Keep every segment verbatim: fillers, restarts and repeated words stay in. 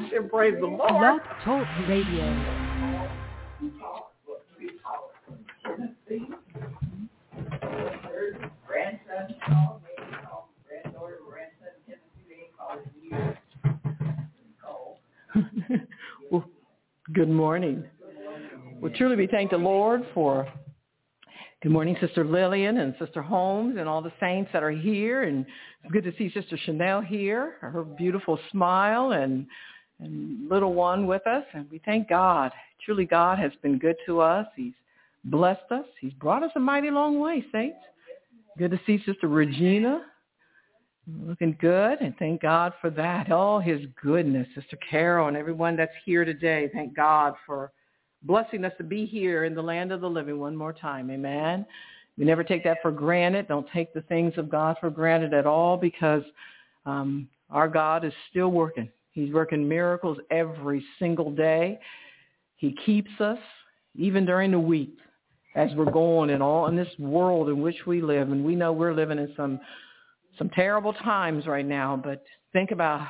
and praise the Lord. Blog Talk Radio. Grandson called, maybe called, granddaughter, grandson, Timothy, called years. Well, good morning. We'll truly be thank the Lord for good morning, Sister Lillian and Sister Holmes and all the saints that are here. And it's good to see Sister Chanel here, her beautiful smile and, and little one with us. And we thank God. Truly, God has been good to us. He's blessed us. He's brought us a mighty long way, saints. Good to see Sister Regina. Looking good, and thank God for that. All his goodness, Sister Carol and everyone that's here today. Thank God for blessing us to be here in the land of the living one more time. Amen. We never take that for granted. Don't take the things of God for granted at all, because um, our God is still working. He's working miracles every single day. He keeps us even during the week as we're going in all in this world in which we live. And we know we're living in some some terrible times right now, but think about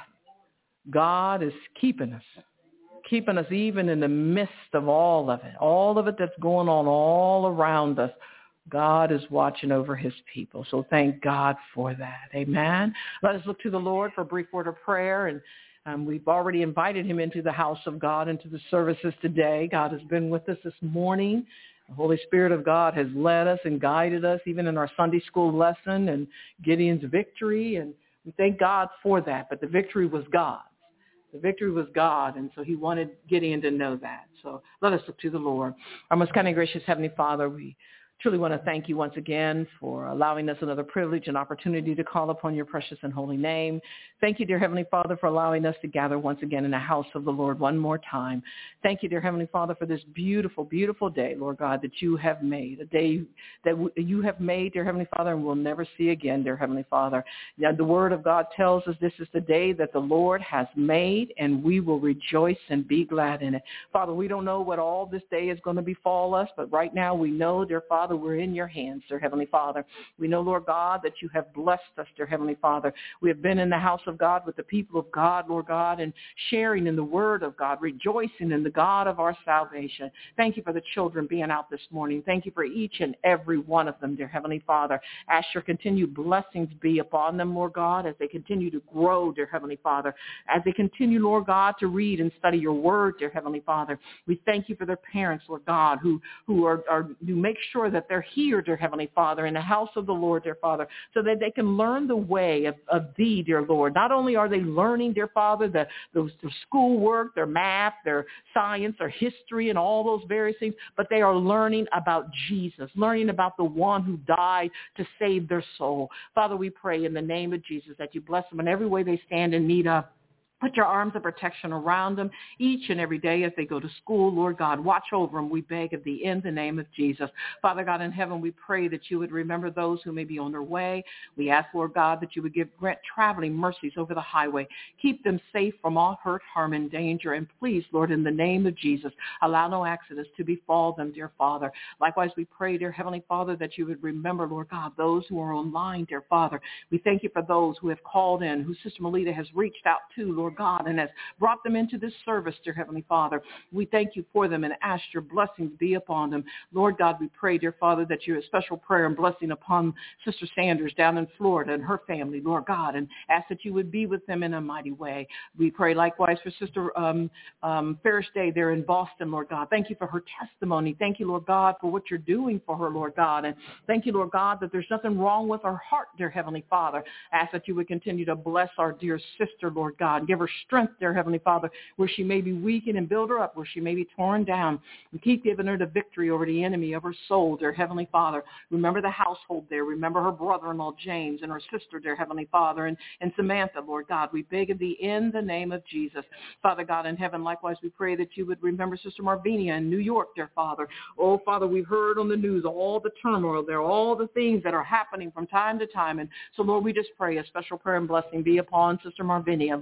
God is keeping us. Keeping us even in the midst of all of it, all of it that's going on all around us. God is watching over his people. So thank God for that. Amen. Let us look to the Lord for a brief word of prayer. And um, we've already invited him into the house of God, into the services today. God has been with us this morning. The Holy Spirit of God has led us and guided us, even in our Sunday school lesson and Gideon's victory. And we thank God for that. But the victory was God's. The victory was God, and so he wanted Gideon to know that. So let us look to the Lord. Our most kind and gracious Heavenly Father, we truly want to thank you once again for allowing us another privilege and opportunity to call upon your precious and holy name. Thank you, dear Heavenly Father, for allowing us to gather once again in the house of the Lord one more time. Thank you, dear Heavenly Father, for this beautiful, beautiful day, Lord God, that you have made, a day that you have made, dear Heavenly Father, and we'll never see again, dear Heavenly Father. Now, the Word of God tells us this is the day that the Lord has made, and we will rejoice and be glad in it. Father, we don't know what all this day is going to befall us, but right now we know, dear Father, we're in your hands, dear Heavenly Father. We know, Lord God, that you have blessed us, dear Heavenly Father. We have been in the house of God with the people of God, Lord God, and sharing in the word of God, rejoicing in the God of our salvation. Thank you for the children being out this morning. Thank you for each and every one of them, dear Heavenly Father. Ask your continued blessings be upon them, Lord God, as they continue to grow, dear Heavenly Father, as they continue, Lord God, to read and study your word, dear Heavenly Father. We thank you for their parents, Lord God, who, who are, are who make sure that they're here, dear Heavenly Father, in the house of the Lord, dear Father, so that they can learn the way of, of thee, dear Lord. Not only are they learning, dear Father, the, those, their schoolwork, their math, their science, their history, and all those various things, but they are learning about Jesus, learning about the one who died to save their soul. Father, we pray in the name of Jesus that you bless them in every way they stand in need of. Put your arms of protection around them each and every day as they go to school. Lord God, watch over them, we beg of thee, in the name of Jesus. Father God in heaven, we pray that you would remember those who may be on their way. We ask, Lord God, that you would give grant traveling mercies over the highway. Keep them safe from all hurt, harm, and danger. And please, Lord, in the name of Jesus, allow no accidents to befall them, dear Father. Likewise, we pray, dear Heavenly Father, that you would remember, Lord God, those who are online, dear Father. We thank you for those who have called in, who Sister Melita has reached out to, Lord God, and has brought them into this service, dear Heavenly Father. We thank you for them and ask your blessings be upon them. Lord God, we pray, dear Father, that you a special prayer and blessing upon Sister Sanders down in Florida and her family, Lord God, and ask that you would be with them in a mighty way. We pray likewise for Sister um, um, Ferris Day there in Boston, Lord God. Thank you for her testimony. Thank you, Lord God, for what you're doing for her, Lord God. And thank you, Lord God, that there's nothing wrong with her heart, dear Heavenly Father. Ask that you would continue to bless our dear sister, Lord God. Give her strength, dear Heavenly Father, where she may be weakened, and build her up where she may be torn down. And keep giving her the victory over the enemy of her soul, dear Heavenly Father. Remember the household there. Remember her brother-in-law, James, and her sister, dear Heavenly Father, and, and Samantha, Lord God. We beg of thee in the name of Jesus. Father God in heaven, likewise, we pray that you would remember Sister Marvinia in New York, dear Father. Oh, Father, we've heard on the news all the turmoil there, all the things that are happening from time to time. And so, Lord, we just pray a special prayer and blessing be upon Sister Marvinia, Lord God,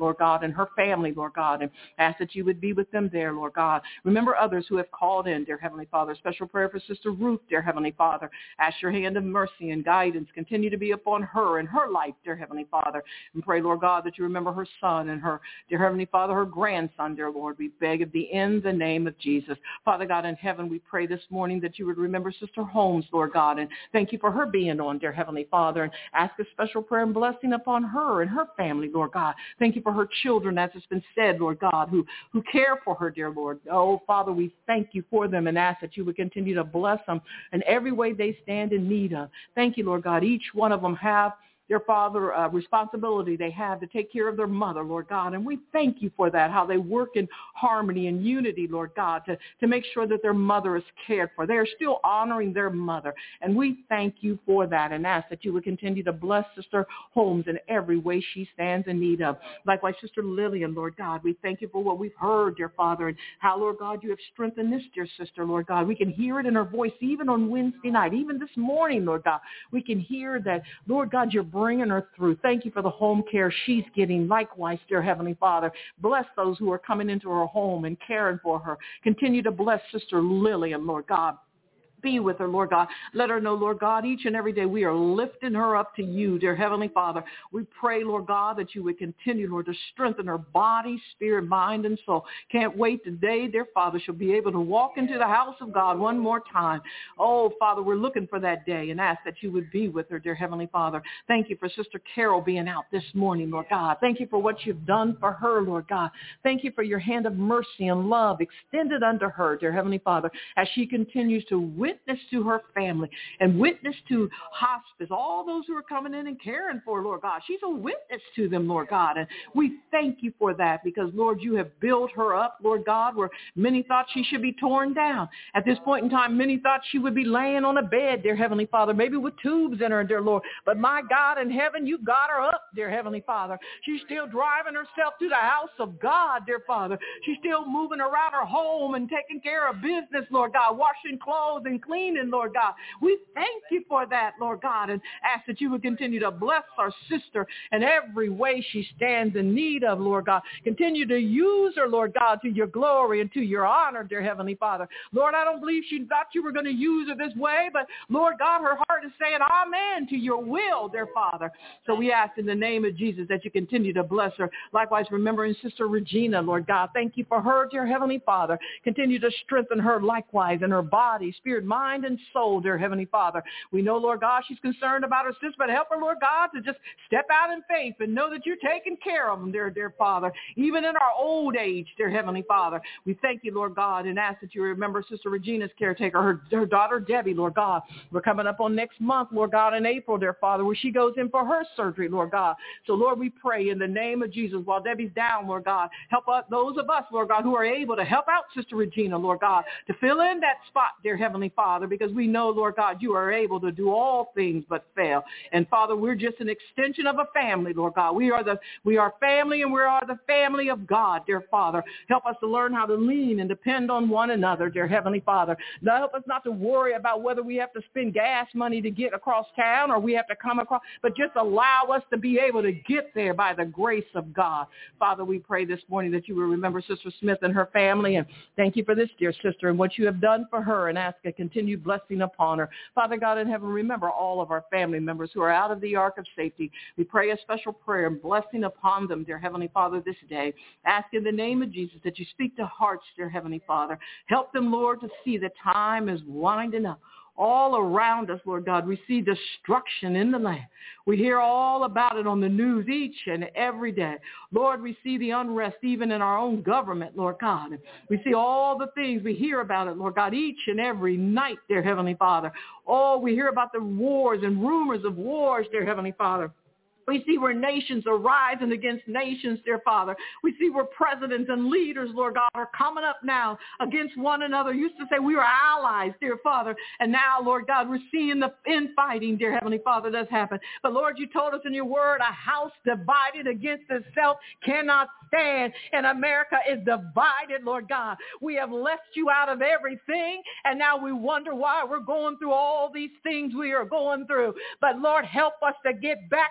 and her family, Lord God, and ask that you would be with them there, Lord God. Remember others who have called in, dear Heavenly Father. Special prayer for Sister Ruth, dear Heavenly Father. Ask your hand of mercy and guidance continue to be upon her and her life, dear Heavenly Father. And pray, Lord God, that you remember her son and her, dear Heavenly Father, her grandson, dear Lord. We beg of thee in the name of Jesus. Father God in heaven, we pray this morning that you would remember Sister Holmes, Lord God, and thank you for her being on, dear Heavenly Father, and ask a special prayer and blessing upon her and her family, Lord God. Thank you for her children, as has been said, Lord God, who, who care for her, dear Lord. Oh, Father, we thank you for them and ask that you would continue to bless them in every way they stand in need of. Thank you, Lord God. Each one of them have their father, uh, responsibility they have to take care of their mother, Lord God. And we thank you for that, how they work in harmony and unity, Lord God, to, to make sure that their mother is cared for. They are still honoring their mother. And we thank you for that and ask that you would continue to bless Sister Holmes in every way she stands in need of. Likewise, Sister Lillian, Lord God, we thank you for what we've heard, dear Father, and how, Lord God, you have strengthened this dear sister, Lord God. We can hear it in her voice even on Wednesday night, even this morning, Lord God. We can hear that, Lord God, you're bringing her through. Thank you for the home care she's getting. Likewise, dear Heavenly Father, bless those who are coming into her home and caring for her. Continue to bless Sister Lillian, Lord God. Be with her, Lord God. Let her know, Lord God, each and every day we are lifting her up to you, dear Heavenly Father. We pray, Lord God, that you would continue, Lord, to strengthen her body, spirit, mind, and soul. Can't wait today, dear Father, she'll be able to walk into the house of God one more time. Oh, Father, we're looking for that day and ask that you would be with her, dear Heavenly Father. Thank you for Sister Carol being out this morning, Lord God. Thank you for what you've done for her, Lord God. Thank you for your hand of mercy and love extended unto her, dear Heavenly Father, as she continues to witness witness to her family and witness to hospice, all those who are coming in and caring for, Lord God. She's a witness to them, Lord God. And we thank you for that because, Lord, you have built her up, Lord God, where many thought she should be torn down. At this point in time, many thought she would be laying on a bed, dear Heavenly Father, maybe with tubes in her, dear Lord. But my God in heaven, you got her up, dear Heavenly Father. She's still driving herself to the house of God, dear Father. She's still moving around her home and taking care of business, Lord God, washing clothes and cleaning, Lord God. We thank you for that, Lord God, and ask that you would continue to bless our sister in every way she stands in need of, Lord God. Continue to use her, Lord God, to your glory and to your honor, dear Heavenly Father. Lord, I don't believe she thought you were going to use her this way, but Lord God, her heart is saying amen to your will, dear Father. So we ask in the name of Jesus that you continue to bless her. Likewise, remembering Sister Regina, Lord God. Thank you for her, dear Heavenly Father. Continue to strengthen her likewise in her body, spirit, mind, and soul, dear Heavenly Father. We know, Lord God, she's concerned about her sister, but help her, Lord God, to just step out in faith and know that you're taking care of them, dear, dear Father, even in our old age, dear Heavenly Father. We thank you, Lord God, and ask that you remember Sister Regina's caretaker, her, her daughter, Debbie, Lord God. We're coming up on next month, Lord God, in April, dear Father, where she goes in for her surgery, Lord God. So, Lord, we pray in the name of Jesus, while Debbie's down, Lord God, help us, those of us, Lord God, who are able to help out Sister Regina, Lord God, to fill in that spot, dear Heavenly Father, because we know, Lord God, you are able to do all things but fail. And Father, we're just an extension of a family, Lord God. We are the we are family, and we are the family of God, dear Father. Help us to learn how to lean and depend on one another, dear Heavenly Father. Now help us not to worry about whether we have to spend gas money to get across town or we have to come across, but just allow us to be able to get there by the grace of God. Father, we pray this morning that you will remember Sister Smith and her family, and thank you for this dear sister and what you have done for her, and ask a continued blessing upon her. Father God in heaven, remember all of our family members who are out of the ark of safety. We pray a special prayer and blessing upon them, dear Heavenly Father, this day. Ask in the name of Jesus that you speak to hearts, dear Heavenly Father. Help them, Lord, to see that time is winding up. All around us, Lord God, we see destruction in the land. We hear all about it on the news each and every day. Lord, we see the unrest even in our own government, Lord God. We see all the things. We hear about it, Lord God, each and every night, dear Heavenly Father. Oh, we hear about the wars and rumors of wars, dear Heavenly Father. We see where nations are rising against nations, dear Father. We see where presidents and leaders, Lord God, are coming up now against one another. You used to say we were allies, dear Father. And now, Lord God, we're seeing the infighting, dear Heavenly Father, that's happened. But, Lord, you told us in your word, a house divided against itself cannot stand. And America is divided, Lord God. We have left you out of everything, and now we wonder why we're going through all these things we are going through. But, Lord, help us to get back to the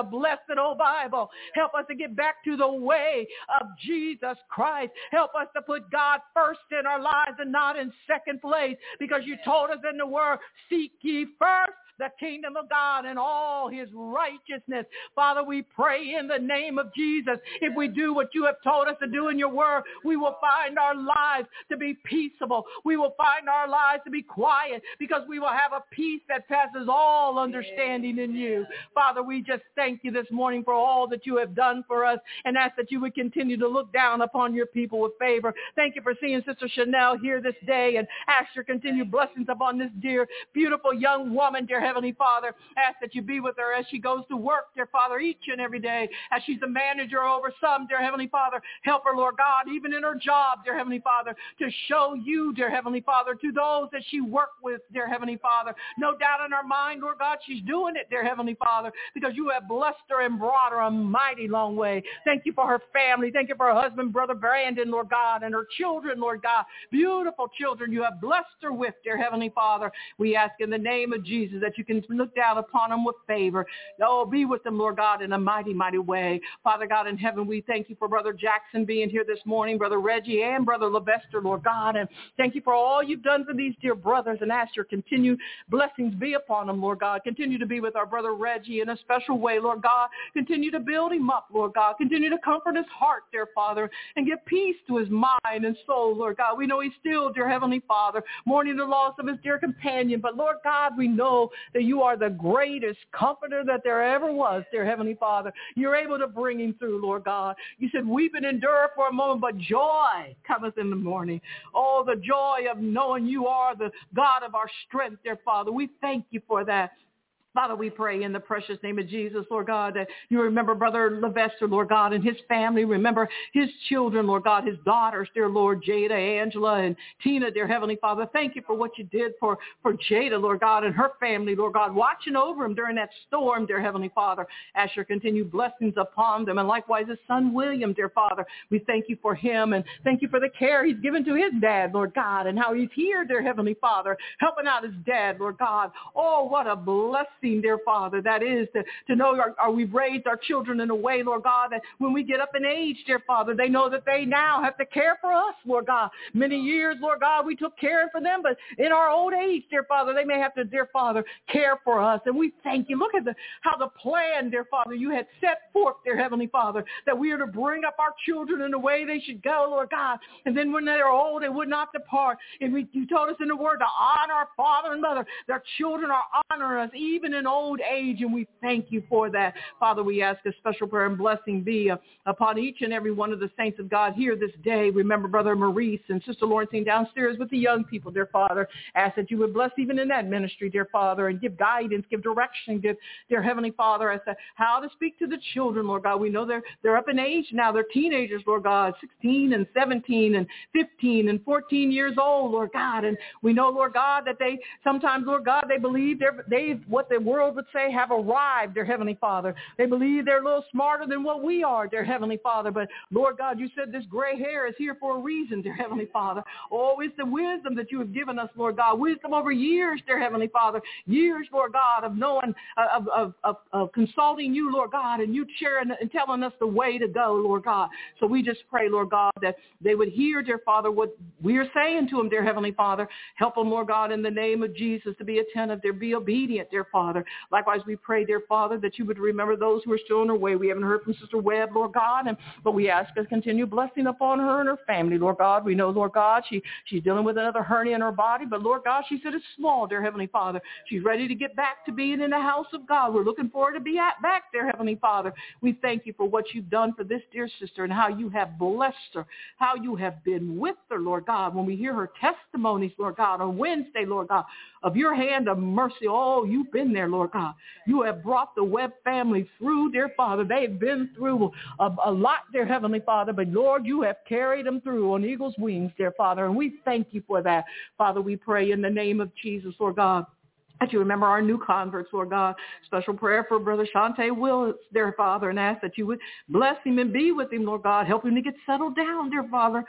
the blessed old Bible. Help us to get back to the way of Jesus Christ. Help us to put God first in our lives and not in second place, because you told us in the word, seek ye first the kingdom of God and all his righteousness. Father, we pray in the name of Jesus, if we do what you have told us to do in your word, we will find our lives to be peaceable. We will find our lives to be quiet, because we will have a peace that passes all understanding in you. Father, we just thank you this morning for all that you have done for us, and ask that you would continue to look down upon your people with favor. Thank you for seeing Sister Chanel here this day, and ask your continued blessings upon this dear, beautiful young woman, dear Heavenly Father. Ask that you be with her as she goes to work, dear Father, each and every day, as she's a manager over some, dear Heavenly Father. Help her, Lord God, even in her job, dear Heavenly Father, to show you, dear Heavenly Father, to those that she worked with, dear Heavenly Father. No doubt in our mind, Lord God, she's doing it, dear Heavenly Father, because you have blessed her and brought her a mighty long way. Thank you for her family. Thank you for her husband, Brother Brandon, Lord God, and her children, Lord God. Beautiful children you have blessed her with, dear Heavenly Father. We ask in the name of Jesus that you can look down upon them with favor. Oh, be with them, Lord God, in a mighty, mighty way. Father God in heaven, we thank you for Brother Jackson being here this morning, Brother Reggie and Brother Levester, Lord God, and thank you for all you've done for these dear brothers, and ask your continued blessings be upon them, Lord God. Continue to be with our Brother Reggie in a special way, Lord God. Continue to build him up, Lord God. Continue to comfort his heart, dear Father, and give peace to his mind and soul, Lord God. We know he's still, dear Heavenly Father, mourning the loss of his dear companion, but Lord God, we know that you are the greatest comforter that there ever was, dear Heavenly Father. You're able to bring him through, Lord God. You said, weep and endure for a moment, but joy cometh in the morning. Oh, the joy of knowing you are the God of our strength, dear Father. We thank you for that. Father, we pray in the precious name of Jesus, Lord God, that you remember Brother Levester, Lord God, and his family. Remember his children, Lord God, his daughters, dear Lord, Jada, Angela, and Tina, dear Heavenly Father. Thank you for what you did for, for Jada, Lord God, and her family, Lord God, watching over him during that storm, dear Heavenly Father. Ask your continued blessings upon them. And likewise, his son, William, dear Father. We thank you for him, and thank you for the care he's given to his dad, Lord God, and how he's here, dear Heavenly Father, helping out his dad, Lord God. Oh, what a blessing, dear Father, that is to, to know are, are we've raised our children in a way, Lord God, that when we get up in age, dear Father, they know that they now have to care for us, Lord God. Many years, Lord God, we took care for them, but in our old age, dear Father, they may have to, dear Father, care for us. And we thank you. Look at the how the plan, dear Father, you had set forth, dear Heavenly Father, that we are to bring up our children in the way they should go, Lord God. And then when they are old, they would not depart. And we, you told us in the word to honor our father and mother. Their children are honoring us even in old age, and we thank you for that. Father, we ask a special prayer and blessing be uh, upon each and every one of the saints of God here this day. Remember Brother Maurice and Sister Laurentine downstairs with the young people, dear Father. Ask that you would bless even in that ministry, dear Father, and give guidance, give direction, give, dear Heavenly Father, as to how to speak to the children, Lord God. We know they're they're up in age now. They're teenagers, Lord God, sixteen and seventeen and fifteen and fourteen years old, Lord God. And we know, Lord God, that they sometimes, Lord God, they believe they're they what the world would say have arrived, dear Heavenly Father. They believe they're a little smarter than what we are, dear Heavenly Father. But Lord God, you said this gray hair is here for a reason, dear Heavenly Father. Oh, it's the wisdom that you have given us, Lord God. Wisdom over years, dear Heavenly Father. Years, Lord God, of knowing, of, of, of, of consulting you, Lord God, and you sharing and telling us the way to go, Lord God. So we just pray, Lord God, that they would hear, dear Father, what we are saying to them, dear Heavenly Father. Help them, Lord God, in the name of Jesus, to be attentive, to be obedient, dear Father. Likewise, we pray, dear Father, that you would remember those who are still on their way. We haven't heard from Sister Webb, Lord God, and but we ask a continued blessing upon her and her family, Lord God. We know, Lord God, she she's dealing with another hernia in her body, but Lord God, she said it's small, dear Heavenly Father. She's ready to get back to being in the house of God. We're looking forward to be at, back there, Heavenly Father. We thank you for what you've done for this dear sister and how you have blessed her, how you have been with her, Lord God. When we hear her testimonies, Lord God, on Wednesday, Lord God, of your hand of mercy, oh, you've been there, Lord God. You have brought the Webb family through, dear Father. They've been through a, a lot, dear Heavenly Father, but Lord, you have carried them through on eagle's wings, dear Father, and we thank you for that. Father, we pray in the name of Jesus, Lord God, that you remember our new converts, Lord God. Special prayer for Brother Shante Willis, dear Father, and ask that you would bless him and be with him, Lord God. Help him to get settled down, dear Father.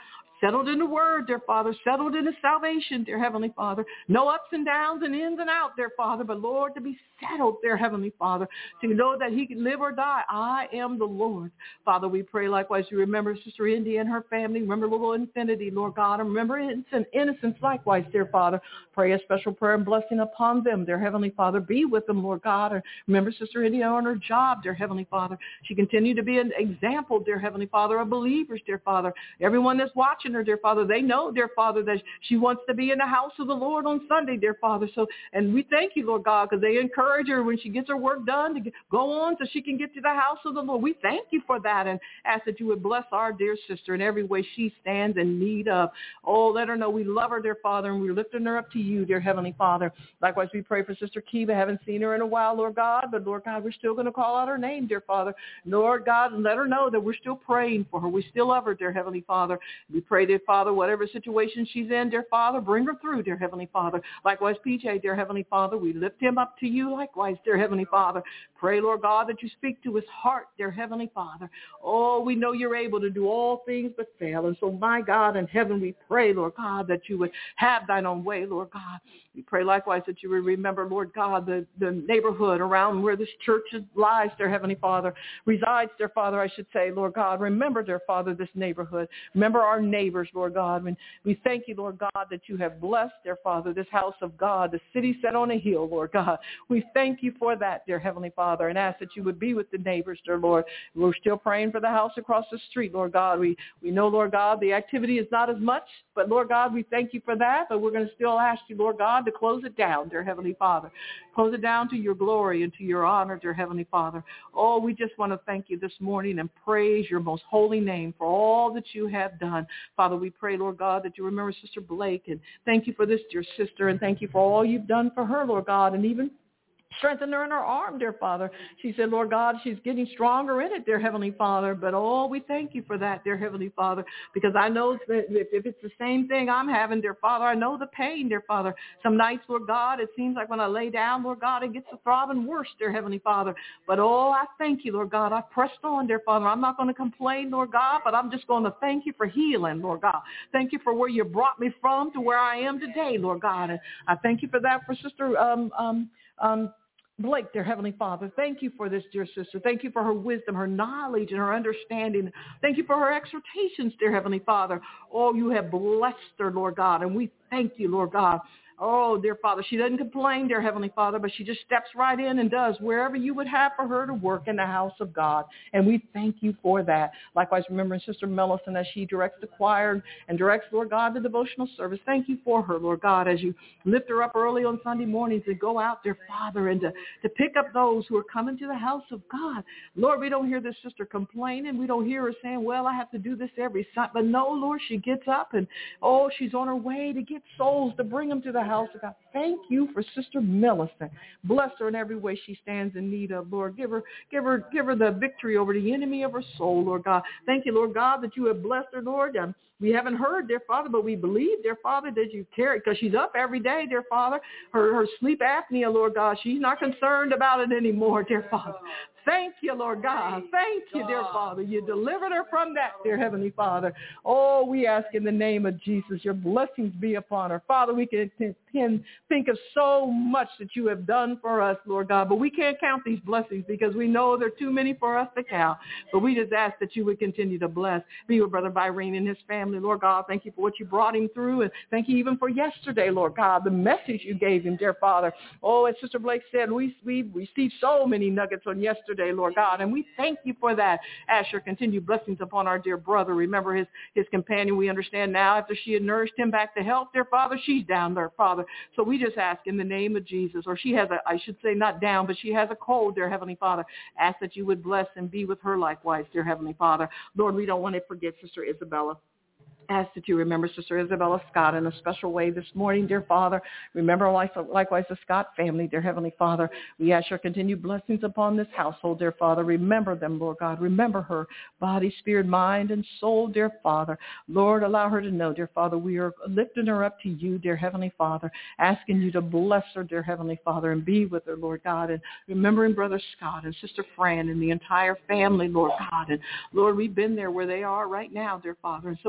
settled in the word, dear Father, settled in the salvation, dear Heavenly Father. No ups and downs and ins and outs, dear Father, but Lord, to be settled, dear Heavenly Father, to know that he can live or die. I am the Lord. Father, we pray likewise you remember Sister Indy and her family. Remember little Infinity, Lord God, and remember innocent, innocence likewise, dear Father. Pray a special prayer and blessing upon them, dear Heavenly Father. Be with them, Lord God. And remember Sister Indy on her job, dear Heavenly Father. She continued to be an example, dear Heavenly Father, of believers, dear Father. Everyone that's watching her, dear Father, they know, dear Father, that she wants to be in the house of the Lord on Sunday, dear Father. So, and we thank you, Lord God, because they encourage her when she gets her work done to get, go on so she can get to the house of the Lord. We thank you for that and ask that you would bless our dear sister in every way she stands in need of. Oh, let her know we love her, dear Father, and we're lifting her up to you, dear Heavenly Father. Likewise, we pray for Sister Kiva. Haven't seen her in a while, Lord God, but Lord God, we're still going to call out her name, dear Father. Lord God, and let her know that we're still praying for her. We still love her, dear Heavenly Father. We pray, dear Father, whatever situation she's in, dear Father, bring her through, dear Heavenly Father. Likewise, P J, dear Heavenly Father, we lift him up to you likewise, dear Heavenly Father. Pray, Lord God, that you speak to his heart, dear Heavenly Father. Oh, we know you're able to do all things but fail. And so, my God in heaven, we pray, Lord God, that you would have thine own way, Lord God. We pray likewise that you would remember, Lord God, the, the neighborhood around where this church lies, dear Heavenly Father, resides, dear Father, I should say, Lord God. Remember, dear Father, this neighborhood. Remember our neighbors, Lord God. And we thank you, Lord God, that you have blessed, dear Father, this house of God, the city set on a hill, Lord God. We thank you for that, dear Heavenly Father, and ask that you would be with the neighbors, dear Lord. We're still praying for the house across the street, Lord God. We, we know, Lord God, the activity is not as much, but Lord God, we thank you for that, but we're going to still ask you, Lord God, to close it down, dear Heavenly Father. Close it down to your glory and to your honor, dear Heavenly Father. Oh, we just want to thank you this morning and praise your most holy name for all that you have done. Father, we pray, Lord God, that you remember Sister Blake, and thank you for this dear sister, and thank you for all you've done for her, Lord God, and even strengthen her in her arm, dear Father. She said, Lord God, she's getting stronger in it, dear Heavenly Father. But, oh, we thank you for that, dear Heavenly Father, because I know that if it's the same thing I'm having, dear Father, I know the pain, dear Father. Some nights, Lord God, it seems like when I lay down, Lord God, it gets a throbbing worse, dear Heavenly Father. But, oh, I thank you, Lord God. I pressed on, dear Father. I'm not going to complain, Lord God, but I'm just going to thank you for healing, Lord God. Thank you for where you brought me from to where I am today, Lord God. And I thank you for that for Sister um um um Blake, dear Heavenly Father. Thank you for this dear sister. Thank you for her wisdom, her knowledge, and her understanding. Thank you for her exhortations, dear Heavenly Father. Oh, you have blessed her, Lord God, and we thank you, Lord God. Oh, dear Father, she doesn't complain, dear Heavenly Father, but she just steps right in and does wherever you would have for her to work in the house of God. And we thank you for that. Likewise, remembering Sister Millicent as she directs the choir and directs, Lord God, the devotional service. Thank you for her, Lord God, as you lift her up early on Sunday mornings and go out, dear Father, and to, to pick up those who are coming to the house of God. Lord, we don't hear this sister complaining. We don't hear her saying, well, I have to do this every Sunday. But no, Lord, she gets up and, oh, she's on her way to get souls, to bring them to the house of God. Thank you for Sister Millicent. Bless her in every way she stands in need of, Lord. Give her, give her, give her the victory over the enemy of her soul, Lord God. Thank you, Lord God, that you have blessed her, Lord. Um, we haven't heard, dear Father, but we believe, dear Father, that you carry, because she's up every day, dear Father. Her, her sleep apnea, Lord God, she's not concerned about it anymore, dear Father. Thank you, Lord God. Thank you, dear Father. You delivered her from that, dear Heavenly Father. Oh, we ask in the name of Jesus, your blessings be upon her. Father, we can, can think of so much that you have done for us, Lord God, but we can't count these blessings because we know they're too many for us to count. But we just ask that you would continue to bless. Be with Brother Byrene and his family, Lord God. Thank you for what you brought him through, and thank you even for yesterday, Lord God, the message you gave him, dear Father. Oh, as Sister Blake said, we, we received so many nuggets on yesterday. Today, Lord God, and we thank you for that. Ask your continued blessings upon our dear brother. Remember his, his companion, we understand now, after she had nourished him back to health, dear Father, she's down there, Father. So we just ask in the name of Jesus, or she has a, I should say not down, but she has a cold, dear Heavenly Father. Ask that you would bless and be with her likewise, dear Heavenly Father. Lord, we don't want to forget Sister Isabella. Ask that you remember Sister Isabella Scott in a special way this morning, dear Father. Remember likewise the Scott family, dear Heavenly Father. We ask your continued blessings upon this household, dear Father. Remember them, Lord God. Remember her body, spirit, mind, and soul, dear Father. Lord, allow her to know, dear Father, we are lifting her up to you, dear Heavenly Father, asking you to bless her, dear Heavenly Father, and be with her, Lord God. And remembering Brother Scott and Sister Fran and the entire family, Lord God. And Lord, we've been there where they are right now, dear Father. And so we just ask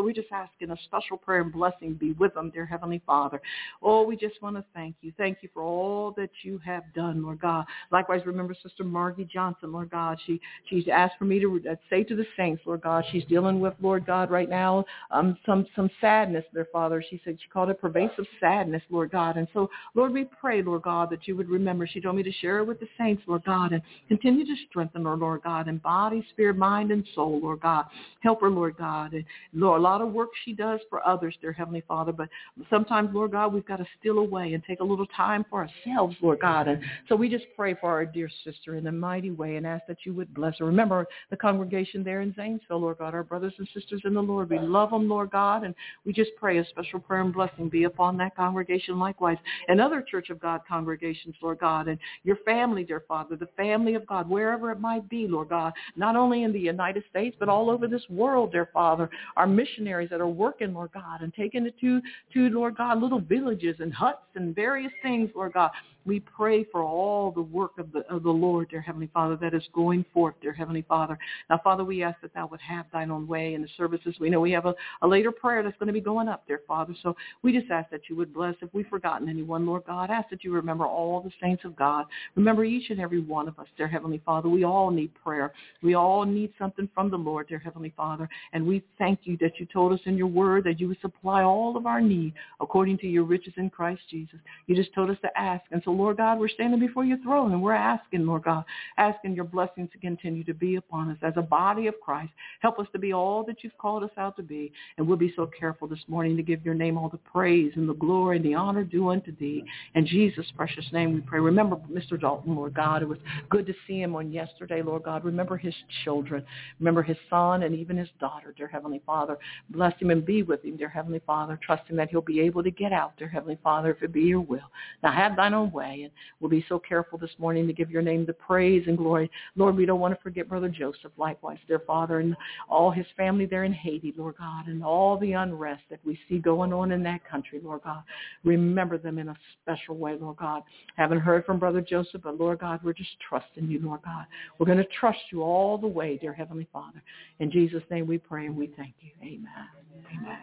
asking a special prayer and blessing be with them, dear Heavenly Father. Oh, we just want to thank you. Thank you for all that you have done, Lord God. Likewise, remember Sister Margie Johnson, Lord God. She She's asked for me to uh, say to the saints, Lord God, she's dealing with, Lord God, right now, um, some, some sadness, dear Father. She said she called it pervasive sadness, Lord God. And so, Lord, we pray, Lord God, that you would remember. She told me to share it with the saints, Lord God, and continue to strengthen her, Lord God, in body, spirit, mind, and soul, Lord God. Help her, Lord God. And Lord, a lot of work she does for others, dear Heavenly Father, but sometimes, Lord God, we've got to steal away and take a little time for ourselves, Lord God. And so we just pray for our dear sister in a mighty way and ask that you would bless her. Remember the congregation there in Zanesville, Lord God, our brothers and sisters in the Lord. We love them, Lord God, and we just pray a special prayer and blessing be upon that congregation likewise and other Church of God congregations, Lord God, and your family, dear Father, the family of God, wherever it might be, Lord God, not only in the United States, but all over this world, dear Father, our missionaries that are working, Lord God, and taking it to, to, Lord God, little villages and huts and various things, Lord God. We pray for all the work of the of the Lord, dear Heavenly Father, that is going forth, dear Heavenly Father. Now, Father, we ask that thou would have thine own way in the services. We know we have a, a later prayer that's going to be going up, dear Father. So we just ask that you would bless. If we've forgotten anyone, Lord God, ask that you remember all the saints of God. Remember each and every one of us, dear Heavenly Father. We all need prayer. We all need something from the Lord, dear Heavenly Father. And we thank you that you told us in your word that you would supply all of our need according to your riches in Christ Jesus. You just told us to ask. And so, Lord God, we're standing before your throne and we're asking, Lord God, asking your blessings to continue to be upon us as a body of Christ. Help us to be all that you've called us out to be. And we'll be so careful this morning to give your name all the praise and the glory and the honor due unto thee. In Jesus' precious name we pray. Remember Mister Dalton, Lord God. It was good to see him on yesterday, Lord God. Remember his children. Remember his son and even his daughter, dear Heavenly Father. Bless him and be with him, dear Heavenly Father, trusting that he'll be able to get out, dear Heavenly Father, if it be your will. Now have thine own way. And we'll be so careful this morning to give your name the praise and glory. Lord, we don't want to forget Brother Joseph, likewise, dear Father, and all his family there in Haiti, Lord God, and all the unrest that we see going on in that country, Lord God. Remember them in a special way, Lord God. Haven't heard from Brother Joseph, but Lord God, we're just trusting you, Lord God. We're going to trust you all the way, dear Heavenly Father. In Jesus' name we pray and we thank you. Amen. Amen.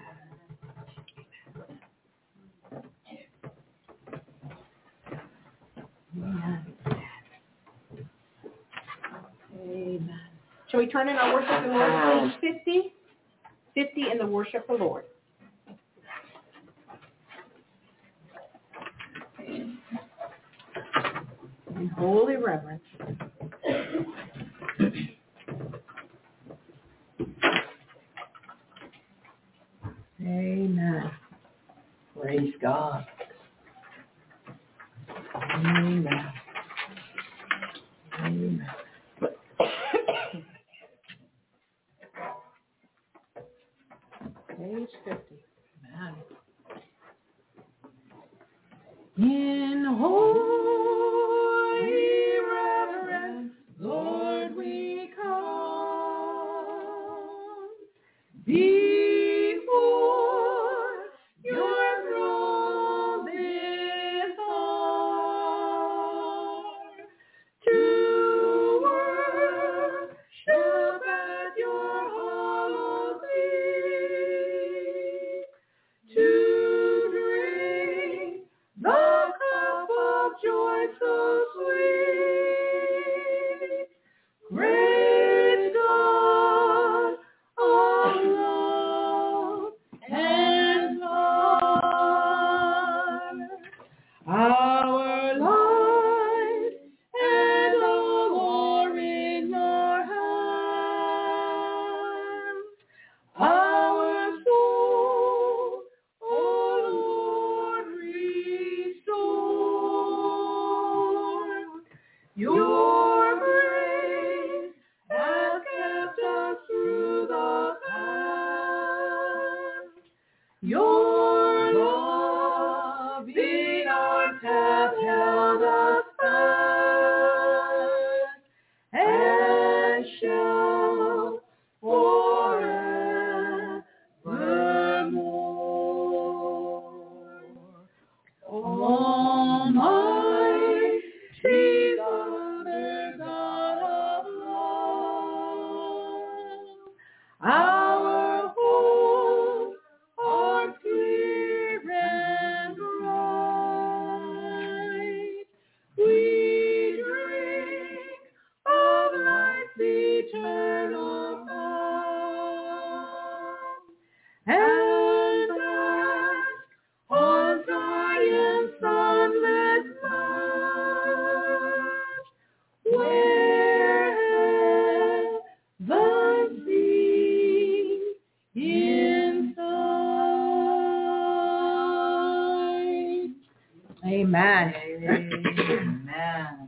Amen. Amen. Shall we turn in our worship to Lord, page fifty? fifty in the worship of the Lord. In holy reverence. Amen. Praise God. Amen. Amen. Page fifty. Amen. In holy reverence, Lord, we come before your throne this hour to worship at your hallowed feet, to drink the cup of joy so sweet. Great God of love and light, our life and all in your hands, our soul, O Lord, restore. Your grace has kept us through the past. Your loving arms have held us fast and shall forevermore. Almighty Father, God of love, our hope Amen. Amen.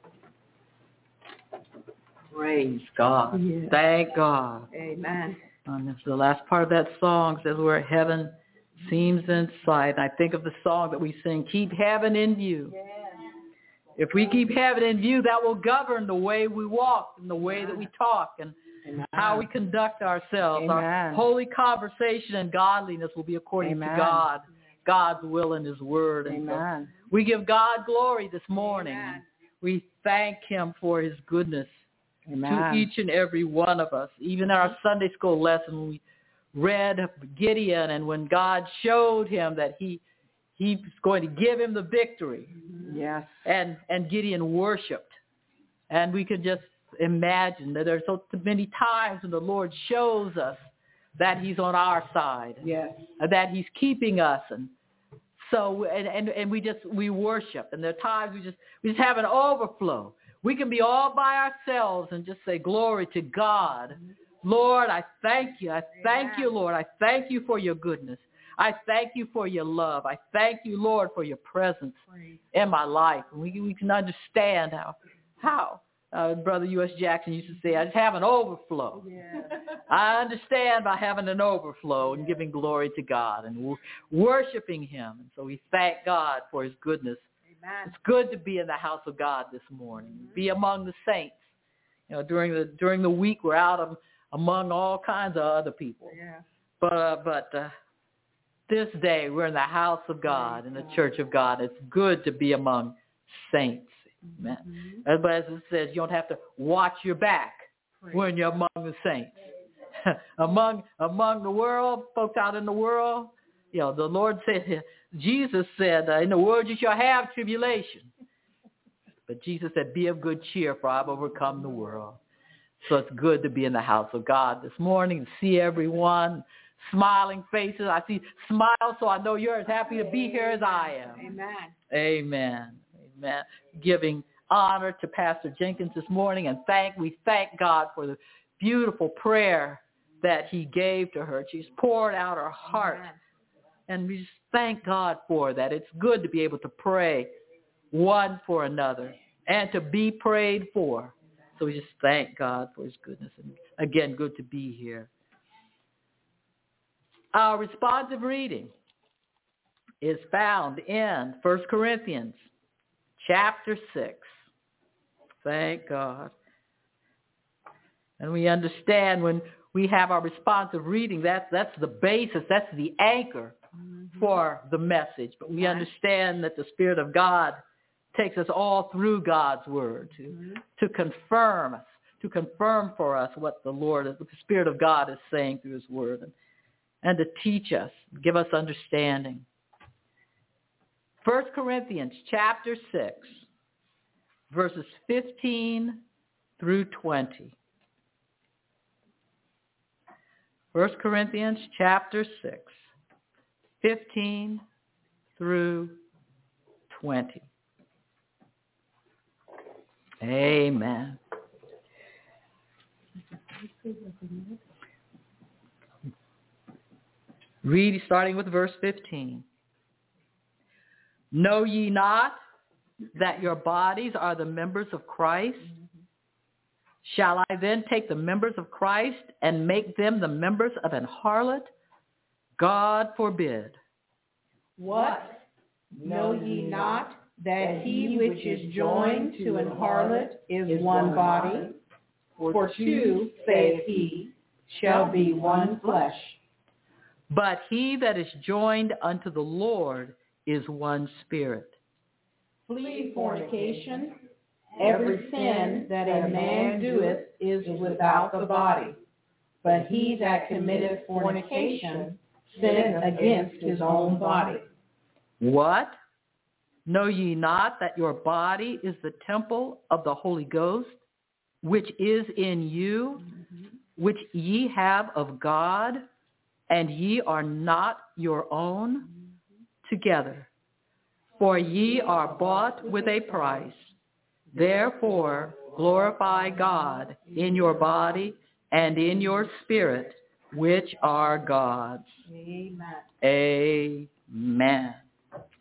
Praise God. Yes. Thank God. Amen. And this is the last part of that song, says where heaven seems in sight. I think of the song that we sing, Keep Heaven in View. Yes. If we keep heaven in view, that will govern the way we walk and the way that we talk and Amen. how we conduct ourselves. Amen. Our holy conversation and godliness will be according Amen. to God, God's will and his word. And Amen. so we give God glory this morning. Amen. We thank him for his goodness Amen. to each and every one of us. Even in our Sunday school lesson, we read Gideon, and when God showed him that he he was going to give him the victory. Yes. And and Gideon worshipped. And we could just imagine that there's so many times when the Lord shows us that he's on our side. Yes. That he's keeping us. And so and, and, and we just we worship. And there are times we just we just have an overflow. We can be all by ourselves and just say glory to God. Lord, I thank you. I thank you, Lord. I thank you for your goodness. I thank you for your love. I thank you, Lord, for your presence in my life. And we, we can understand how, how uh, Brother U S Jackson used to say, I just have an overflow. Yeah. I understand by having an overflow and giving glory to God and w- worshiping him. And so we thank God for his goodness. Amen. It's good to be in the house of God this morning, mm-hmm. be among the saints. You know, during the during the week, we're out of, among all kinds of other people. Yeah. But, uh, but, uh, this day, we're in the house of God, in the church of God. It's good to be among saints. Amen. Mm-hmm. But as it says, you don't have to watch your back right. when you're among the saints. among among the world, folks out in the world, you know, the Lord said, Jesus said, uh, in the world you shall have tribulation. But Jesus said, be of good cheer, for I've overcome the world. So it's good to be in the house of God this morning and see everyone. Smiling faces. I see smiles, so I know you're as happy to be here as I am. Amen. Amen. Amen. Giving honor to Pastor Jenkins this morning, and thank we thank God for the beautiful prayer that he gave to her. She's poured out her heart, Amen. And we just thank God for that. It's good to be able to pray one for another and to be prayed for. So we just thank God for his goodness. And again, good to be here. Our responsive reading is found in First Corinthians chapter six. Thank God. And we understand when we have our responsive reading, that's, that's the basis, that's the anchor mm-hmm. for the message. But we understand that the Spirit of God takes us all through God's Word to, mm-hmm. to confirm us, to confirm for us what the Lord, the Spirit of God is saying through his Word. And, and to teach us, give us understanding. First Corinthians chapter six, verses fifteen through twenty. First Corinthians chapter six, fifteen through twenty. Amen. Read starting with verse fifteen. Know ye not that your bodies are the members of Christ? Shall I then take the members of Christ and make them the members of an harlot? God forbid. What? Know ye not that he which is joined to an harlot is one body? For two, saith he, shall be one flesh. But he that is joined unto the Lord is one spirit. Flee fornication. Every sin that a man doeth is without the body. But he that committeth fornication sinneth against his own body. What? Know ye not that your body is the temple of the Holy Ghost, which is in you, mm-hmm. which ye have of God, and ye are not your own? Mm-hmm. Together. For ye are bought with a price. Therefore glorify God in your body and in your spirit, which are God's. Amen. Amen.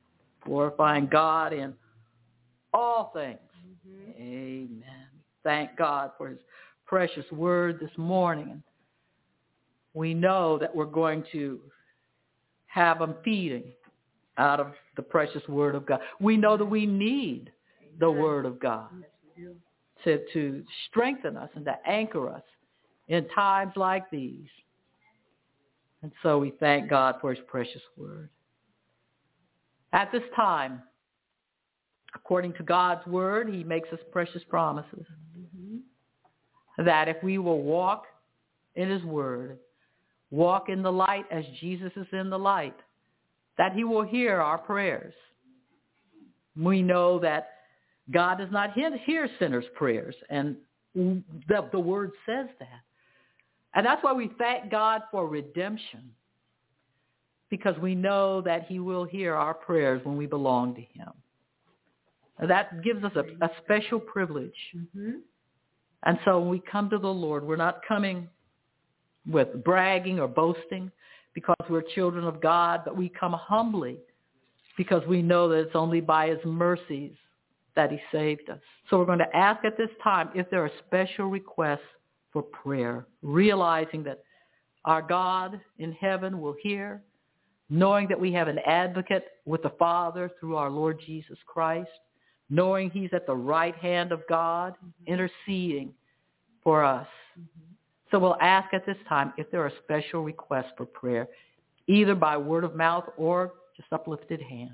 glorifying God in all things. Mm-hmm. Amen. Thank God for his precious word this morning. We know that we're going to have them feeding out of the precious word of God. We know that we need the word of God to, to strengthen us and to anchor us in times like these. And so we thank God for his precious word. At this time, according to God's word, he makes us precious promises. Mm-hmm. That if we will walk in his word, walk in the light as Jesus is in the light, that he will hear our prayers. We know that God does not hear sinners' prayers, and the, the word says that. And that's why we thank God for redemption, because we know that he will hear our prayers when we belong to him. That gives us a, a special privilege. Mm-hmm. And so when we come to the Lord, we're not coming with bragging or boasting because we're children of God, but we come humbly because we know that it's only by his mercies that he saved us. So we're going to ask at this time if there are special requests for prayer, realizing that our God in heaven will hear, knowing that we have an advocate with the Father through our Lord Jesus Christ, knowing he's at the right hand of God, mm-hmm. interceding for us. Mm-hmm. So we'll ask at this time if there are special requests for prayer, either by word of mouth or just uplifted hand.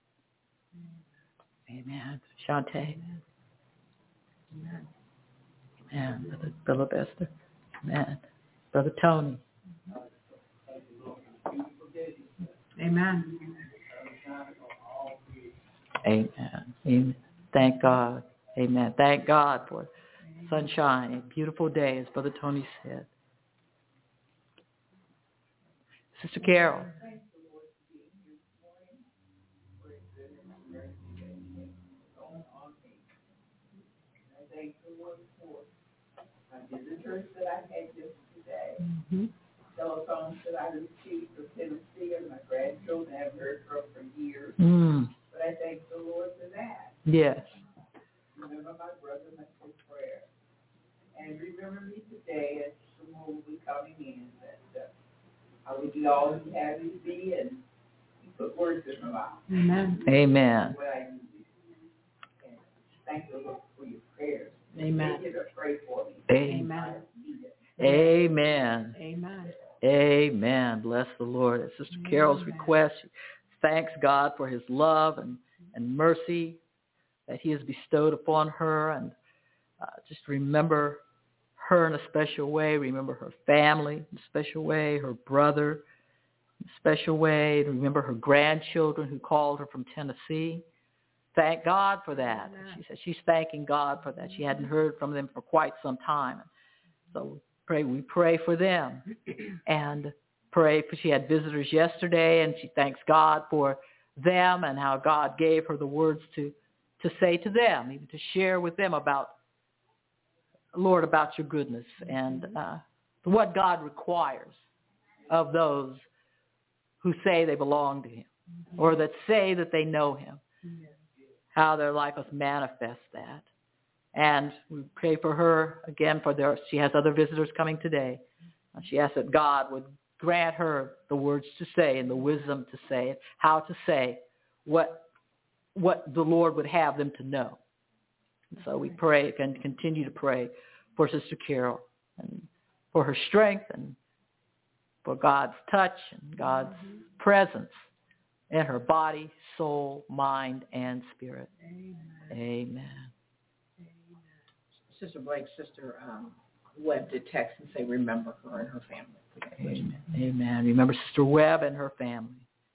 Amen. Shante. Amen. Amen. Amen. Brother Philip Esther. Amen. Brother Tony. Amen. Amen. Amen. Thank God. Amen. Thank God for sunshine, a beautiful day, as Brother Tony said. Sister Carol. Visitors that I had yesterday, mm-hmm. telephones that I received from Tennessee, and my grandchildren I haven't heard from for years. Mm. But I thank the Lord for that. Yes. Remember my brother, my good prayer. And remember me today as someone will be coming in, that uh, I would be all you have me to be, and you put words in my mouth. Amen. Amen. What I need. And thank the Lord for your prayers. Amen. Pray for me. Amen. Amen. Amen. Amen. Bless the Lord. At Sister Amen. Carol's request, she thanks God for his love and, and mercy that he has bestowed upon her. And uh, just remember her in a special way. Remember her family in a special way, her brother in a special way. Remember her grandchildren who called her from Tennessee. Thank God for that. She said she's thanking God for that. She hadn't heard from them for quite some time. So pray, we pray for them and pray for, she had visitors yesterday, and she thanks God for them and how God gave her the words to, to say to them, even to share with them about, Lord, about your goodness and uh, what God requires of those who say they belong to him or that say that they know him. How their life must manifest that. And we pray for her again for their, she has other visitors coming today. She asks that God would grant her the words to say and the wisdom to say it, how to say what what the Lord would have them to know. And so we pray and continue to pray for Sister Carol and for her strength and for God's touch and God's mm-hmm. presence in her body, soul, mind, and spirit. Amen. Amen. Amen. Sister Blake's sister um, Webb did text and say, remember her and her family. Amen. Amen. Remember Sister Webb and her family.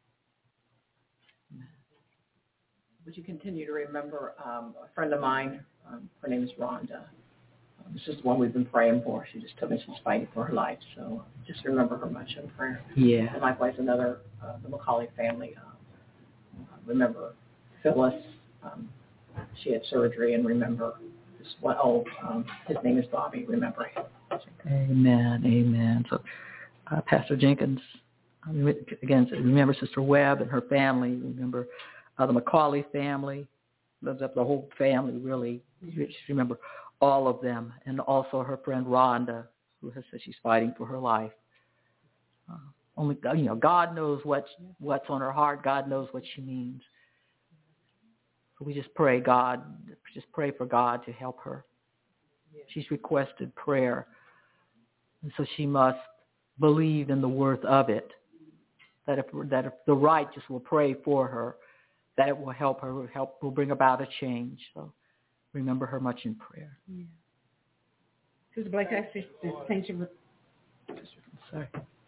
Amen. Would you continue to remember um, a friend of mine? Um, her name is Rhonda. Um, this is the one we've been praying for. She just told me she's fighting for her life. So just remember her much in prayer. Yeah. And likewise, another, uh, the McCauley family. Um, uh, remember Phyllis. Um, she had surgery, and remember this one. Oh, um, his name is Bobby. Remember him. Amen. Amen. So, uh, Pastor Jenkins, again, remember Sister Webb and her family. Remember uh, the McCauley family, the, the whole family really. Just remember all of them, and also her friend Rhonda, who has said she's fighting for her life. Uh, only you know, God knows what what's on her heart. God knows what she means. So we just pray God, just pray for God to help her. She's requested prayer, and so she must believe in the worth of it. That if that if the righteous will pray for her, that it will help her, will help, will bring about a change. So remember her much in prayer. Yeah. Sister Blake, that's just the thing to. Re- Sorry.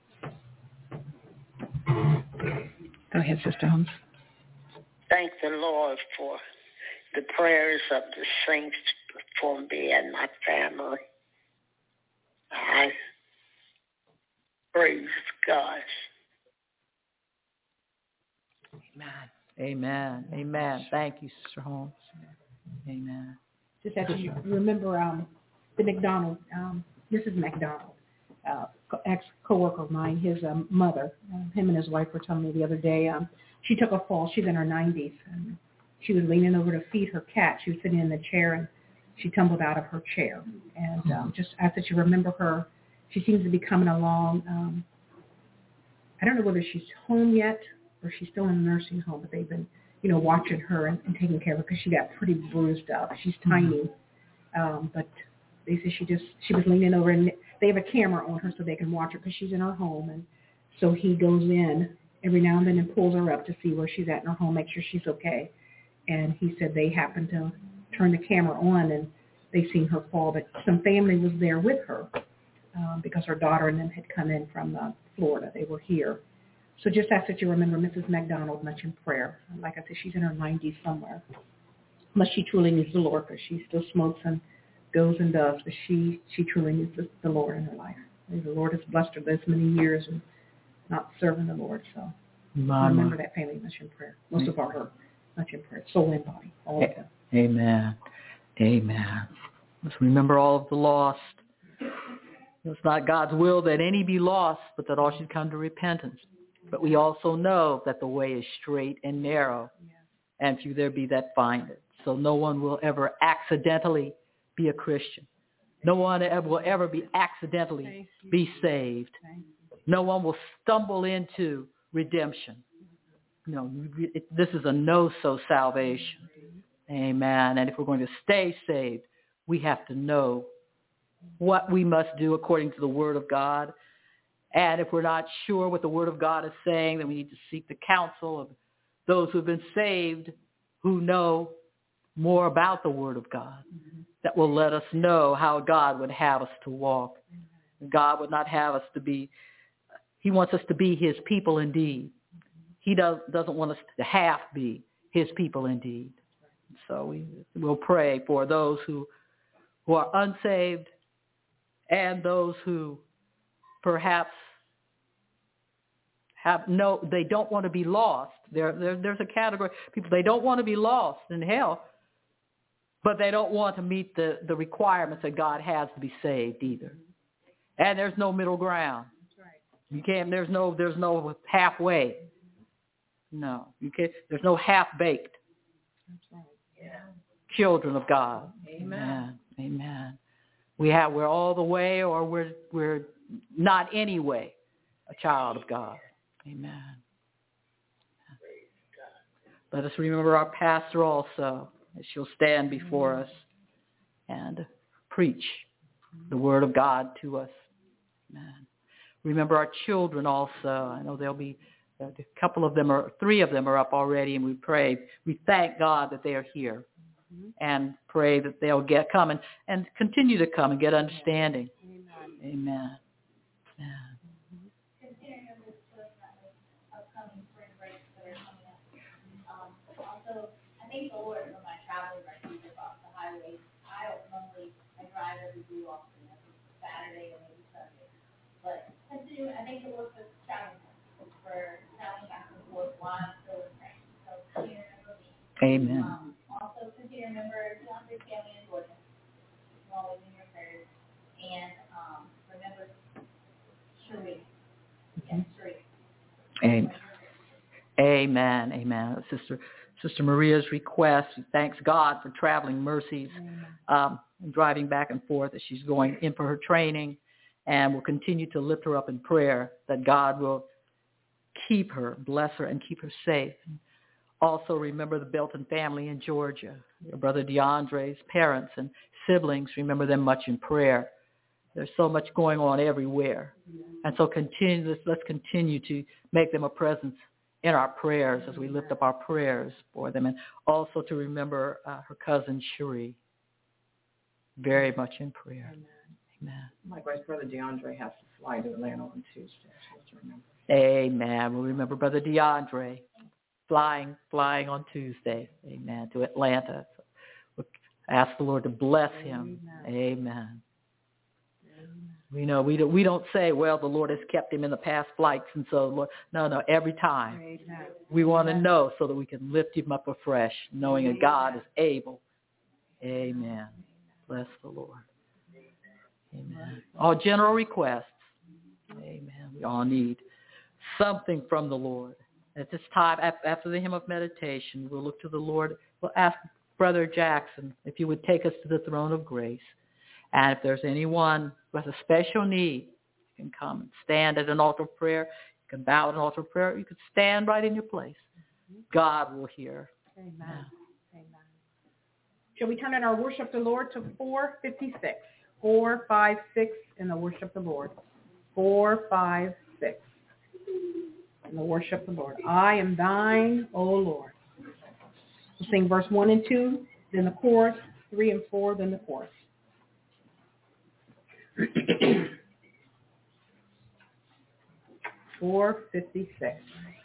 Go ahead, Sister Holmes. Thank the Lord for the prayers of the saints for me and my family. I praise God. Amen. Amen. Amen. Thank you, Sister Holmes. Amen. Just as you remember, um, the McDonald, um, Missus McDonald, uh, ex co-worker of mine, his um, mother, uh, him and his wife were telling me the other day, um, she took a fall. She's in her nineties, and she was leaning over to feed her cat. She was sitting in the chair, and she tumbled out of her chair. And um, just ask that you remember her. She seems to be coming along. Um, I don't know whether she's home yet or she's still in a nursing home, but they've been, you know, watching her and, and taking care of her because she got pretty bruised up. She's tiny, um, but they say she just, she was leaning over, and they have a camera on her so they can watch her because she's in her home. And so he goes in every now and then and pulls her up to see where she's at in her home, make sure she's okay. And he said they happened to turn the camera on and they seen her fall, but some family was there with her um, because her daughter and them had come in from uh, Florida. They were here. So just ask that you remember Missus McDonald much in prayer. Like I said, she's in her nineties somewhere. Unless she truly needs the Lord, because she still smokes and goes and does, but she, she truly needs the, the Lord in her life. And the Lord has blessed her this many years and not serving the Lord. So Mama. Remember that family much in prayer. Most of our her much in prayer. Soul and body, all of them. Amen. Amen. Let's remember all of the lost. It's not God's will that any be lost, but that all should come to repentance. But we also know that the way is straight and narrow, and few there be that find it. So no one will ever accidentally be a Christian. No one ever will ever be accidentally be saved. No one will stumble into redemption. No, it, this is a no-so salvation. Amen. And if we're going to stay saved, we have to know what we must do according to the Word of God. And if we're not sure what the Word of God is saying, then we need to seek the counsel of those who have been saved, who know more about the Word of God, mm-hmm. that will let us know how God would have us to walk. Mm-hmm. God would not have us to be, he wants us to be his people indeed. Mm-hmm. He does, doesn't want us to half be his people indeed. So we will pray for those who, who are unsaved and those who perhaps have no, they don't want to be lost. There, there, there's a category of people, they don't want to be lost in hell, but they don't want to meet the, the requirements that God has to be saved either. And there's no middle ground. That's right. You can't, there's no, there's no halfway. No, you can't, there's no half-baked. That's right. Yeah. Children of God. Amen. Amen. Amen. We have, we're all the way, or we're, we're not any way a child of God. Amen. Let us remember our pastor also, as she'll stand before us and preach the word of God to us. Amen. Remember our children also. I know there'll be a couple of them, or three of them are up already, and we pray. We thank God that they are here, mm-hmm. and pray that they'll get come and, and continue to come and get understanding. Amen. Amen. Yeah. I thank the Lord for my traveling mercies across the highways. I normally I drive every blue often, every Saturday or maybe Sunday. But continue, I thank the Lord for traveling mercies, for traveling back and forth while I'm still in praying. So continue to remember me. Amen. Um, also continue to remember Deontay's family in Georgia. Always in your prayers. And um, remember Sheree. Yes, Sheree. Amen. Amen. Amen. Sister Sister Maria's request. She thanks God for traveling mercies um, and driving back and forth as she's going in for her training, and will continue to lift her up in prayer that God will keep her, bless her, and keep her safe. Also remember the Belton family in Georgia, your brother DeAndre's parents and siblings. Remember them much in prayer. There's so much going on everywhere. And so continue, let's, let's continue to make them a presence in our prayers as we lift up our prayers for them. And also to remember uh, her cousin Cherie, very much in prayer. Amen. Amen. Likewise, Brother DeAndre has to fly to Atlanta on Tuesday. So remember. Amen. We'll remember Brother DeAndre flying, flying on Tuesday. Amen. To Atlanta. So we'll ask the Lord to bless him. Amen. Amen. We know we don't, we don't say, well, the Lord has kept him in the past flights, and so, Lord, no, no, every time. Amen. We want to know so that we can lift him up afresh, knowing that God is able. Amen. Bless the Lord. Amen. All general requests. Amen. We all need something from the Lord. At this time, after the hymn of meditation, we'll look to the Lord. We'll ask Brother Jackson if he would take us to the throne of grace. And if there's anyone who has a special need, you can come and stand at an altar of prayer. You can bow at an altar of prayer. You can stand right in your place. God will hear. Amen. Amen. Shall we turn in our worship the Lord to four fifty-six? four, five, six in the worship the Lord. four, five, six in the worship the Lord. I am thine, O Lord. We'll sing verse one and two, then the chorus, three and four, then the chorus. four fifty-six.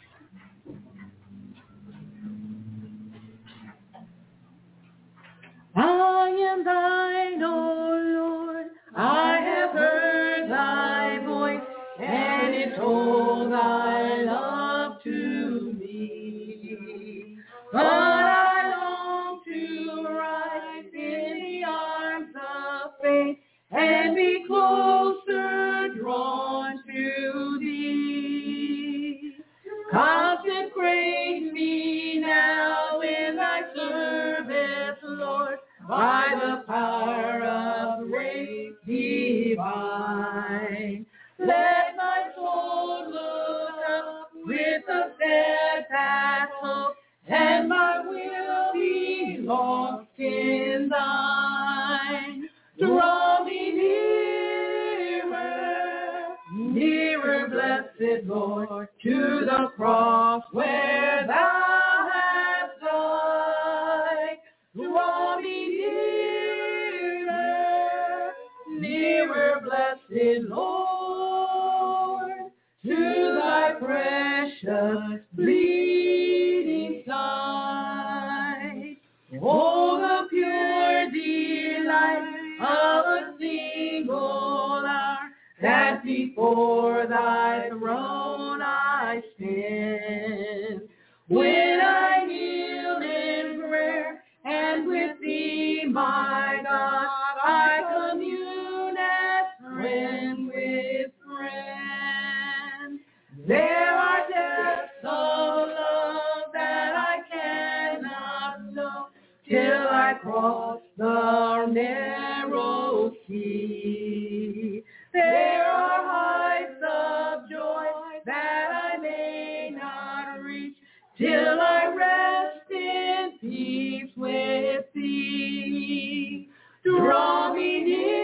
I am thine, O Lord. I have heard thy voice, and it told thy love to me. But I long to rise in the arms of faith and be closer drawn to thee. Consecrate me now in thy service, Lord, by the power of grace divine. Let my soul look up with a steadfast hope, and my will be lost in thine. Draw me nearer, nearer, blessed Lord, to the cross where thou hast died. Draw me nearer, nearer, blessed Lord, to thy precious bleeding side. Oh, the pure delight of a single hour, that before thy throne I stand. When I kneel in prayer, and with thee, my God, I commune as friend with friend. There are depths of love that I cannot know till I cross the narrow sea. There are heights of joy that I may not reach till I rest in peace with thee. Draw me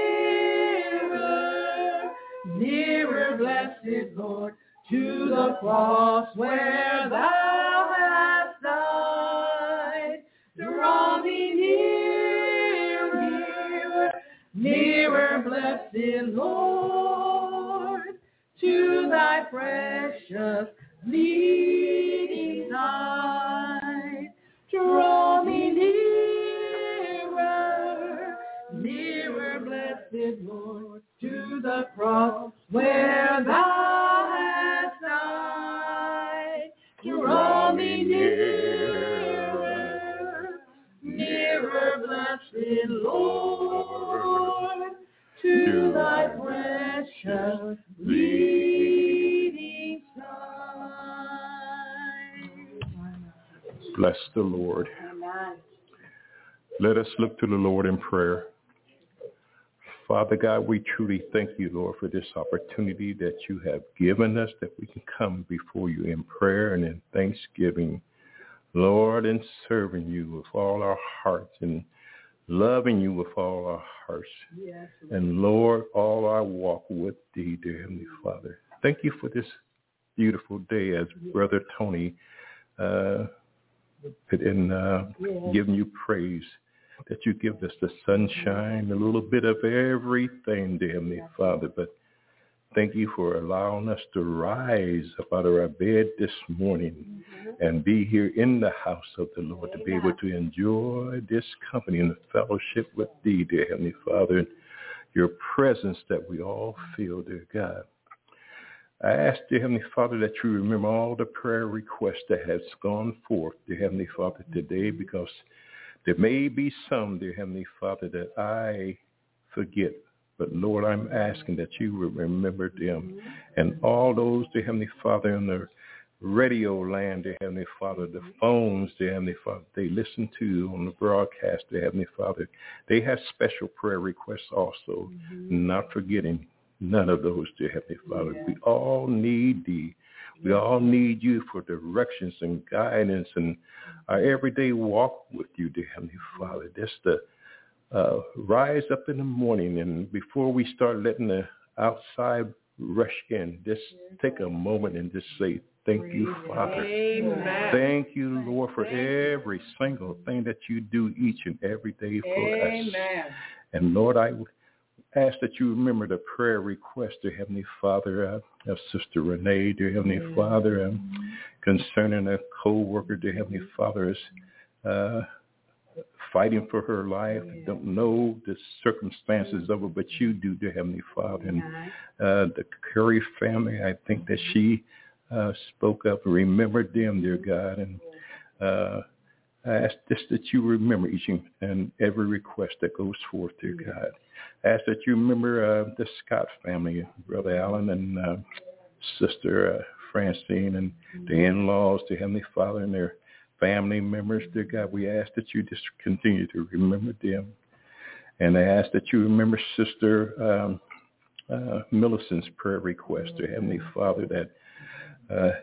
nearer, nearer, blessed Lord, to the cross where thou hast died. Draw me nearer, nearer, nearer, blessed Lord, to thy precious leading side. Draw me nearer, nearer, blessed Lord, to the cross where thou hast died. Draw me nearer, nearer, blessed Lord, to thy precious leading side. Bless the Lord. Amen. Let us look to the Lord in prayer. Father God, we truly thank you, Lord, for this opportunity that you have given us, that we can come before you in prayer and in thanksgiving, Lord, and serving you with all our hearts and loving you with all our hearts. Yes, and Lord, all our walk with thee, dear Heavenly Father. Thank you for this beautiful day, as Brother Tony uh, put in uh, yes. giving you praise, that you give us the sunshine, a little bit of everything, dear Heavenly yes. Father. But thank you for allowing us to rise up out of our bed this morning mm-hmm. and be here in the house of the Lord, Amen. To be able to enjoy this company and the fellowship with thee, dear Heavenly Father, and your presence that we all feel, dear God. I ask, dear Heavenly Father, that you remember all the prayer requests that has gone forth, dear Heavenly Father, today, because there may be some, dear Heavenly Father, that I forget. But, Lord, I'm asking that you will remember them. And all those, dear Heavenly Father, in the radio land, dear Heavenly Father, the phones, dear Heavenly Father, they listen to on the broadcast, dear Heavenly Father. They have special prayer requests also, mm-hmm. not forgetting none of those, dear Heavenly Father. Yeah. We all need thee. We all need you for directions and guidance and our everyday walk with you, dear Heavenly Father. Just to uh, rise up in the morning and before we start letting the outside rush in, just take a moment and just say, thank you, Father. Amen. Thank you, Lord, for every single thing that you do each and every day for Amen. Us. And Lord, I ask that you remember the prayer request, dear Heavenly Father, uh, of Sister Renee, dear Heavenly Amen. Father, um, concerning a co-worker, dear Heavenly Father, is uh, fighting for her life. Amen. Don't know the circumstances of it, but you do, dear Heavenly Father. And uh, the Curry family, I think that she uh, spoke up and remembered them, dear God. And uh, I ask just that you remember each and every request that goes forth, dear God. I ask that you remember uh, the Scott family, Brother Allen and uh, Sister uh, Francine and the in-laws, the Heavenly Father, and their family members, dear God. We ask that you just continue to remember them. And I ask that you remember Sister um, uh, Millicent's prayer request, dear Heavenly Father, that uh,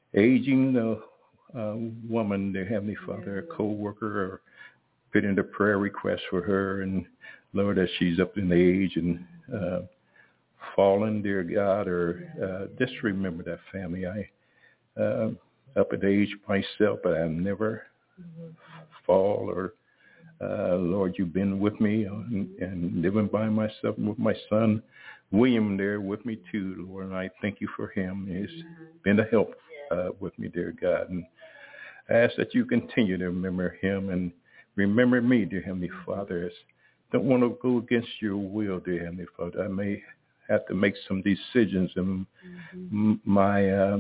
aging uh, uh, woman, dear Heavenly Father, a co-worker, or put in a prayer request for her, and Lord, as she's up in age and uh, fallen, dear God, or uh, just remember that family. I uh, up at age myself, but I never mm-hmm. fall or, uh, Lord, you've been with me and, and living by myself with my son, William, there with me too, Lord, and I thank you for him. He's mm-hmm. been a help uh, with me, dear God, and I ask that you continue to remember him and remember me, dear Heavenly Father. As don't want to go against your will, dear Heavenly Father. I may have to make some decisions in mm-hmm. my uh,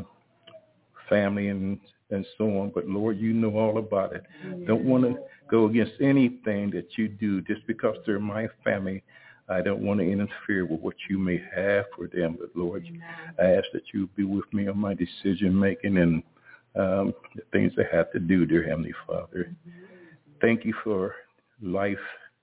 family and, and so on, but Lord, you know all about it. Mm-hmm. Don't want to go against anything that you do just because they're my family. I don't want to interfere with what you may have for them, but Lord, mm-hmm. I ask that you be with me on my decision making and um, the things I have to do, dear Heavenly Father. Mm-hmm. Thank you for life.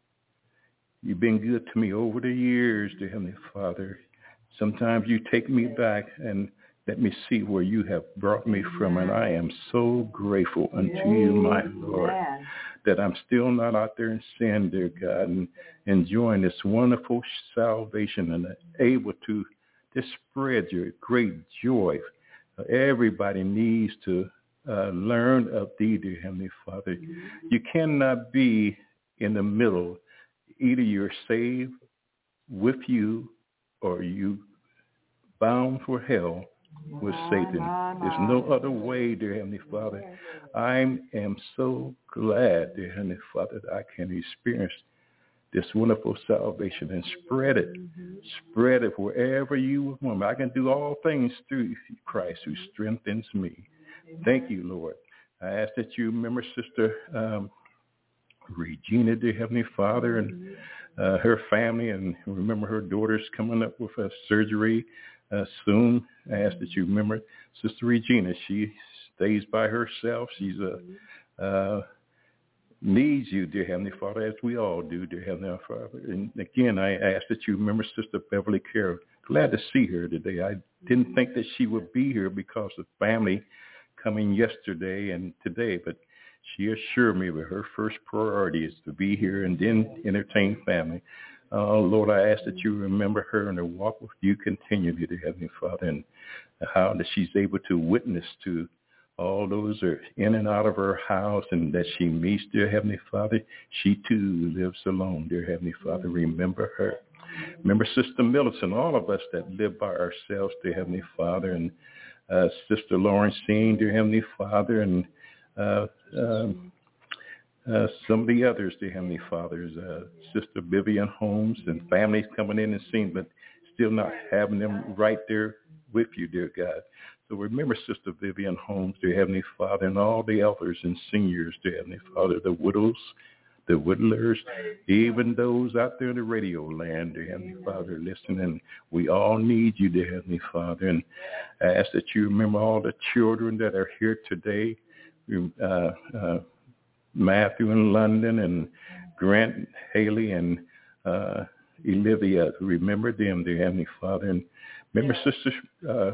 You've been good to me over the years, dear Heavenly Father. Sometimes you take me back and let me see where you have brought me from, and I am so grateful unto you, my Lord, that I'm still not out there in sin, dear God, and enjoying this wonderful salvation and able to just spread your great joy. Everybody needs to uh, learn of thee, dear Heavenly Father. You cannot be in the middle. Either you're saved with you or you bound for hell with Satan. There's no other way, dear Heavenly Father. I am so glad, dear Heavenly Father, that I can experience this wonderful salvation and spread it. Mm-hmm. Spread it wherever you want. I can do all things through Christ who strengthens me. Mm-hmm. Thank you, Lord. I ask that you remember Sister um, Regina, dear Heavenly Father, and uh, her family, and remember her daughter's coming up with a surgery uh, soon. I ask that you remember Sister Regina. She stays by herself. She's a uh, needs you, dear Heavenly Father, as we all do, dear Heavenly Father. And again, I ask that you remember Sister Beverly Carroll. Glad to see her today. I didn't think that she would be here because of family coming yesterday and today, but she assured me that her first priority is to be here and then entertain family. Uh, Lord, I ask that you remember her and her walk with you continually, dear Heavenly Father, and how that she's able to witness to all those are in and out of her house, and that she meets, dear Heavenly Father. She too lives alone, dear Heavenly Father. Remember her. Remember Sister Millicent, all of us that live by ourselves, dear Heavenly Father, and uh, Sister Lawrence Seen, dear Heavenly Father, and uh, um, uh, some of the others, dear Heavenly Fathers, uh, Sister Vivian Holmes, and families coming in and seeing, but still not having them right there with you, dear God. So remember Sister Vivian Holmes, dear Heavenly Father, and all the elders and seniors, dear Heavenly Father, the widows, the whittlers, even those out there in the radio land, dear Heavenly Father, listening. We all need you, dear Heavenly Father, and I ask that you remember all the children that are here today, uh, uh, Matthew in London, and Grant, Haley, and uh, Olivia. Remember them, dear Heavenly Father, and remember Sister uh,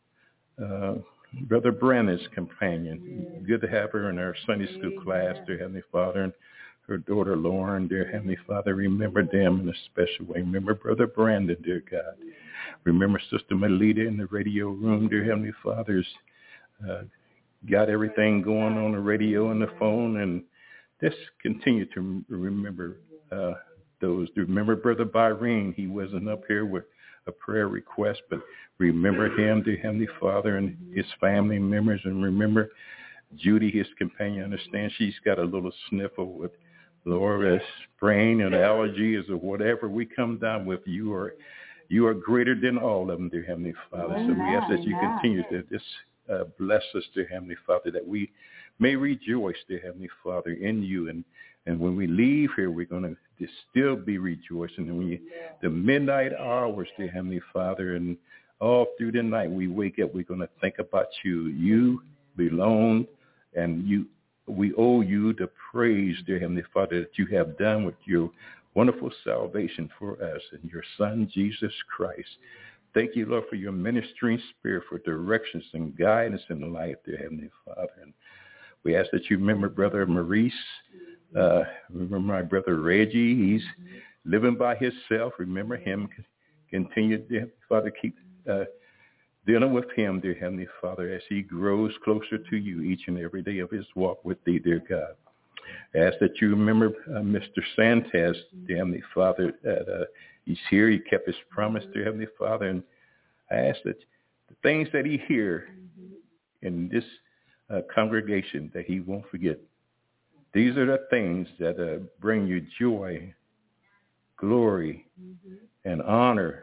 uh, Brother Brandon's companion. Good to have her in our Sunday school class, dear Heavenly Father, and her daughter Lauren, dear Heavenly Father. Remember them in a special way. Remember Brother Brandon, dear God. Remember Sister Melita in the radio room, dear Heavenly Father's uh, got everything going on the radio and the phone, and just continue to remember uh, those. Remember Brother Byrene. He wasn't up here with a prayer request, but remember him, dear Heavenly Father, and his family members, and remember Judy, his companion. I understand she's got a little sniffle with Laura's sprain and allergies or whatever we come down with. You are you are greater than all of them, dear Heavenly Father. Amen. So we ask that you continue to just uh, bless us, dear Heavenly Father, that we may rejoice, dear Heavenly Father, in you. And, and when we leave here, we're going to still be rejoicing. And when you, the midnight hours, dear Heavenly Father, and all through the night we wake up, we're going to think about you. You belong, and you we owe you the praise, dear Heavenly Father, that you have done with your wonderful salvation for us and your Son, Jesus Christ. Thank you, Lord, for your ministering spirit, for directions and guidance in life, dear Heavenly Father. And we ask that you remember Brother Maurice, uh, remember my brother Reggie. He's living by himself. Remember him. Continue, dear Father, keep uh, dealing with him, dear Heavenly Father, as he grows closer to you each and every day of his walk with thee, dear God. I ask that you remember uh, Mister Santos, dear Heavenly Father, that uh, he's here. He kept his promise, dear Heavenly Father. And I ask that the things that he hear in this uh, congregation, that he won't forget. These are the things that uh, bring you joy, glory, and honor,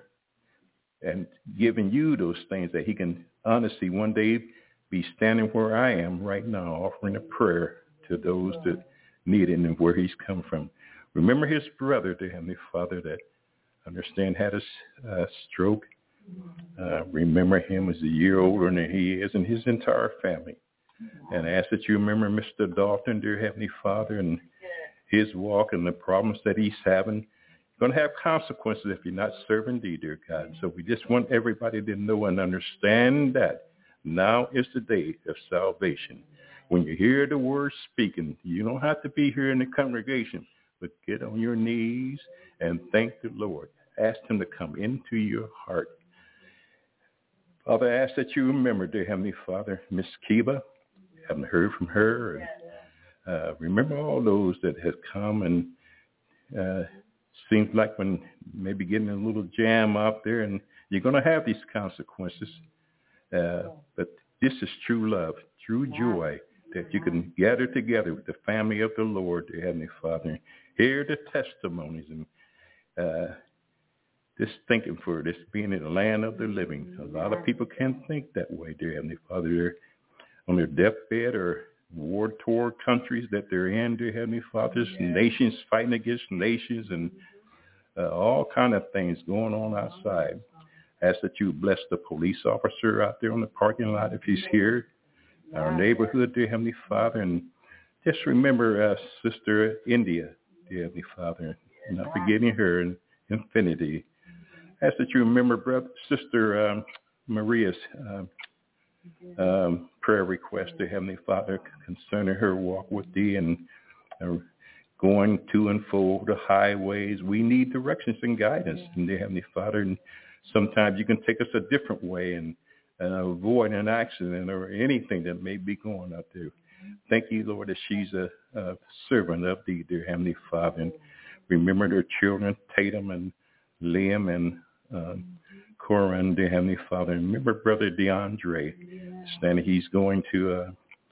and giving you those things that he can honestly one day be standing where I am right now, offering a prayer to those that need it and where he's come from. Remember his brother, dear Heavenly Father, that I understand had a uh, stroke. Uh, remember him as a year older than he is, and his entire family. And I ask that you remember Mister Dalton, dear Heavenly Father, and his walk and the problems that he's having. You're going to have consequences if you're not serving thee, dear God. So we just want everybody to know and understand that now is the day of salvation. When you hear the word speaking, you don't have to be here in the congregation, but get on your knees and thank the Lord. Ask him to come into your heart. Father, I ask that you remember, dear Heavenly Father, Miss Kiva. Haven't heard from her. And, uh, remember all those that have come, and uh, seems like when maybe getting a little jam out there, and you're going to have these consequences. Uh, but this is true love, true joy, that you can gather together with the family of the Lord, dear Heavenly Father, and hear the testimonies, and uh, just thinking for this being in the land of the living. A lot of people can't think that way, dear Heavenly Father. They're on their deathbed or war-torn countries that they're in, dear Heavenly Fathers, nations fighting against nations, and uh, all kind of things going on outside. Ask that you bless the police officer out there on the parking lot if he's here, our neighborhood, dear Heavenly Father, and just remember uh, Sister India, dear Heavenly Father, and not forgetting her in infinity. I ask that you remember brother, Sister um, Maria's um, um, prayer request, dear Heavenly Father, concerning her walk with Thee and uh, going to and fro the highways. We need directions and guidance, and dear Heavenly Father, and sometimes you can take us a different way and, and avoid an accident or anything that may be going out there. Thank you, Lord, that she's a, a servant of Thee, dear Heavenly Father. And remember their children, Tatum and Liam and um, Corin, dear Heavenly Father. And remember Brother DeAndre, and he's going to uh,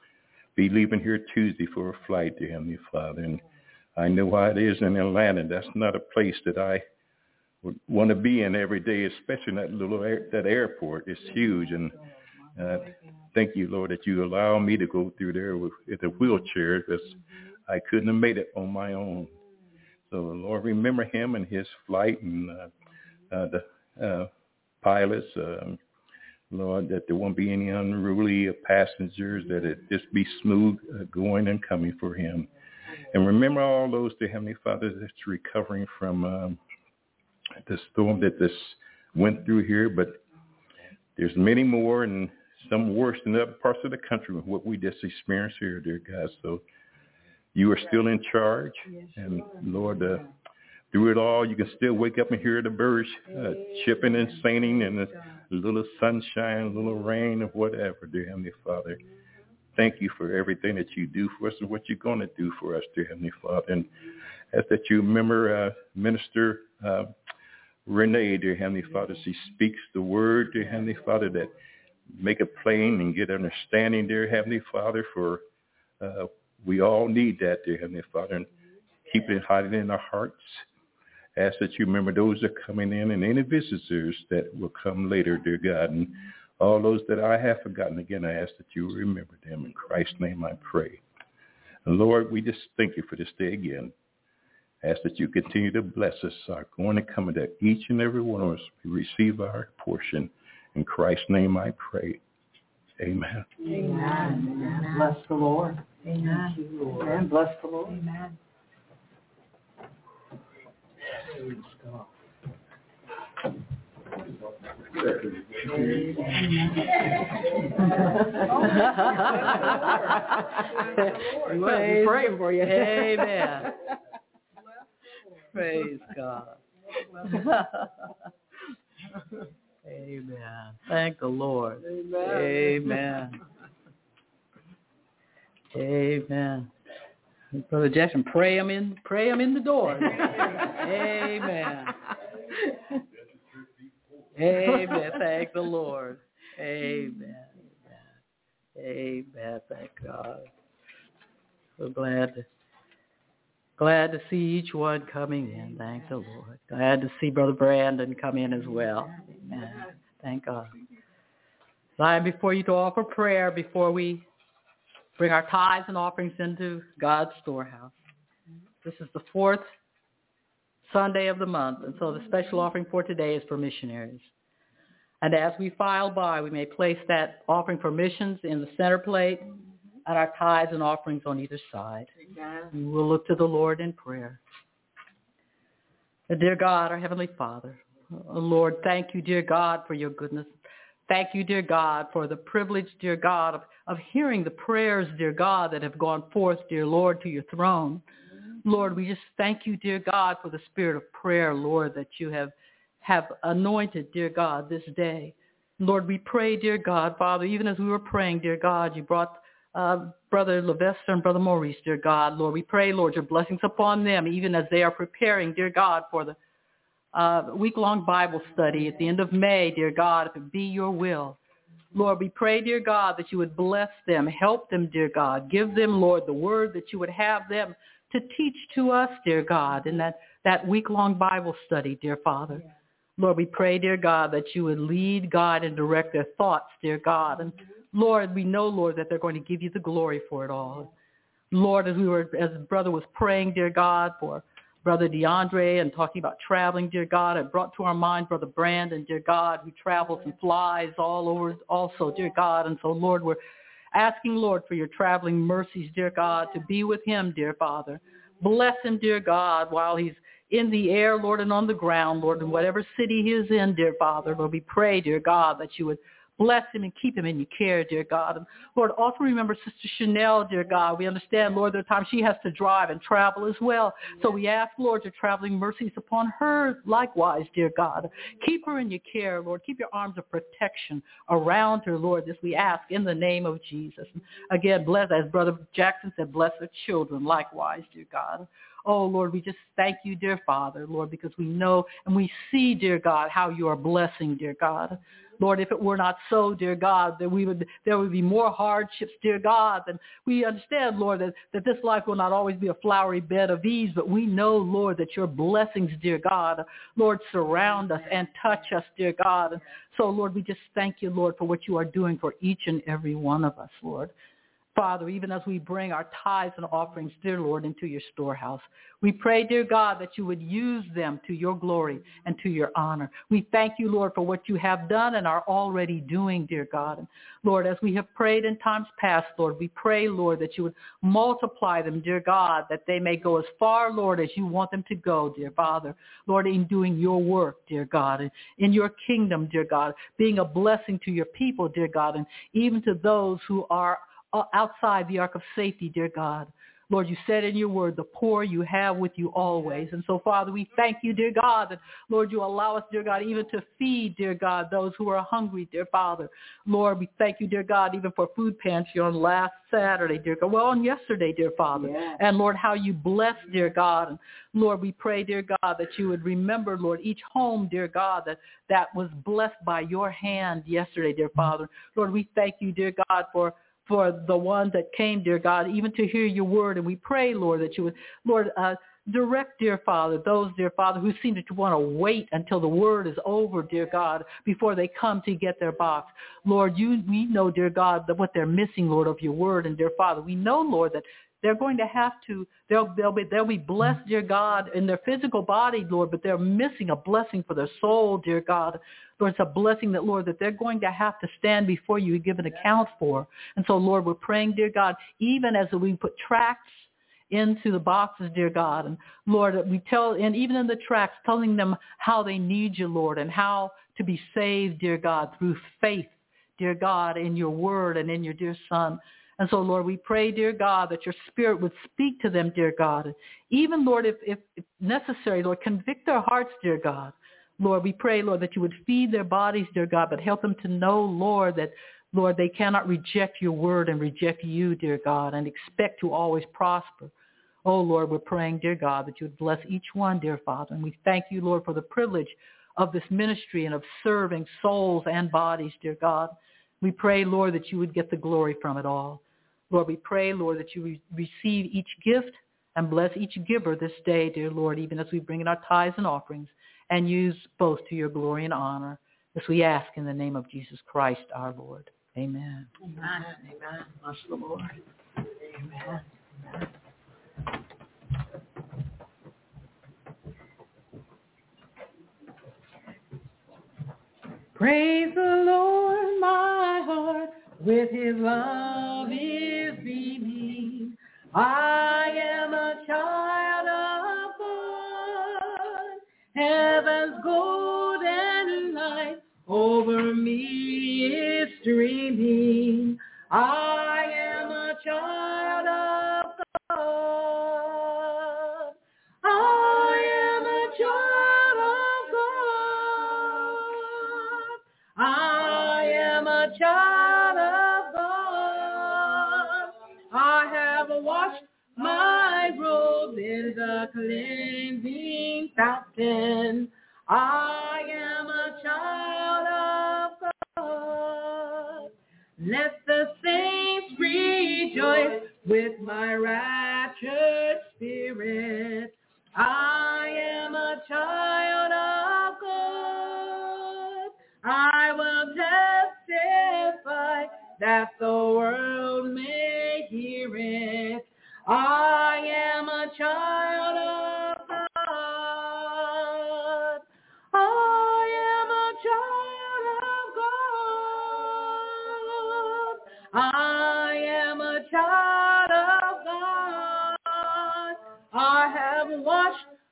be leaving here Tuesday for a flight, dear Heavenly Father. And I know how it is in Atlanta. That's not a place that I would want to be in every day, especially in that little air, that airport. It's huge. And uh, thank you, Lord, that you allow me to go through there with, with a wheelchair, because I couldn't have made it on my own. So, Lord, remember him and his flight, and uh, uh, the uh, pilots, uh, Lord, that there won't be any unruly passengers, that it just be smooth uh, going and coming for him. And remember all those, dear Heavenly Father, that's recovering from um, the storm that this went through here, but there's many more, and some worse in other parts of the country with what we just experienced here, dear God. So you are still in charge, and Lord, uh, through it all, you can still wake up and hear the birds uh, chirping and singing, and a little sunshine, a little rain, or whatever, dear Heavenly Father. Thank you for everything that you do for us and what you're going to do for us, dear Heavenly Father. And ask that you remember uh, Minister uh, Renee, dear Heavenly Father. She speaks the word, dear Heavenly Father, that make it plain and get understanding, dear Heavenly Father, for uh, we all need that, dear Heavenly Father, and keep it hiding in our hearts. Ask that you remember those that are coming in and any visitors that will come later, dear God. And all those that I have forgotten, again, I ask that you remember them. In Christ's name I pray. And Lord, we just thank you for this day again. Ask that you continue to bless us, our going and coming, that each and every one of us receive our portion. In Christ's name I pray. Amen. Amen. Amen. Bless the Lord. Amen. You, Lord. Amen. Bless the Lord. Amen. Praise God. We will be praying for you. Amen. Praise God. Amen. Thank the Lord. Amen. Amen. Brother Jackson, pray him in, pray him in the door. Amen. Amen. Thank the Lord. Amen. Amen. Amen. Thank God. So glad to, glad to see each one coming in. Thank the Lord. Glad to see Brother Brandon come in as well. Amen. Thank God. So I am before you to offer prayer before we bring our tithes and offerings into God's storehouse. This is the fourth Sunday of the month, and so the special offering for today is for missionaries. And as we file by, we may place that offering for missions in the center plate and our tithes and offerings on either side. And we'll look to the Lord in prayer. Dear God, our Heavenly Father, oh Lord, thank you, dear God, for your goodness. Thank you, dear God, for the privilege, dear God, of, of hearing the prayers, dear God, that have gone forth, dear Lord, to your throne. Lord, we just thank you, dear God, for the spirit of prayer, Lord, that you have, have anointed, dear God, this day. Lord, we pray, dear God, Father, even as we were praying, dear God, you brought uh, Brother Levester and Brother Maurice, dear God. Lord, we pray, Lord, your blessings upon them, even as they are preparing, dear God, for the uh, week-long Bible study at the end of May, dear God, if it be your will. Lord, we pray, dear God, that you would bless them, help them, dear God. Give them, Lord, the word that you would have them to teach to us, dear God, in that, that week-long Bible study, dear Father. Yeah. Lord, we pray, dear God, that you would lead, guide, and direct their thoughts, dear God. And Lord, we know, Lord, that they're going to give you the glory for it all. Lord, as we were, as brother was praying, dear God, for Brother DeAndre and talking about traveling, dear God, it brought to our mind Brother Brandon, dear God, who travels and flies all over also, dear God. And so, Lord, we're asking, Lord, for your traveling mercies, dear God, to be with him, dear Father. Bless him, dear God, while he's in the air, Lord, and on the ground, Lord, in whatever city he is in, dear Father. Lord, we pray, dear God, that you would bless him and keep him in your care, dear God. And Lord, also remember Sister Chanel, dear God. We understand, Lord, there are times she has to drive and travel as well. So we ask, Lord, your traveling mercies upon her likewise, dear God. Keep her in your care, Lord. Keep your arms of protection around her, Lord, this we ask in the name of Jesus. And again, bless, as Brother Jackson said, bless her children likewise, dear God. Oh, Lord, we just thank you, dear Father, Lord, because we know and we see, dear God, how you are blessing, dear God. Lord, if it were not so, dear God, that we would there would be more hardships, dear God. And we understand, Lord, that, that this life will not always be a flowery bed of ease, but we know, Lord, that your blessings, dear God, Lord, surround us and touch us, dear God. And so, Lord, we just thank you, Lord, for what you are doing for each and every one of us, Lord. Father, even as we bring our tithes and offerings, dear Lord, into your storehouse, we pray, dear God, that you would use them to your glory and to your honor. We thank you, Lord, for what you have done and are already doing, dear God. And Lord, as we have prayed in times past, Lord, we pray, Lord, that you would multiply them, dear God, that they may go as far, Lord, as you want them to go, dear Father. Lord, in doing your work, dear God, and in your kingdom, dear God, being a blessing to your people, dear God, and even to those who are outside the ark of safety, dear God. Lord, you said in your word, the poor you have with you always. And so, Father, we thank you, dear God, that, Lord, you allow us, dear God, even to feed, dear God, those who are hungry, dear Father. Lord, we thank you, dear God, even for food pantry on last Saturday, dear God. Well, on yesterday, dear Father. Yeah. And, Lord, how you bless, dear God. And, Lord, we pray, dear God, that you would remember, Lord, each home, dear God, that, that was blessed by your hand yesterday, dear Father. Lord, we thank you, dear God, for for the ones that came, dear God, even to hear your word. And we pray, Lord, that you would, Lord, uh, direct, dear Father, those, dear Father, who seem to want to wait until the word is over, dear God, before they come to get their box. Lord, you, we know, dear God, that what they're missing, Lord, of your word. And, dear Father, we know, Lord, that they're going to have to, they'll, they'll be, they'll be blessed, dear God, in their physical body, Lord, but they're missing a blessing for their soul, dear God. Lord, it's a blessing that, Lord, that they're going to have to stand before you and give an account for. And so, Lord, we're praying, dear God, even as we put tracts into the boxes, dear God, and Lord, we tell, and even in the tracts, telling them how they need you, Lord, and how to be saved, dear God, through faith, dear God, in your word and in your dear Son. And so, Lord, we pray, dear God, that your Spirit would speak to them, dear God. Even, Lord, if, if, if necessary, Lord, convict their hearts, dear God. Lord, we pray, Lord, that you would feed their bodies, dear God, but help them to know, Lord, that, Lord, they cannot reject your word and reject you, dear God, and expect to always prosper. Oh, Lord, we're praying, dear God, that you would bless each one, dear Father. And we thank you, Lord, for the privilege of this ministry and of serving souls and bodies, dear God. We pray, Lord, that you would get the glory from it all. Lord, we pray, Lord, that you re- receive each gift and bless each giver this day, dear Lord, even as we bring in our tithes and offerings, and use both to your glory and honor. This we ask in the name of Jesus Christ, our Lord. Amen. Amen. Amen. Bless the Lord. Amen. Amen. Praise the Lord, my heart, with his love is beneath. I am a child of God, heaven's golden light over me is streaming. I am a child of God. I am a child of God. I am a child of God. I have washed my robe in the cleansing fountain. I am a child of God. Let the saints rejoice with my raptured spirit. I am a child of God. I will testify that the world may hear it. I am a child of God. I am a child of God. I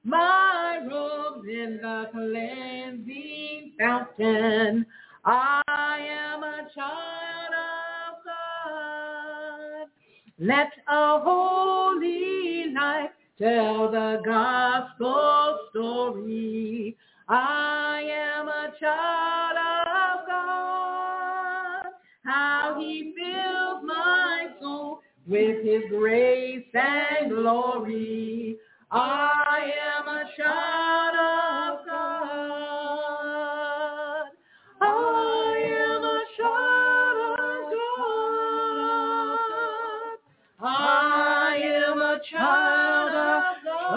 my robes in the cleansing fountain. I am a child of God. Let a holy life tell the gospel story. I am a child of God. How he fills my soul with his grace and glory. I am a child of God. I am a child of God. I am a child of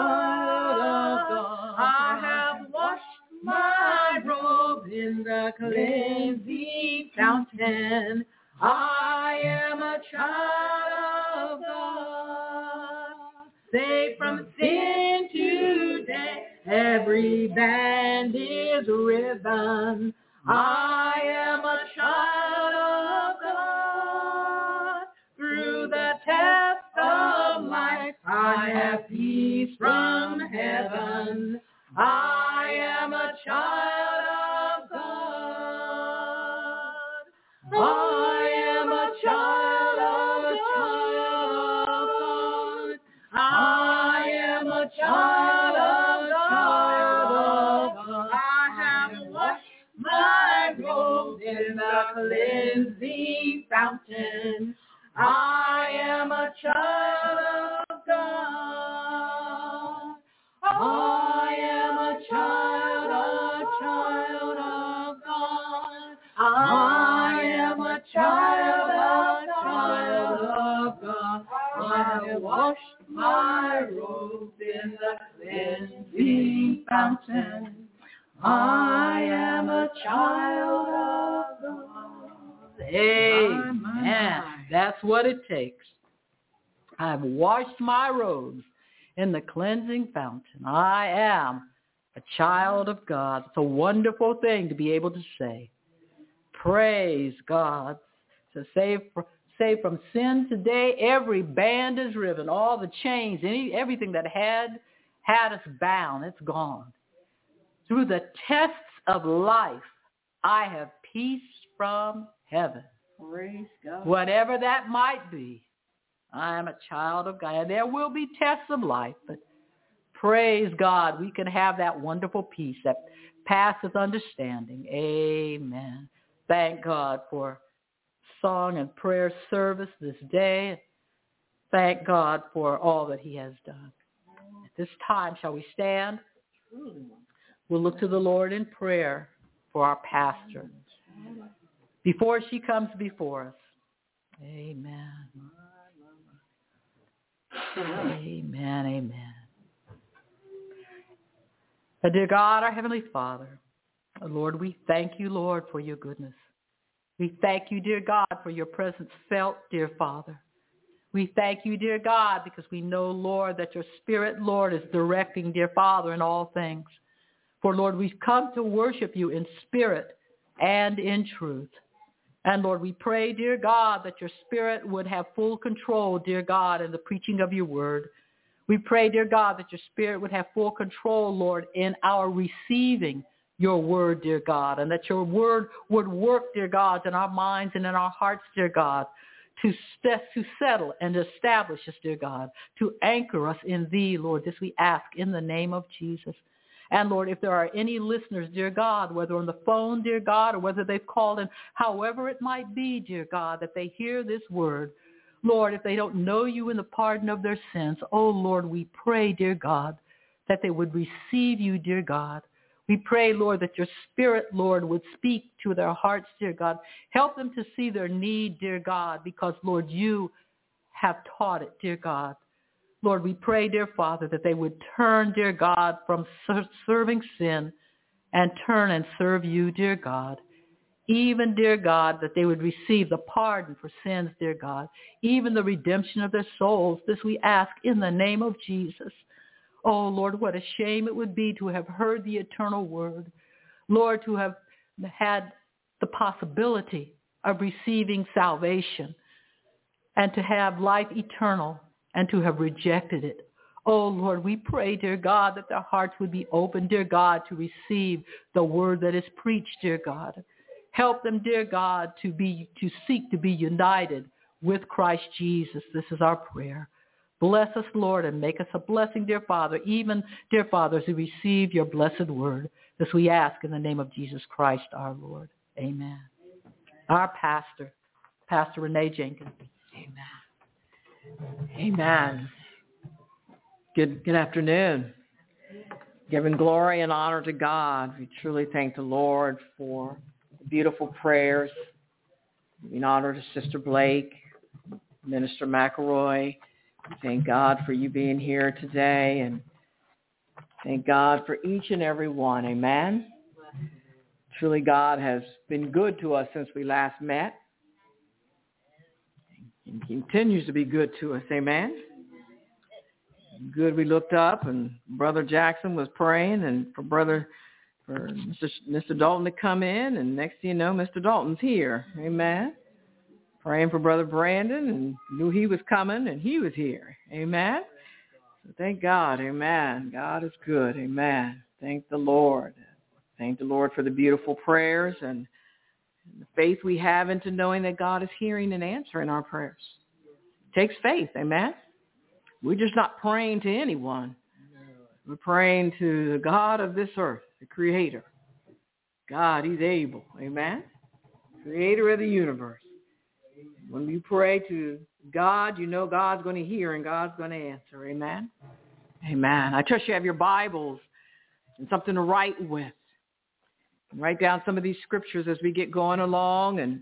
God. I have washed my robe in the cleansing fountain. I am a child of God. Saved from sin today, every band is riven. I am a child of God. Through the test of life, I have peace from heaven. I am a child of God. I am a child of God. I am a child of God. I have washed my robe in the cleansing fountain. I am a child of God. I am a child, a child of God. I am a child, a child of God. I have washed my robes in the cleansing fountain. I am a child of God. Amen. That's what it takes. I've washed my robes in the cleansing fountain. I am a child of God. It's a wonderful thing to be able to say. Praise God. To save, save from sin today, every band is riven. All the chains, any, everything that had, had us bound, it's gone. Through the tests of life, I have peace from heaven. Praise God. Whatever that might be, I am a child of God. There will be tests of life, but praise God, we can have that wonderful peace that passeth understanding. Amen. Thank God for song and prayer service this day. Thank God for all that he has done. At this time, shall we stand? We'll look to the Lord in prayer for our pastor before she comes before us. Amen. Amen, amen. And dear God, our Heavenly Father, Lord, we thank you, Lord, for your goodness. We thank you, dear God, for your presence felt, dear Father. We thank you, dear God, because we know, Lord, that your Spirit, Lord, is directing, dear Father, in all things. For, Lord, we've come to worship you in spirit and in truth. And, Lord, we pray, dear God, that your Spirit would have full control, dear God, in the preaching of your word. We pray, dear God, that your Spirit would have full control, Lord, in our receiving your word, dear God, and that your word would work, dear God, in our minds and in our hearts, dear God, to, st- to settle and establish us, dear God, to anchor us in thee, Lord. This we ask in the name of Jesus. And, Lord, if there are any listeners, dear God, whether on the phone, dear God, or whether they've called in, however it might be, dear God, that they hear this word, Lord, if they don't know you in the pardon of their sins, oh, Lord, we pray, dear God, that they would receive you, dear God. We pray, Lord, that your Spirit, Lord, would speak to their hearts, dear God. Help them to see their need, dear God, because, Lord, you have taught it, dear God. Lord, we pray, dear Father, that they would turn, dear God, from ser- serving sin and turn and serve you, dear God. Even, dear God, that they would receive the pardon for sins, dear God. Even the redemption of their souls. This we ask in the name of Jesus. Oh, Lord, what a shame it would be to have heard the eternal word. Lord, to have had the possibility of receiving salvation and to have life eternal and to have rejected it. Oh, Lord, we pray, dear God, that their hearts would be open, dear God, to receive the word that is preached, dear God. Help them, dear God, to be to seek to be united with Christ Jesus. This is our prayer. Bless us, Lord, and make us a blessing, dear Father, even, dear Father, as we receive your blessed word. This we ask in the name of Jesus Christ, our Lord. Amen. Our pastor, Pastor Renee Jenkins. Amen. Amen. Good, good afternoon. Giving glory and honor to God. We truly thank the Lord for the beautiful prayers. Giving honor to Sister Blake, Minister McElroy. Thank God for you being here today, and thank God for each and every one. Amen. Truly, God has been good to us since we last met. He continues to be good to us. Amen. Good. We looked up, and Brother Jackson was praying, and for Brother, for Mister Mister Dalton to come in, and next thing you know, Mister Dalton's here. Amen. Praying for Brother Brandon, and knew he was coming, and he was here. Amen. So thank God. Amen. God is good. Amen. Thank the Lord. Thank the Lord for the beautiful prayers and the faith we have into knowing that God is hearing and answering our prayers. It takes faith. Amen. We're just not praying to anyone. We're praying to the God of this earth, the Creator. God, He's able. Amen. Creator of the universe. When you pray to God, you know God's going to hear and God's going to answer. Amen. Amen. I trust you have your Bibles and something to write with. And write down some of these scriptures as we get going along. And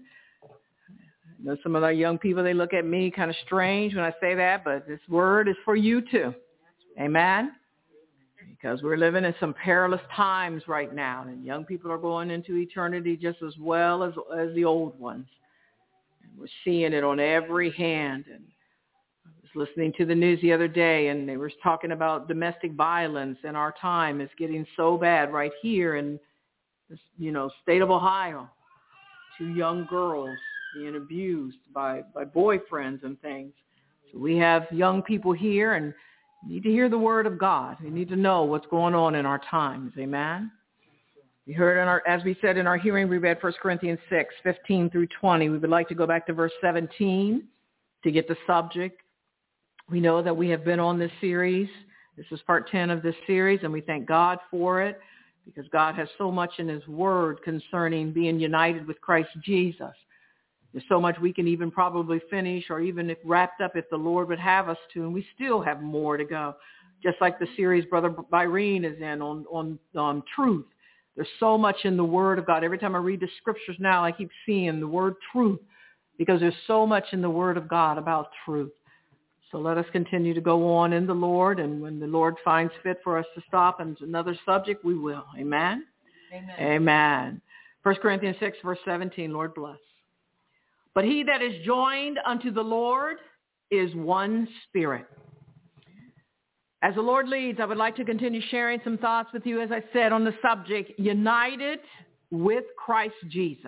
I know some of our young people, they look at me kind of strange when I say that, but this word is for you too. Amen. Because we're living in some perilous times right now, and young people are going into eternity just as well as, as the old ones. And we're seeing it on every hand. And I was listening to the news the other day, and they were talking about domestic violence in our time is getting so bad right here in this, you know, state of Ohio. Two young girls being abused by, by boyfriends and things. So we have young people here, and we need to hear the word of God. We need to know what's going on in our times. Amen. We heard in our, as we said in our hearing, we read First Corinthians six, fifteen through twenty. We would like to go back to verse seventeen to get the subject. We know that we have been on this series. This is part ten of this series, and we thank God for it because God has so much in his word concerning being united with Christ Jesus. There's so much we can even probably finish or even if wrapped up if the Lord would have us to, and we still have more to go. Just like the series Brother Byrene is in on, on, on truth. There's so much in the word of God. Every time I read the scriptures now, I keep seeing the word truth because there's so much in the word of God about truth. So let us continue to go on in the Lord, and when the Lord finds fit for us to stop and another subject, we will. Amen? Amen. Amen. First Corinthians six, verse seventeen, Lord bless. But he that is joined unto the Lord is one spirit. As the Lord leads, I would like to continue sharing some thoughts with you, as I said, on the subject, united with Christ Jesus.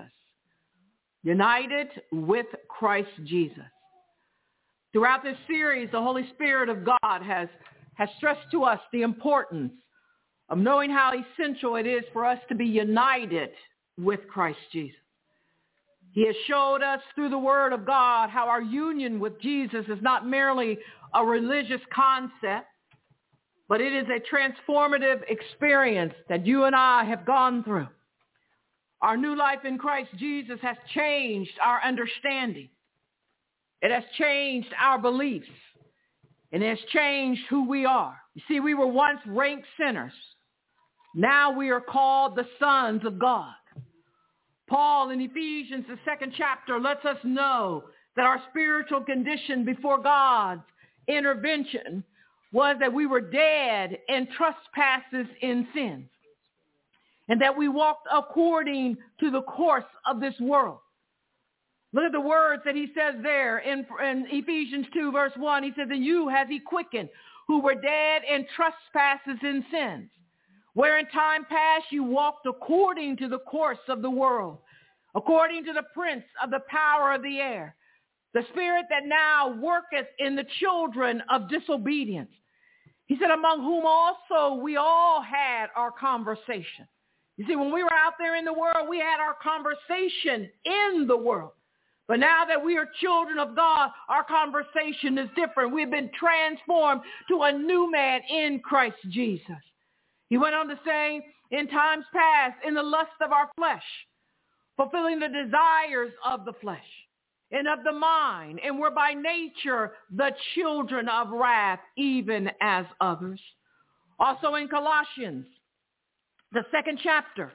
United with Christ Jesus. Throughout this series, the Holy Spirit of God has, has stressed to us the importance of knowing how essential it is for us to be united with Christ Jesus. He has showed us through the Word of God how our union with Jesus is not merely a religious concept, but it is a transformative experience that you and I have gone through. Our new life in Christ Jesus has changed our understanding. It has changed our beliefs. And it has changed who we are. You see, we were once ranked sinners. Now we are called the sons of God. Paul in Ephesians, the second chapter, lets us know that our spiritual condition before God's intervention was that we were dead in trespasses in sins, and that we walked according to the course of this world. Look at the words that he says there in, in Ephesians two, verse one. He says, and you has he quickened, who were dead in trespasses and sins, where in time past you walked according to the course of the world, according to the prince of the power of the air, the spirit that now worketh in the children of disobedience, He said, among whom also we all had our conversation. You see, when we were out there in the world, we had our conversation in the world. But now that we are children of God, our conversation is different. We've been transformed to a new man in Christ Jesus. He went on to say, in times past, in the lust of our flesh, fulfilling the desires of the flesh and of the mind, and were by nature the children of wrath, even as others. Also in Colossians, the second chapter,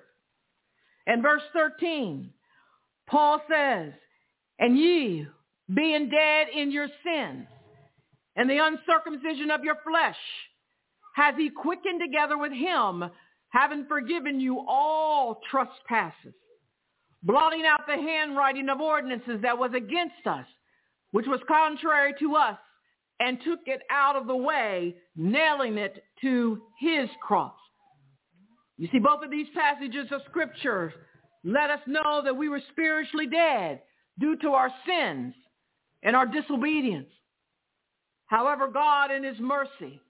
and verse thirteen, Paul says, and ye, being dead in your sins, and the uncircumcision of your flesh, has he quickened together with him, having forgiven you all trespasses, blotting out the handwriting of ordinances that was against us, which was contrary to us, and took it out of the way, nailing it to his cross. You see, both of these passages of Scripture let us know that we were spiritually dead due to our sins and our disobedience. However, God in his mercy,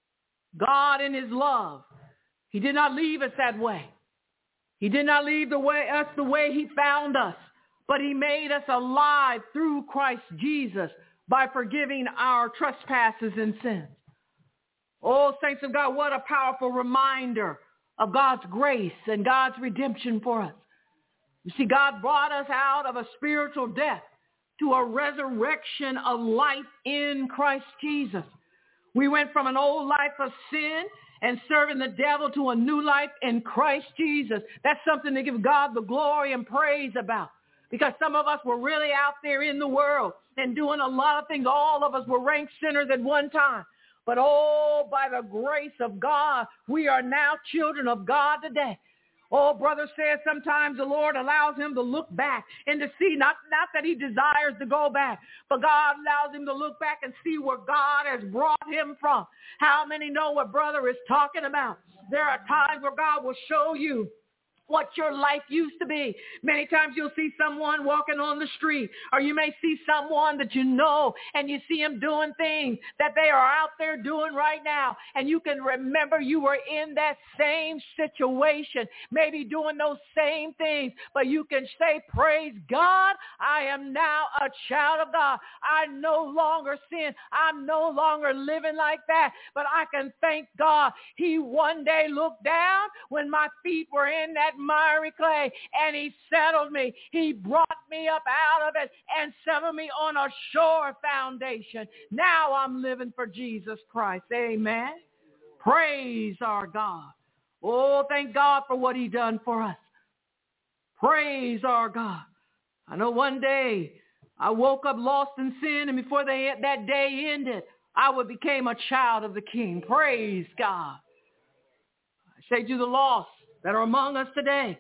God in his love, he did not leave us that way. He did not leave the way, us the way he found us, but he made us alive through Christ Jesus by forgiving our trespasses and sins. Oh, saints of God, what a powerful reminder of God's grace and God's redemption for us. You see, God brought us out of a spiritual death to a resurrection of life in Christ Jesus. We went from an old life of sin and serving the devil to a new life in Christ Jesus. That's something to give God the glory and praise about, because some of us were really out there in the world and doing a lot of things. All of us were ranked sinners at one time. But oh, by the grace of God, we are now children of God today. Oh, brother says sometimes the Lord allows him to look back and to see, not, not that he desires to go back, but God allows him to look back and see where God has brought him from. How many know what brother is talking about? There are times where God will show you what your life used to be. Many times you'll see someone walking on the street, or you may see someone that you know, and you see them doing things that they are out there doing right now, and you can remember you were in that same situation, maybe doing those same things, but you can say, praise God, I am now a child of God. I no longer sin. I'm no longer living like that, but I can thank God. He one day looked down when my feet were in that miry clay, and he settled me. He brought me up out of it and settled me on a sure foundation. Now I'm living for Jesus Christ. Amen. Praise our God. Oh, thank God for what he done for us. Praise our God. I know one day I woke up lost in sin, and before they, that day ended, I would became a child of the King. Praise God. I say to the lost that are among us today,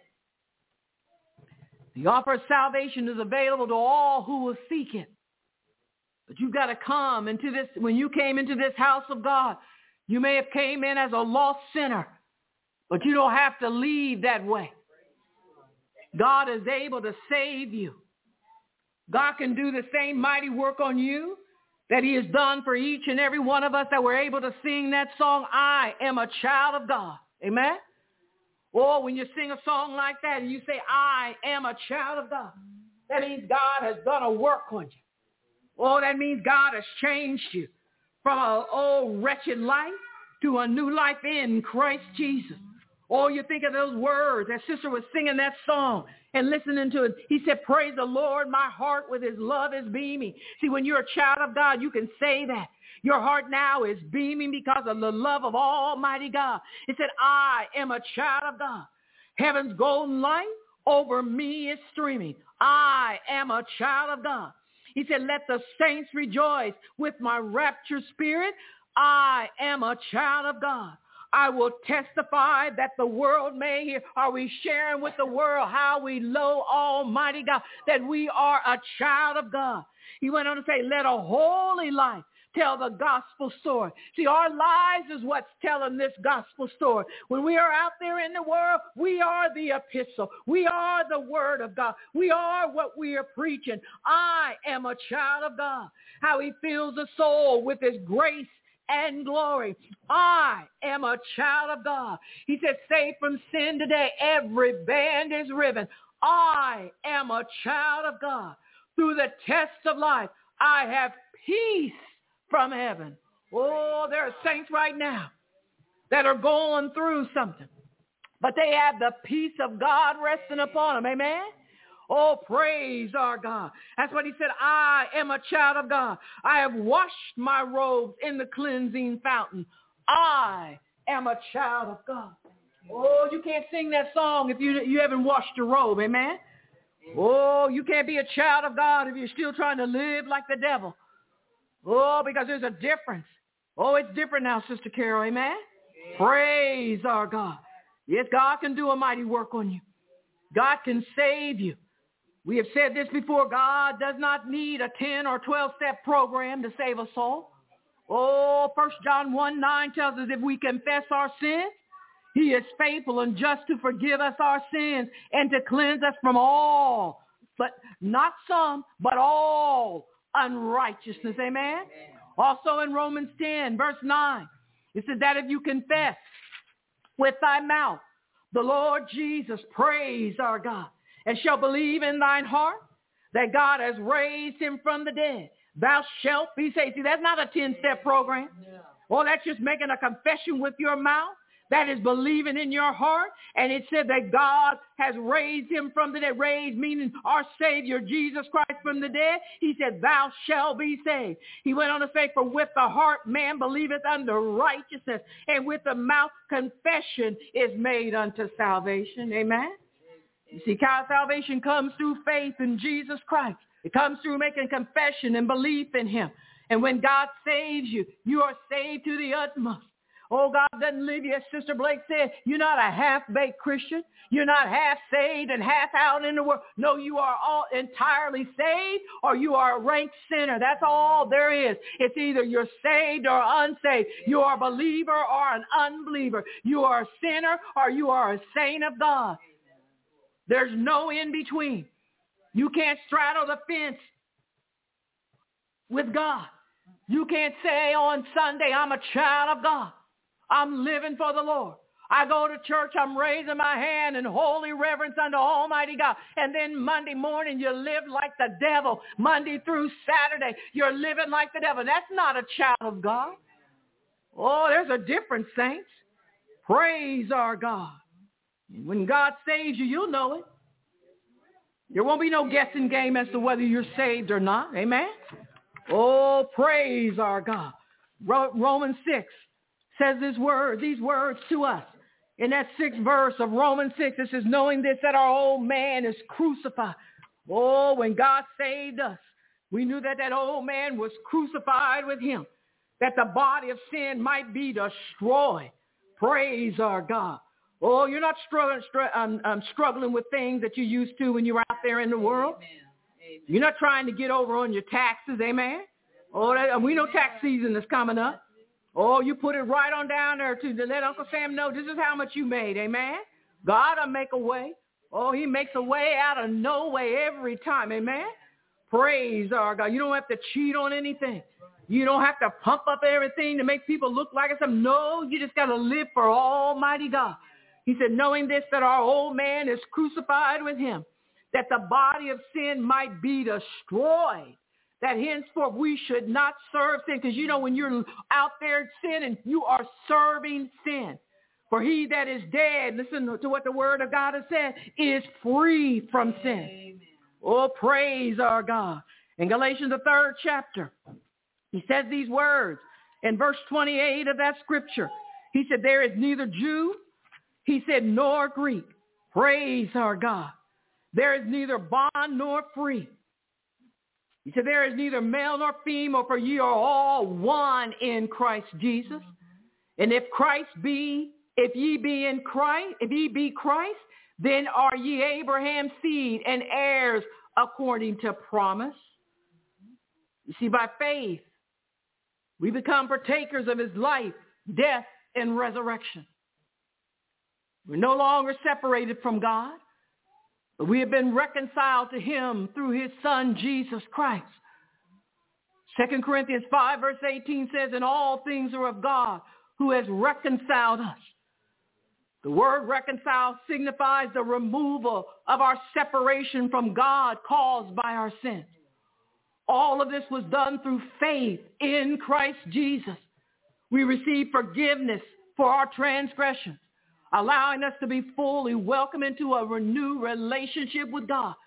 the offer of salvation is available to all who will seek it. But you've got to come into this. When you came into this house of God, you may have came in as a lost sinner, but you don't have to leave that way. God is able to save you. God can do the same mighty work on you that he has done for each and every one of us that were able to sing that song, I am a child of God. Amen? Or when you sing a song like that and you say, I am a child of God, that means God has done a work on you. Oh, that means God has changed you from an old wretched life to a new life in Christ Jesus. Oh, you think of those words. That sister was singing that song and listening to it. He said, praise the Lord, my heart with his love is beaming. See, when you're a child of God, you can say that. Your heart now is beaming because of the love of Almighty God. He said, I am a child of God. Heaven's golden light over me is streaming. I am a child of God. He said, let the saints rejoice with my raptured spirit. I am a child of God. I will testify that the world may hear. Are we sharing with the world how we love Almighty God, that we are a child of God? He went on to say, let a holy life tell the gospel story. See, our lives is what's telling this gospel story. When we are out there in the world, we are the epistle. We are the word of God. We are what we are preaching. I am a child of God. How he fills the soul with his grace and glory. I am a child of God. He said, saved from sin today. Every band is riven. I am a child of God. Through the test of life, I have peace from heaven. Oh, there are saints right now that are going through something, but they have the peace of God resting upon them. Amen? Oh, praise our God. That's what he said. I am a child of God. I have washed my robes in the cleansing fountain. I am a child of God. Oh, you can't sing that song if you, you haven't washed your robe. Amen? Oh, you can't be a child of God if you're still trying to live like the devil. Oh, because there's a difference. Oh, it's different now, Sister Carol. Amen? Praise our God. Yes, God can do a mighty work on you. God can save you. We have said this before. God does not need a ten or twelve-step program to save a soul. Oh, First John one nine tells us if we confess our sins, he is faithful and just to forgive us our sins and to cleanse us from all, but not some, but all unrighteousness. Amen? Amen. Also in Romans ten, verse nine, it says that if you confess with thy mouth the Lord Jesus, praise our God, and shall believe in thine heart that God has raised him from the dead, thou shalt be saved. See, that's not a ten-step program. Oh, that's just making a confession with your mouth. That is believing in your heart. And it said that God has raised him from the dead. Raised meaning our Savior, Jesus Christ, from the dead. He said, thou shalt be saved. He went on to say, for with the heart man believeth unto righteousness, and with the mouth confession is made unto salvation. Amen? You see, salvation comes through faith in Jesus Christ. It comes through making confession and belief in him. And when God saves you, you are saved to the utmost. Oh, God doesn't leave you. As Sister Blake said, you're not a half-baked Christian. You're not half saved and half out in the world. No, you are all entirely saved or you are a ranked sinner. That's all there is. It's either you're saved or unsaved. You are a believer or an unbeliever. You are a sinner or you are a saint of God. There's no in between. You can't straddle the fence with God. You can't say on Sunday, I'm a child of God. I'm living for the Lord. I go to church, I'm raising my hand in holy reverence unto Almighty God. And then Monday morning, you live like the devil. Monday through Saturday, you're living like the devil. That's not a child of God. Oh, there's a difference, saints. Praise our God. When God saves you, you'll know it. There won't be no guessing game as to whether you're saved or not. Amen? Oh, praise our God. Romans six says this word, these words to us. In that sixth verse of Romans six, it says, knowing this, that our old man is crucified. Oh, when God saved us, we knew that that old man was crucified with him, that the body of sin might be destroyed. Praise our God. Oh, you're not struggling, str- um, um, struggling with things that you used to when you were out there in the world. Amen. Amen. You're not trying to get over on your taxes. Amen. Oh, that, we know tax season is coming up. Oh, you put it right on down there to, to let Uncle Sam know this is how much you made. Amen. God will make a way. Oh, he makes a way out of no way every time. Amen. Praise our God. You don't have to cheat on anything. You don't have to pump up everything to make people look like something. No, you just got to live for Almighty God. He said, knowing this, that our old man is crucified with him, that the body of sin might be destroyed, that henceforth we should not serve sin. Because, you know, when you're out there sinning, you are serving sin. For he that is dead, listen to what the word of God has said, is free from sin. Amen. Oh, praise our God. In Galatians, the third chapter, he says these words in verse twenty-eight of that scripture. He said, there is neither Jew, he said, nor Greek. Praise our God. There is neither bond nor free. He said, there is neither male nor female, for ye are all one in Christ Jesus. And if Christ be, if ye be in Christ, if ye be Christ, then are ye Abraham's seed and heirs according to promise. You see, by faith, we become partakers of his life, death, and resurrection. We're no longer separated from God, but we have been reconciled to him through his son, Jesus Christ. Second Corinthians five verse eighteen says, and all things are of God who has reconciled us. The word reconcile signifies the removal of our separation from God caused by our sins. All of this was done through faith in Christ Jesus. We receive forgiveness for our transgressions, allowing us to be fully welcome into a renewed relationship with God.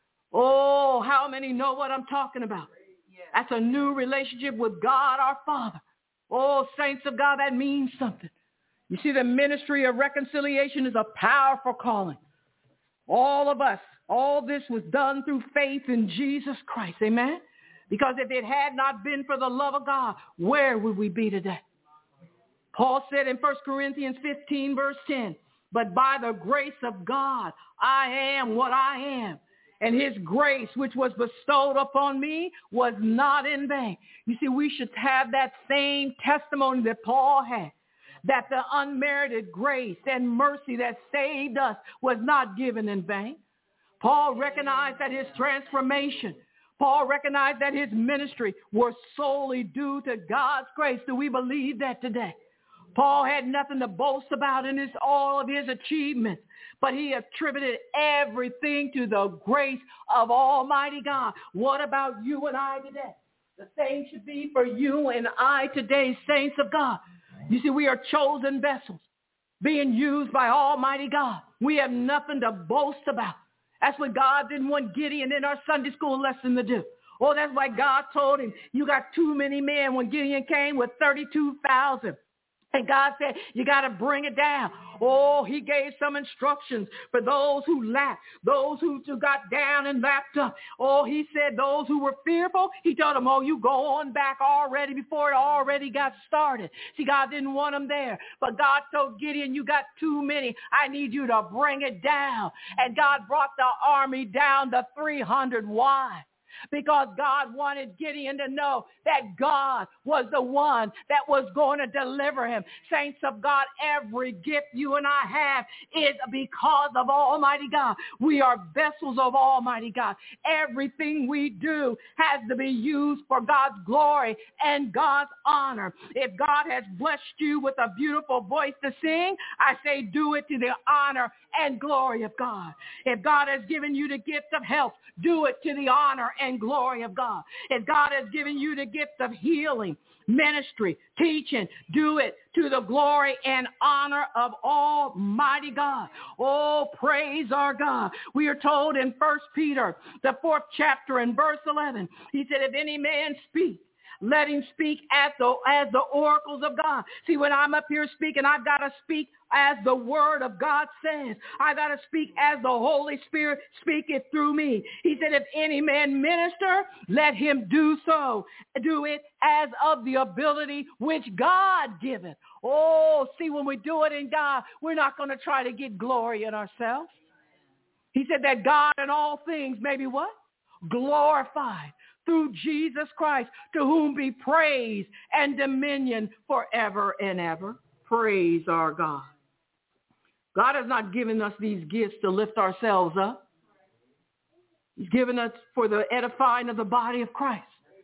Oh, how many know what I'm talking about? That's a new relationship with God our Father. Oh, saints of God, that means something. You see, the ministry of reconciliation is a powerful calling. All of us, all this was done through faith in Jesus Christ. Amen? Because if it had not been for the love of God, where would we be today? Paul said in First Corinthians fifteen, verse ten, but by the grace of God, I am what I am. And his grace, which was bestowed upon me, was not in vain. You see, we should have that same testimony that Paul had, that the unmerited grace and mercy that saved us was not given in vain. Paul recognized that his transformation, Paul recognized that his ministry was solely due to God's grace. Do we believe that today? Paul had nothing to boast about in his, all of his achievements, but he attributed everything to the grace of Almighty God. What about you and I today? The same should be for you and I today, saints of God. You see, we are chosen vessels being used by Almighty God. We have nothing to boast about. That's what God didn't want Gideon in our Sunday school lesson to do. Oh, that's why God told him, you got too many men when Gideon came with thirty-two thousand. And God said, you got to bring it down. Oh, he gave some instructions for those who lacked, those who got down and lapped up. Oh, he said those who were fearful, he told them, oh, you go on back already before it already got started. See, God didn't want them there. But God told Gideon, you got too many. I need you to bring it down. And God brought the army down to three hundred. Why? Because God wanted Gideon to know that God was the one that was going to deliver him. Saints of God, every gift you and I have is because of Almighty God. We are vessels of Almighty God. Everything we do has to be used for God's glory and God's honor. If God has blessed you with a beautiful voice to sing, I say do it to the honor and glory of God. If God has given you the gift of health, do it to the honor and glory of God. If God has given you the gift of healing, ministry, teaching, do it to the glory and honor of Almighty God. Oh, praise our God. We are told in First Peter, the fourth chapter and verse eleven, he said, if any man speak, let him speak as the, as the oracles of God. See, when I'm up here speaking, I've got to speak as the word of God says. I got to speak as the Holy Spirit speaketh through me. He said, if any man minister, let him do so. Do it as of the ability which God giveth. Oh, see, when we do it in God, we're not going to try to get glory in ourselves. He said that God in all things may be what? Glorified through Jesus Christ, to whom be praise and dominion forever and ever. Praise our God. God has not given us these gifts to lift ourselves up. He's given us for the edifying of the body of Christ.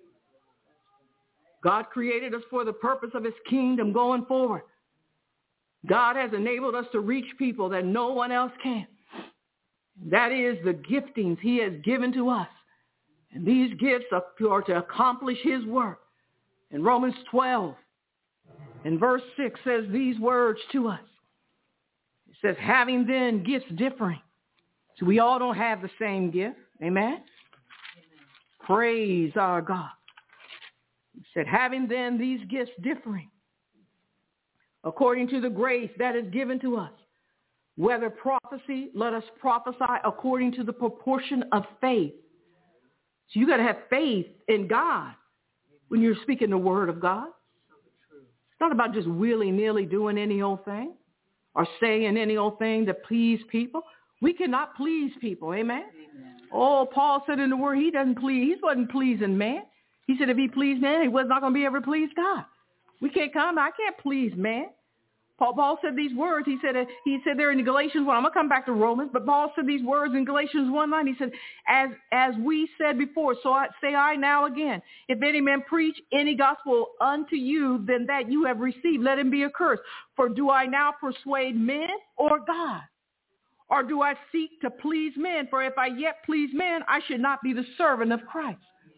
God created us for the purpose of his kingdom going forward. God has enabled us to reach people that no one else can. That is the giftings he has given to us. And these gifts are to accomplish his work. In Romans twelve, and verse six says these words to us. It says, having then gifts differing. So we all don't have the same gift. Amen? Amen. Praise our God. He said, having then these gifts differing, according to the grace that is given to us, whether prophecy, let us prophesy according to the proportion of faith. So you got to have faith in God when you're speaking the word of God. It's not about just willy-nilly doing any old thing or saying any old thing to please people. We cannot please people. Amen? Amen. Oh, Paul said in the word, he doesn't please. He wasn't pleasing man. He said if he pleased man, he was not going to be able to please God. We can't come. I can't please man. Paul, Paul said these words. He said, uh, he said there in Galatians one. I'm going to come back to Romans, but Paul said these words in Galatians one nine. He said, as, as we said before, so I say I now again, if any man preach any gospel unto you, then that you have received, let him be accursed. For do I now persuade men or God? Or do I seek to please men? For if I yet please men, I should not be the servant of Christ.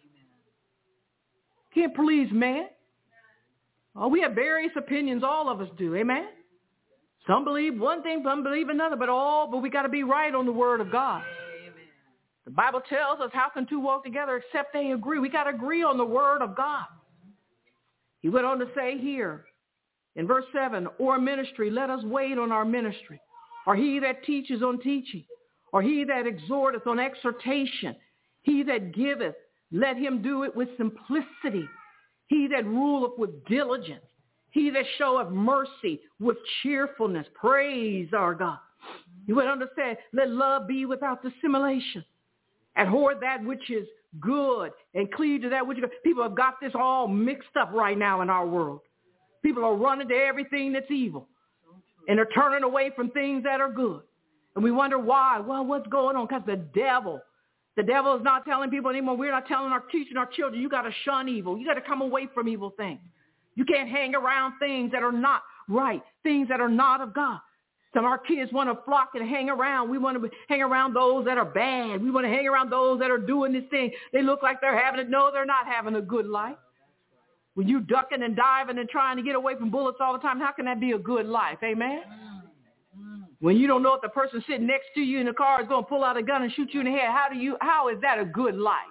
Can't please man. Oh, we have various opinions. All of us do. Amen. Some believe one thing, some believe another, but all, but we got to be right on the word of God. Amen. The Bible tells us, how can two walk together except they agree? We got to agree on the word of God. He went on to say here in verse seven, or ministry, let us wait on our ministry. Or he that teaches on teaching. Or he that exhorteth on exhortation. He that giveth, let him do it with simplicity. He that ruleth with diligence, he that showeth mercy with cheerfulness. Praise our God. You would understand, let love be without dissimulation. Abhor that which is good and cleave to that which is good. People have got this all mixed up right now in our world. People are running to everything that's evil. And they're turning away from things that are good. And we wonder why. Well, what's going on? Because the devil The devil is not telling people anymore. We're not telling our, teaching our children, you got to shun evil. You got to come away from evil things. You can't hang around things that are not right, things that are not of God. Some of our kids want to flock and hang around. We want to hang around those that are bad. We want to hang around those that are doing this thing. They look like they're having it. No, they're not having a good life. When you ducking and diving and trying to get away from bullets all the time, how can that be a good life? Amen? When you don't know if the person sitting next to you in the car is going to pull out a gun and shoot you in the head, how do you? How is that a good life?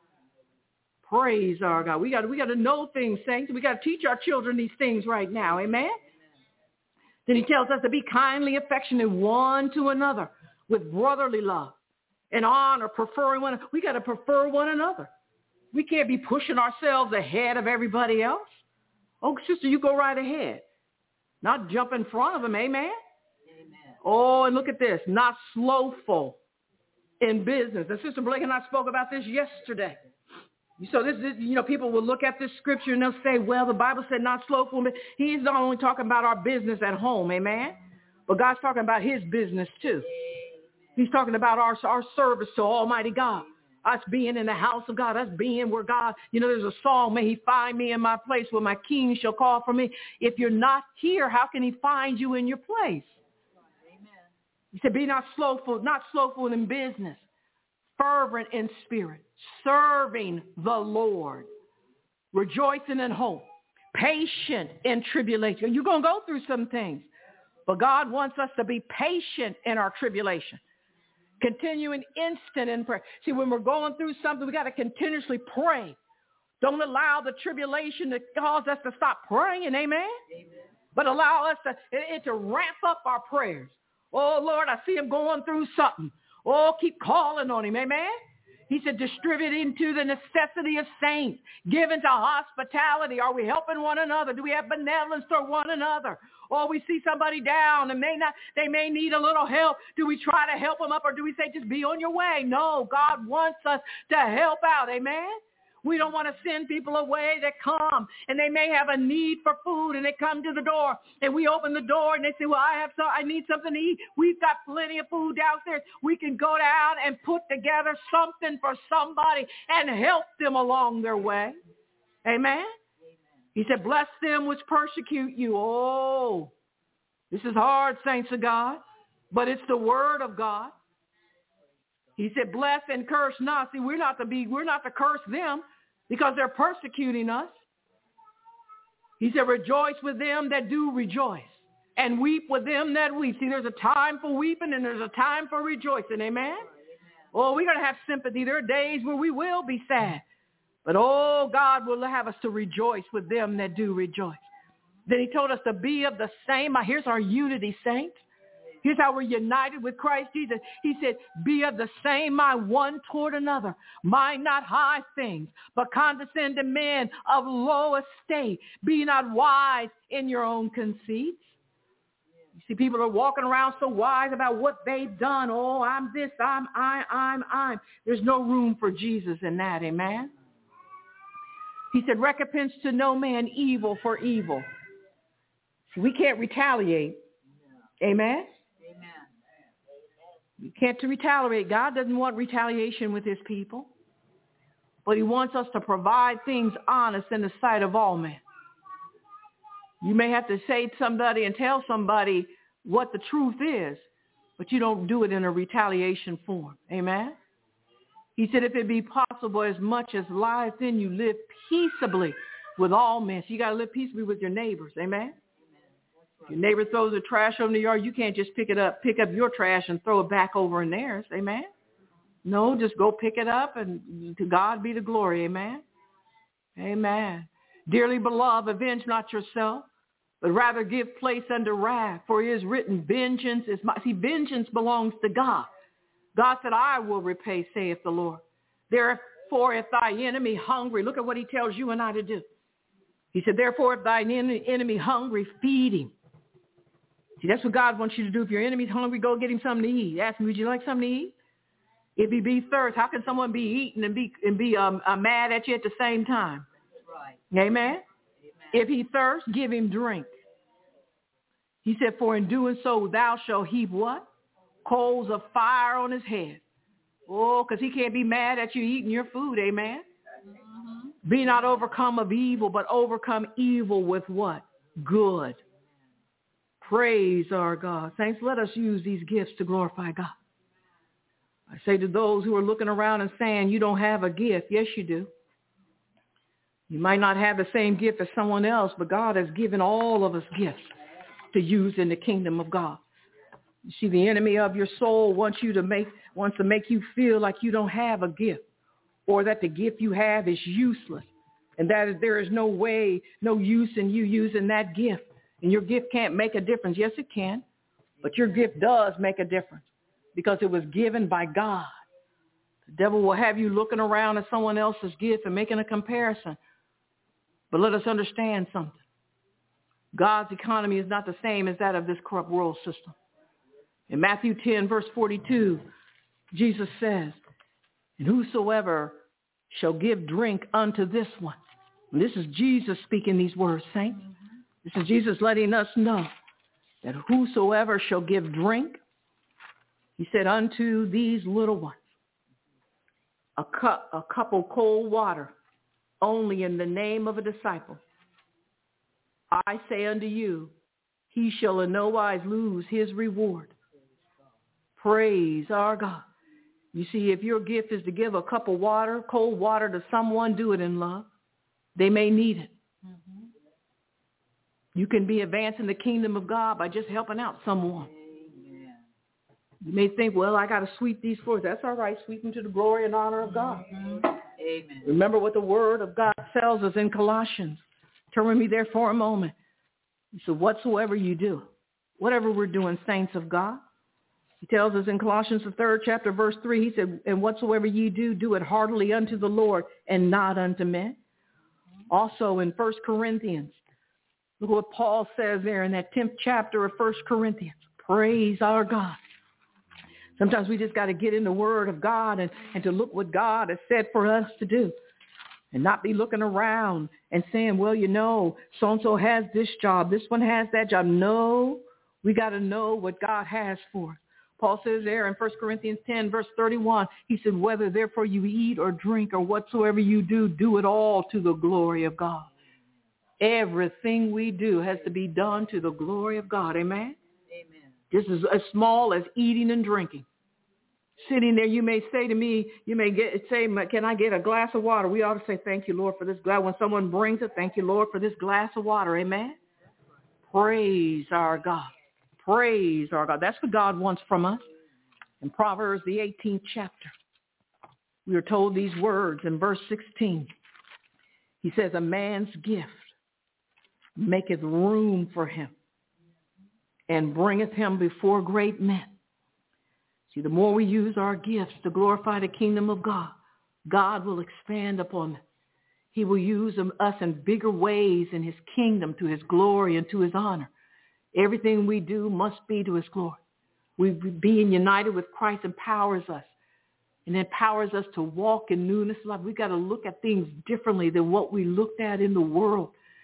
Praise our God. We got we got to know things, saints. We got to teach our children these things right now. Amen. Then he tells us to be kindly affectionate one to another with brotherly love and honor, preferring one. We got to prefer one another. We can't be pushing ourselves ahead of everybody else. Oh, sister, you go right ahead. Not jump in front of them. Amen. Oh, and look at this, not slothful in business. And Sister Blake and I spoke about this yesterday. So this is, you know, people will look at this scripture and they'll say, well, the Bible said not slothful. But he's not only talking about our business at home, amen? But God's talking about his business too. He's talking about our, our service to Almighty God. Us being in the house of God, us being where God, you know, there's a song, may he find me in my place where my king shall call for me. If you're not here, how can he find you in your place? He said, be not slothful, not slothful in business, fervent in spirit, serving the Lord, rejoicing in hope, patient in tribulation. You're going to go through some things, but God wants us to be patient in our tribulation, continuing instant in prayer. See, when we're going through something, we got to continuously pray. Don't allow the tribulation to cause us to stop praying, amen? Amen. But allow us to, it, to ramp up our prayers. Oh, Lord, I see him going through something. Oh, keep calling on him. Amen. He said, distributing to the necessity of saints, given to hospitality. Are we helping one another? Do we have benevolence toward one another? Or we see somebody down and may not, they may need a little help. Do we try to help them up, or do we say, just be on your way? No, God wants us to help out. Amen. We don't want to send people away that come and they may have a need for food and they come to the door and we open the door and they say, well, I have some, I need something to eat. We've got plenty of food downstairs. We can go down and put together something for somebody and help them along their way. Amen. Amen. He said, bless them which persecute you. Oh, this is hard, saints of God, but it's the word of God. He said, bless and curse not. See, we're not to be, we're not to curse them because they're persecuting us. He said, rejoice with them that do rejoice and weep with them that weep. See, there's a time for weeping and there's a time for rejoicing. Amen. Oh, we're going to have sympathy. There are days where we will be sad, but oh, God will have us to rejoice with them that do rejoice. Then he told us to be of the same. Here's our unity, saints. Here's how we're united with Christ Jesus. He said, be of the same mind one toward another. Mind not high things, but condescend to men of low estate. Be not wise in your own conceits. You see, people are walking around so wise about what they've done. Oh, I'm this, I'm, I, I'm, I'm. There's no room for Jesus in that, amen? He said, recompense to no man evil for evil. We can't retaliate. Amen? Amen. You can't retaliate. God doesn't want retaliation with his people. But he wants us to provide things honest in the sight of all men. You may have to say to somebody and tell somebody what the truth is, but you don't do it in a retaliation form. Amen? He said, if it be possible, as much as lies in you, live peaceably with all men. So you got to live peaceably with your neighbors. Amen? If your neighbor throws the trash over in the yard, you can't just pick it up, pick up your trash and throw it back over in theirs. Amen? No, just go pick it up, and to God be the glory. Amen? Amen. Dearly beloved, avenge not yourself, but rather give place unto wrath. For it is written, vengeance is my... See, vengeance belongs to God. God said, I will repay, saith the Lord. Therefore, if thy enemy hungry, look at what he tells you and I to do. He said, therefore, if thine enemy hungry, feed him. See, that's what God wants you to do. If your enemy's hungry, go get him something to eat. Ask him, would you like something to eat? If he be thirst, how can someone be eating and be and be um, uh, mad at you at the same time? Right. Amen? Amen. If he thirst, give him drink. He said, for in doing so, thou shalt heap what? Coals of fire on his head. Oh, because he can't be mad at you eating your food. Amen? Mm-hmm. Be not overcome of evil, but overcome evil with what? Good. Praise our God. Saints, let us use these gifts to glorify God. I say to those who are looking around and saying, you don't have a gift. Yes, you do. You might not have the same gift as someone else, but God has given all of us gifts to use in the kingdom of God. You see, the enemy of your soul wants you to make, wants to make you feel like you don't have a gift, or that the gift you have is useless, and that is, there is no way, no use in you using that gift, and your gift can't make a difference. Yes, it can, but your gift does make a difference, because it was given by God. The devil will have you looking around at someone else's gift and making a comparison. But let us understand something. God's economy is not the same as that of this corrupt world system. In Matthew ten, verse forty-two, Jesus says, and whosoever shall give drink unto this one. And this is Jesus speaking these words, saints. This is Jesus letting us know that whosoever shall give drink, he said, unto these little ones, a cup, a cup of cold water, only in the name of a disciple. I say unto you, he shall in no wise lose his reward. Praise our God. You see, if your gift is to give a cup of water, cold water to someone, do it in love. They may need it. Mm-hmm. You can be advancing the kingdom of God by just helping out someone. Amen. You may think, well, I got to sweep these floors. That's all right. Sweep them to the glory and honor of God. Mm-hmm. Amen. Remember what the word of God tells us in Colossians. Turn with me there for a moment. So whatsoever you do, whatever we're doing, saints of God, he tells us in Colossians, the third chapter, verse three, he said, and whatsoever ye do, do it heartily unto the Lord and not unto men. Also in First Corinthians, look what Paul says there in that tenth chapter of First Corinthians. Praise our God. Sometimes we just got to get in the word of God and, and to look what God has said for us to do. And not be looking around and saying, well, you know, so-and-so has this job. This one has that job. No, we got to know what God has for us. Paul says there in First Corinthians ten, verse thirty-one, he said, whether therefore you eat or drink or whatsoever you do, do it all to the glory of God. Everything we do has to be done to the glory of God. Amen? Amen. This is as small as eating and drinking. Sitting there, you may say to me, you may get say, can I get a glass of water? We ought to say, thank you, Lord, for this glass. When someone brings it, thank you, Lord, for this glass of water. Amen? Praise our God. Praise our God. That's what God wants from us. In Proverbs, the eighteenth chapter, we are told these words in verse sixteen. He says, a man's gift maketh room for him and bringeth him before great men. See, the more we use our gifts to glorify the kingdom of God, God will expand upon them. He will use us in bigger ways in his kingdom to his glory and to his honor. Everything we do must be to his glory. We being united with Christ empowers us and empowers us to walk in newness of life. We've got to look at things differently than what we looked at in the world.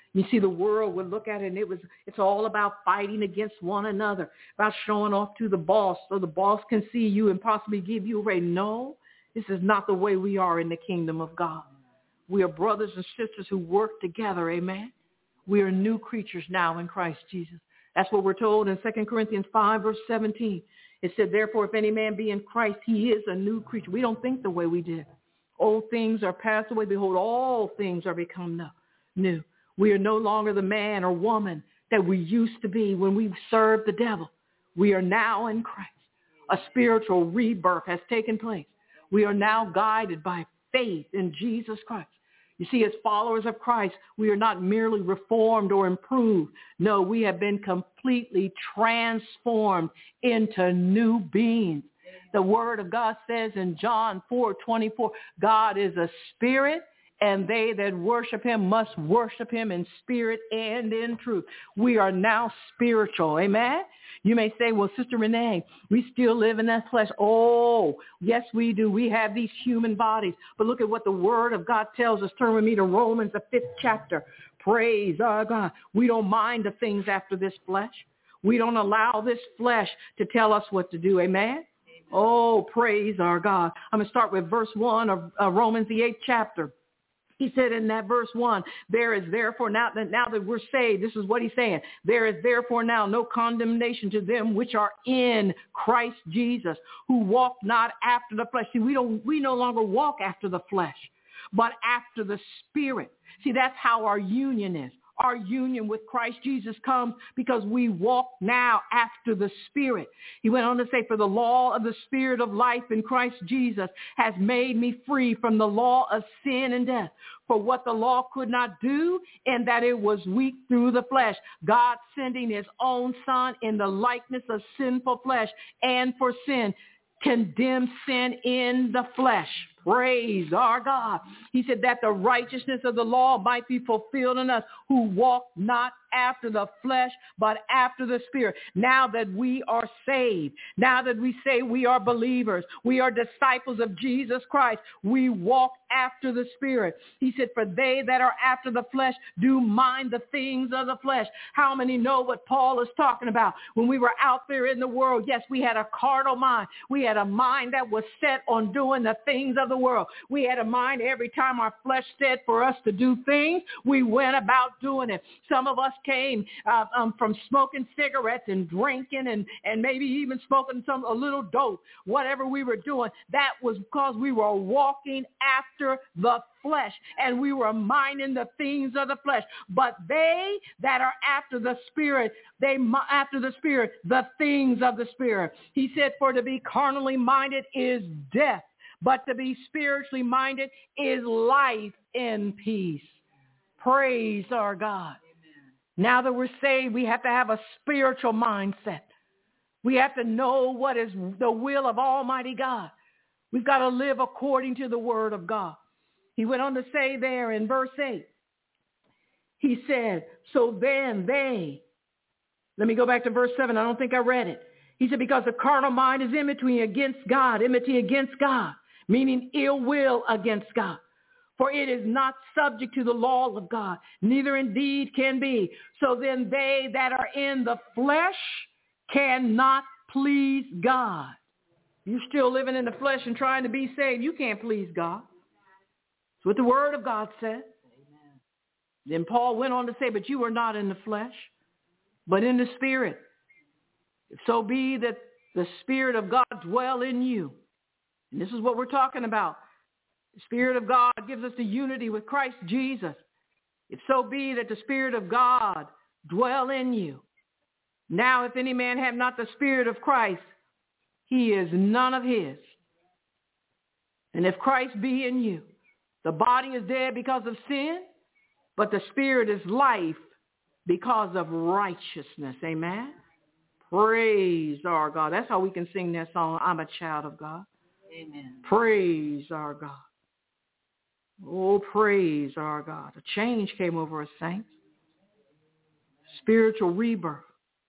You see, the world would look at it, and it was it's all about fighting against one another, about showing off to the boss so the boss can see you and possibly give you a raise. No, this is not the way we are in the kingdom of God. We are brothers and sisters who work together, amen? We are new creatures now in Christ Jesus. That's what we're told in Second Corinthians five, verse seventeen. It said, therefore, if any man be in Christ, he is a new creature. We don't think the way we did. Old things are passed away. Behold, all things are become new. We are no longer the man or woman that we used to be when we served the devil. We are now in Christ. A spiritual rebirth has taken place. We are now guided by faith in Jesus Christ. You see, as followers of Christ, we are not merely reformed or improved. No, we have been completely transformed into new beings. The word of God says in John four twenty-four, God is a spirit, and they that worship him must worship him in spirit and in truth. We are now spiritual. Amen? You may say, well, Sister Renee, we still live in that flesh. Oh, yes, we do. We have these human bodies. But look at what the word of God tells us. Turn with me to Romans, the fifth chapter. Praise our God. We don't mind the things after this flesh. We don't allow this flesh to tell us what to do. Amen? Oh, praise our God. I'm going to start with verse one of uh, Romans, the eighth chapter. He said in that verse one, there is therefore now that now that we're saved, this is what he's saying. There is therefore now no condemnation to them which are in Christ Jesus, who walk not after the flesh. See, we don't we no longer walk after the flesh, but after the Spirit. See, that's how our union is. Our union with Christ Jesus comes because we walk now after the Spirit. He went on to say, for the law of the Spirit of life in Christ Jesus has made me free from the law of sin and death. For what the law could not do, in that it was weak through the flesh, God sending his own Son in the likeness of sinful flesh, and for sin, condemned sin in the flesh. Praise our God. He said that the righteousness of the law might be fulfilled in us who walk not after the flesh, but after the Spirit. Now that we are saved, now that we say we are believers, we are disciples of Jesus Christ, we walk after the Spirit. He said, for they that are after the flesh do mind the things of the flesh. How many know what Paul is talking about? When we were out there in the world, yes, we had a carnal mind. We had a mind that was set on doing the things of the world. We had a mind every time our flesh said for us to do things, we went about doing it. Some of us came uh, um, from smoking cigarettes and drinking and, and maybe even smoking some a little dope, whatever we were doing. That was because we were walking after the flesh and we were minding the things of the flesh. But they that are after the Spirit, they after the Spirit, the things of the Spirit. He said, for to be carnally minded is death, but to be spiritually minded is life and peace. Praise our God. Amen. Now that we're saved, we have to have a spiritual mindset. We have to know what is the will of Almighty God. We've got to live according to the word of God. He went on to say there in verse eight, he said, so then they, let me go back to verse seven. I don't think I read it. He said, because the carnal mind is enmity against God, enmity against God, meaning ill will against God. For it is not subject to the law of God, neither indeed can be. So then they that are in the flesh cannot please God. You're still living in the flesh and trying to be saved. You can't please God. That's what the word of God said. Amen. Then Paul went on to say, but you are not in the flesh, but in the Spirit. If so be that the Spirit of God dwell in you. And this is what we're talking about. The Spirit of God gives us the unity with Christ Jesus. If so be that the Spirit of God dwell in you. Now, if any man have not the Spirit of Christ, he is none of his. And if Christ be in you, the body is dead because of sin, but the Spirit is life because of righteousness. Amen. Praise our God. That's how we can sing that song, I'm a child of God. Amen. Praise our God. Oh, praise our God. A change came over us, saints. Spiritual rebirth.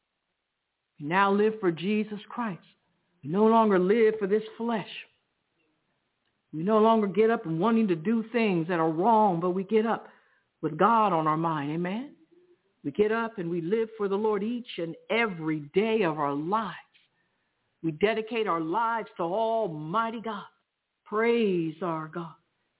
We now live for Jesus Christ. We no longer live for this flesh. We no longer get up and wanting to do things that are wrong, but we get up with God on our mind. Amen. We get up and we live for the Lord each and every day of our lives. We dedicate our lives to Almighty God. Praise our God.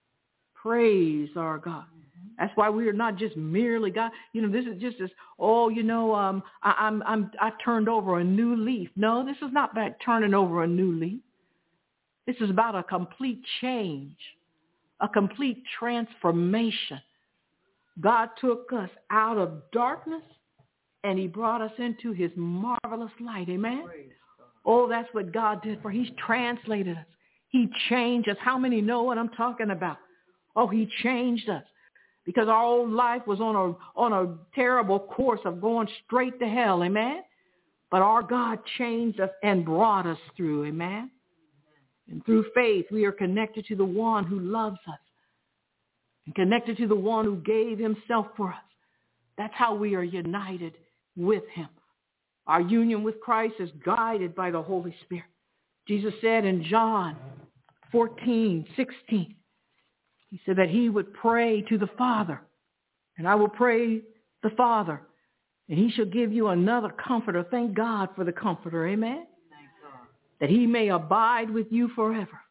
Praise our God. That's why we are not just merely God. You know, this is just this, oh, you know, um, I, I'm, I'm, I've turned over a new leaf. No, this is not about turning over a new leaf. This is about a complete change, a complete transformation. God took us out of darkness and he brought us into his marvelous light. Amen. Oh, that's what God did for. He's translated us. He changed us. How many know what I'm talking about? Oh, he changed us. Because our old life was on a on a terrible course of going straight to hell, amen? But our God changed us and brought us through, amen? And through faith, we are connected to the one who loves us and connected to the one who gave himself for us. That's how we are united with him. Our union with Christ is guided by the Holy Spirit. Jesus said in John fourteen sixteen, he said that he would pray to the Father, and I will pray the Father, and he shall give you another comforter. Thank God for the comforter, amen? That he may abide with you forever.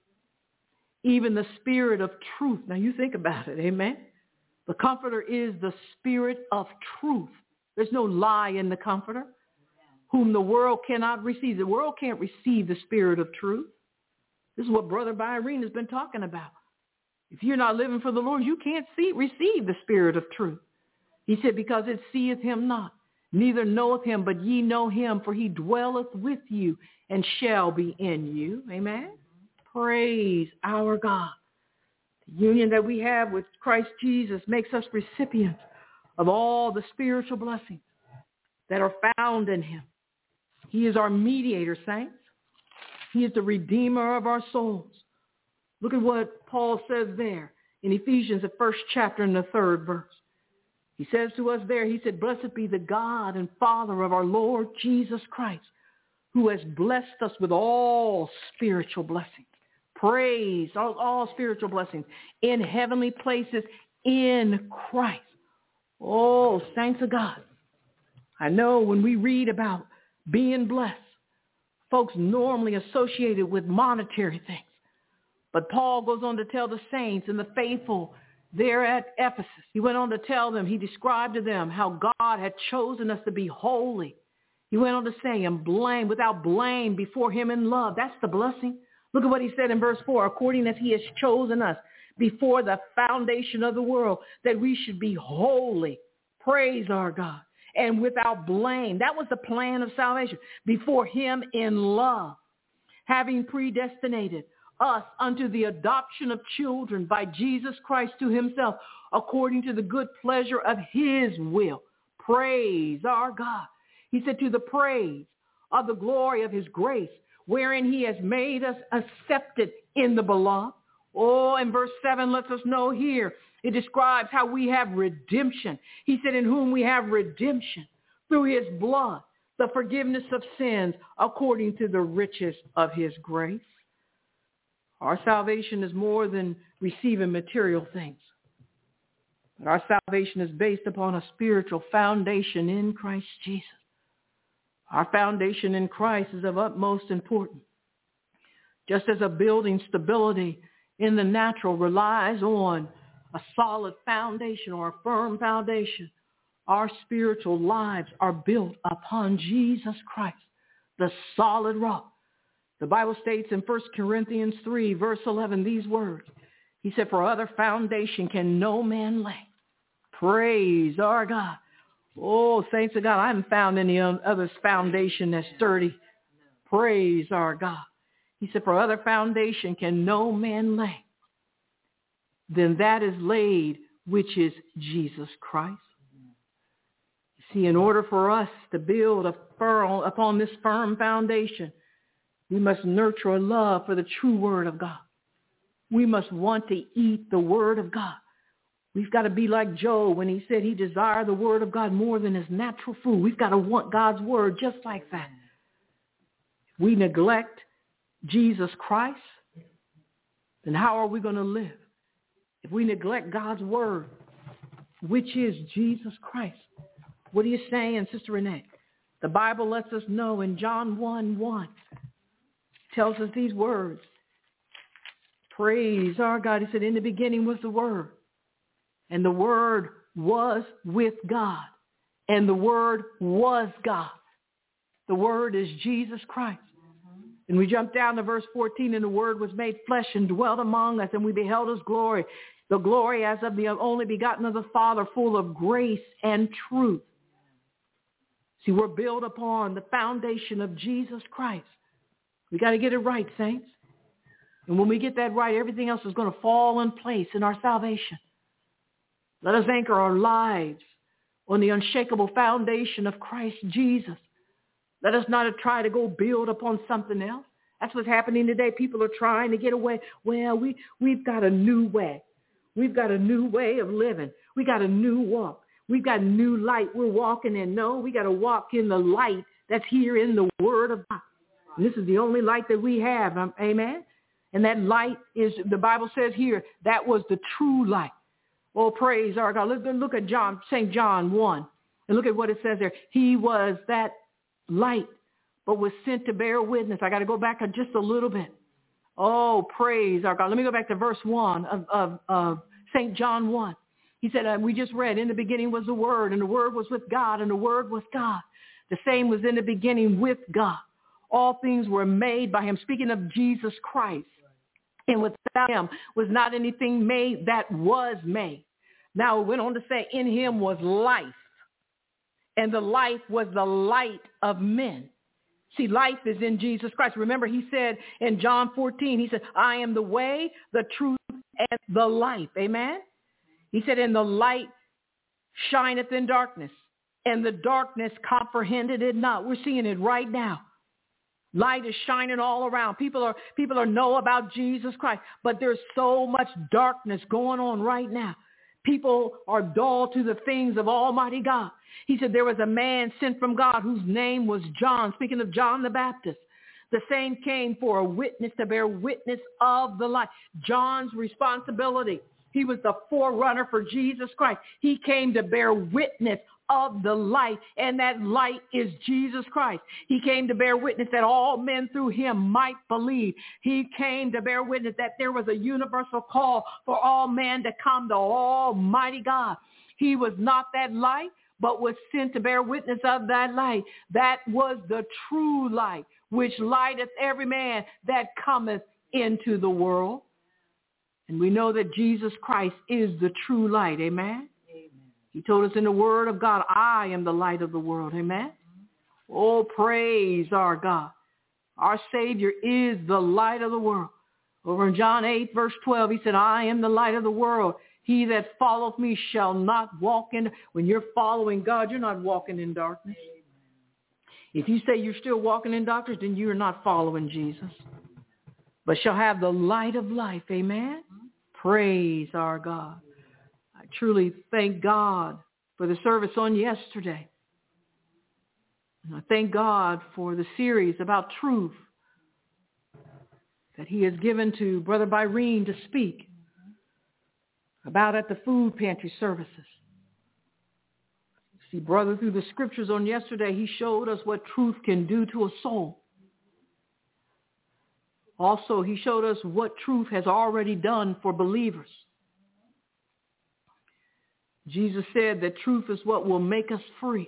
Even the Spirit of truth. Now you think about it, amen? The comforter is the Spirit of truth. There's no lie in the comforter, whom the world cannot receive. The world can't receive the Spirit of truth. This is what Brother Byron has been talking about. If you're not living for the Lord, you can't see, receive the Spirit of truth. He said, because it seeth him not, neither knoweth him, but ye know him, for he dwelleth with you and shall be in you. Amen. Praise our God. The union that we have with Christ Jesus makes us recipients of all the spiritual blessings that are found in him. He is our mediator, saints. He is the redeemer of our souls. Look at what Paul says there in Ephesians, the first chapter and the third verse. He says to us there, he said, blessed be the God and Father of our Lord Jesus Christ, who has blessed us with all spiritual blessings. Praise, all, all spiritual blessings in heavenly places in Christ. Oh, saints of God. I know when we read about being blessed, folks normally associate it with monetary things. But Paul goes on to tell the saints and the faithful there at Ephesus. He went on to tell them, he described to them how God had chosen us to be holy. He went on to say, and blame, without blame before him in love. That's the blessing. Look at what he said in verse four, according as he has chosen us before the foundation of the world, that we should be holy. Praise our God. And without blame. That was the plan of salvation. Before him in love, having predestinated us unto the adoption of children by Jesus Christ to himself, according to the good pleasure of his will. Praise our God. He said, to the praise of the glory of his grace, wherein he has made us accepted in the beloved. Oh, and verse seven lets us know here. It describes how we have redemption. He said, in whom we have redemption through his blood, the forgiveness of sins according to the riches of his grace. Our salvation is more than receiving material things. But our salvation is based upon a spiritual foundation in Christ Jesus. Our foundation in Christ is of utmost importance. Just as a building's stability in the natural relies on a solid foundation or a firm foundation, our spiritual lives are built upon Jesus Christ, the solid rock. The Bible states in First Corinthians three, verse eleven, these words. He said, for other foundation can no man lay. Praise our God. Oh, saints of God, I haven't found any other foundation that's sturdy. Praise our God. He said, for other foundation can no man lay. Then that is laid, which is Jesus Christ. You see, in order for us to build a firm, upon this firm foundation, we must nurture a love for the true word of God. We must want to eat the word of God. We've got to be like Job when he said he desired the word of God more than his natural food. We've got to want God's word just like that. If we neglect Jesus Christ, then how are we going to live? If we neglect God's word, which is Jesus Christ. What are you saying, Sister Renee? The Bible lets us know in John one one, tells us these words. Praise our God. He said, in the beginning was the Word, and the Word was with God, and the Word was God. The Word is Jesus Christ. Mm-hmm. And we jump down to verse fourteen, and the Word was made flesh and dwelt among us, and we beheld his glory, the glory as of the only begotten of the Father, full of grace and truth. See, we're built upon the foundation of Jesus Christ. We got to get it right, saints. And when we get that right, everything else is going to fall in place in our salvation. Let us anchor our lives on the unshakable foundation of Christ Jesus. Let us not try to go build upon something else. That's what's happening today. People are trying to get away. Well, we, we've got a new way. We've got a new way of living. We got a new walk. We've got new light we're walking in. No, we got to walk in the light that's here in the Word of God. And this is the only light that we have. Um, amen? And that light is, the Bible says here, that was the true light. Oh, praise our God. Let's look at John, Saint John one. And look at what it says there. He was that light, but was sent to bear witness. I got to go back just a little bit. Oh, praise our God. Let me go back to verse one of, of, of Saint John one. He said, uh, we just read, in the beginning was the Word, and the Word was with God, and the Word was God. The same was in the beginning with God. All things were made by him. Speaking of Jesus Christ. And without him was not anything made that was made. Now it went on to say, in him was life, and the life was the light of men. See, life is in Jesus Christ. Remember, he said in John fourteen, he said, I am the way, the truth, and the life. Amen? He said, and the light shineth in darkness, and the darkness comprehended it not. We're seeing it right now. Light is shining all around. People are people are know about Jesus Christ, but there's so much darkness going on right now. People are dull to the things of Almighty God. He said there was a man sent from God whose name was John. Speaking of John the Baptist, the same came for a witness to bear witness of the light. John's responsibility. He was the forerunner for Jesus Christ. He came to bear witness of the light, and that light is Jesus Christ. He came to bear witness that all men through him might believe. He came to bear witness that there was a universal call for all men to come to Almighty God. He was not that light, but was sent to bear witness of that light. That was the true light, which lighteth every man that cometh into the world. And we know that Jesus Christ is the true light. Amen? Amen. He told us in the Word of God, I am the light of the world. Amen? Mm-hmm. Oh, praise our God. Our Savior is the light of the world. Over in John eight, verse twelve, he said, I am the light of the world. He that followeth me shall not walk in. When you're following God, you're not walking in darkness. Amen. If you say you're still walking in darkness, then you're not following Jesus, but shall have the light of life. Amen? Praise our God. I truly thank God for the service on yesterday. And I thank God for the series about truth that he has given to Brother Byrene to speak about at the food pantry services. See, brother, through the scriptures on yesterday, he showed us what truth can do to a soul. Also, he showed us what truth has already done for believers. Jesus said that truth is what will make us free.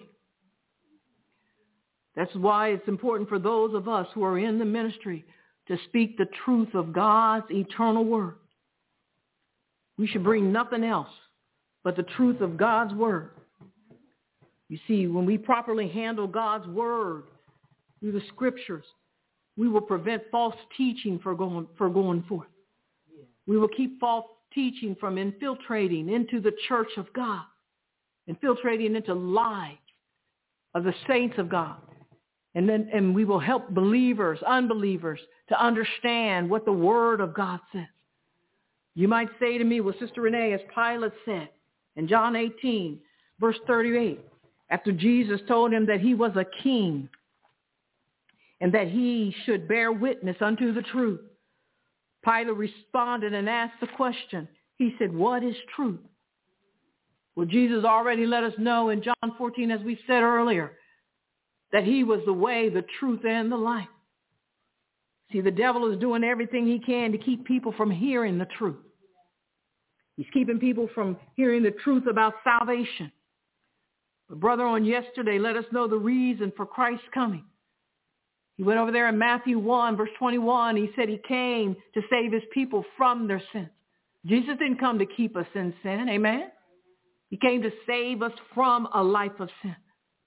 That's why it's important for those of us who are in the ministry to speak the truth of God's eternal word. We should bring nothing else but the truth of God's word. You see, when we properly handle God's word through the scriptures, we will prevent false teaching for going, for going forth. We will keep false teaching from infiltrating into the church of God, infiltrating into lives of the saints of God. And then, and we will help believers, unbelievers, to understand what the word of God says. You might say to me, well, Sister Renee, as Pilate said in John eighteen, verse thirty-eight, after Jesus told him that he was a king, and that he should bear witness unto the truth, Pilate responded and asked the question. He said, what is truth? Well, Jesus already let us know in John fourteen, as we said earlier, that he was the way, the truth, and the life. See, the devil is doing everything he can to keep people from hearing the truth. He's keeping people from hearing the truth about salvation. The brother on yesterday let us know the reason for Christ's coming. He went over there in Matthew one, verse twenty-one. He said he came to save his people from their sins. Jesus didn't come to keep us in sin. Amen. He came to save us from a life of sin.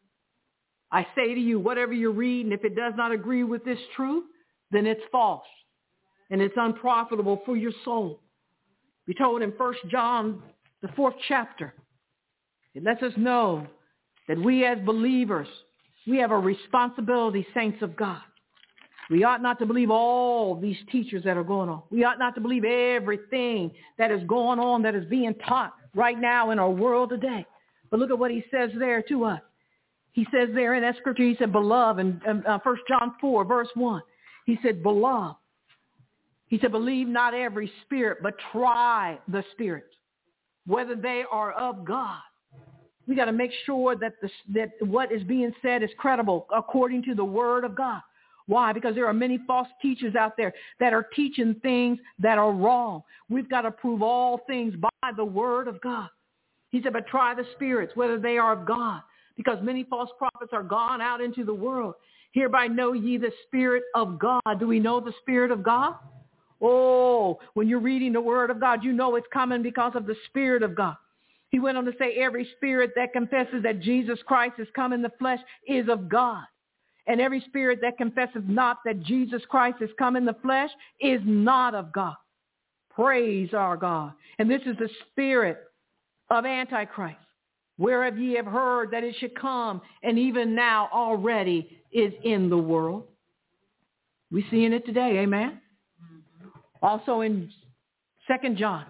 I say to you, whatever you're reading, if it does not agree with this truth, then it's false and it's unprofitable for your soul. We're told in First John, the fourth chapter, it lets us know that we as believers, we have a responsibility, saints of God. We ought not to believe all these teachers that are going on. We ought not to believe everything that is going on, that is being taught right now in our world today. But look at what he says there to us. He says there in that scripture, he said, beloved, in uh, First John four, verse one, he said, beloved. He said, believe not every spirit, but try the spirits, whether they are of God. We got to make sure that, the, that what is being said is credible according to the word of God. Why? Because there are many false teachers out there that are teaching things that are wrong. We've got to prove all things by the word of God. He said, but try the spirits, whether they are of God, because many false prophets are gone out into the world. Hereby know ye the Spirit of God. Do we know the Spirit of God? Oh, when you're reading the word of God, you know it's coming because of the Spirit of God. He went on to say, every spirit that confesses that Jesus Christ has come in the flesh is of God. And every spirit that confesses not that Jesus Christ has come in the flesh is not of God. Praise our God. And this is the spirit of Antichrist, whereof ye have heard that it should come, and even now already is in the world. We're seeing it today, amen? Also in Second John,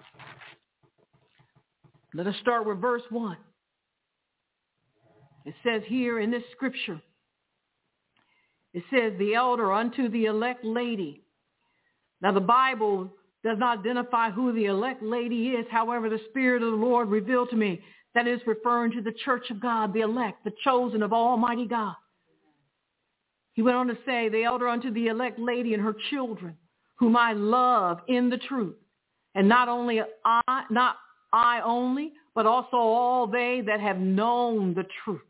let us start with verse one. It says here in this scripture, it says, the elder unto the elect lady. Now the Bible does not identify who the elect lady is. However, the Spirit of the Lord revealed to me that is referring to the church of God, the elect, the chosen of Almighty God. He went on to say, the elder unto the elect lady and her children, whom I love in the truth. And not only I, not I only, but also all they that have known the truth.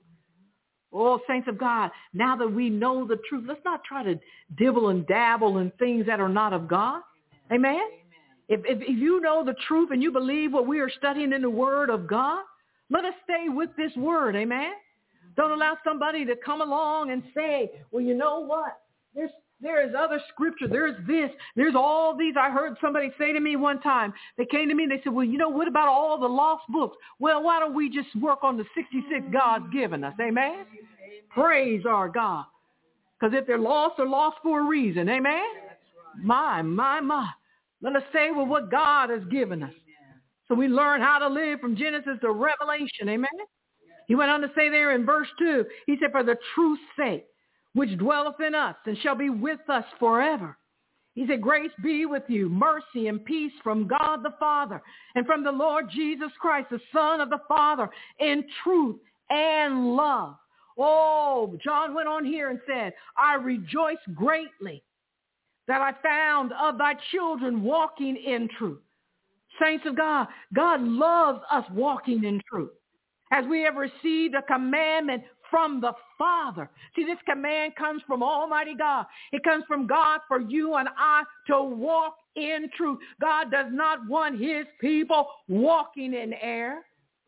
Oh, saints of God, now that we know the truth, let's not try to dibble and dabble in things that are not of God. Amen? Amen. If, if, if you know the truth and you believe what we are studying in the Word of God, let us stay with this Word. Amen? Don't allow somebody to come along and say, well, you know what? There's There is other scripture. There's this. There's all these. I heard somebody say to me one time, they came to me and they said, well, you know, what about all the lost books? Well, why don't we just work on the sixty-six God's given us? Amen? Praise our God. Because if they're lost, they're lost for a reason. Amen? My, my, my. Let us say well, what God has given us. So we learn how to live from Genesis to Revelation. Amen? He went on to say there in verse two, he said, for the truth's sake, which dwelleth in us and shall be with us forever. He said, grace be with you, mercy and peace from God the Father and from the Lord Jesus Christ, the Son of the Father, in truth and love. Oh, John went on here and said, I rejoice greatly that I found of thy children walking in truth. Saints of God, God loves us walking in truth. As we have received a commandment from the Father. See, this command comes from Almighty God. It comes from God for you and I to walk in truth. God does not want his people walking in error.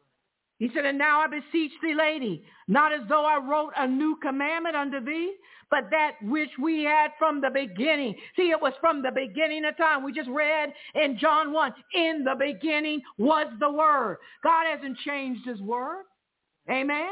He said, and now I beseech thee, lady, not as though I wrote a new commandment unto thee, but that which we had from the beginning. See, it was from the beginning of time. We just read in John one, in the beginning was the Word. God hasn't changed his word. Amen?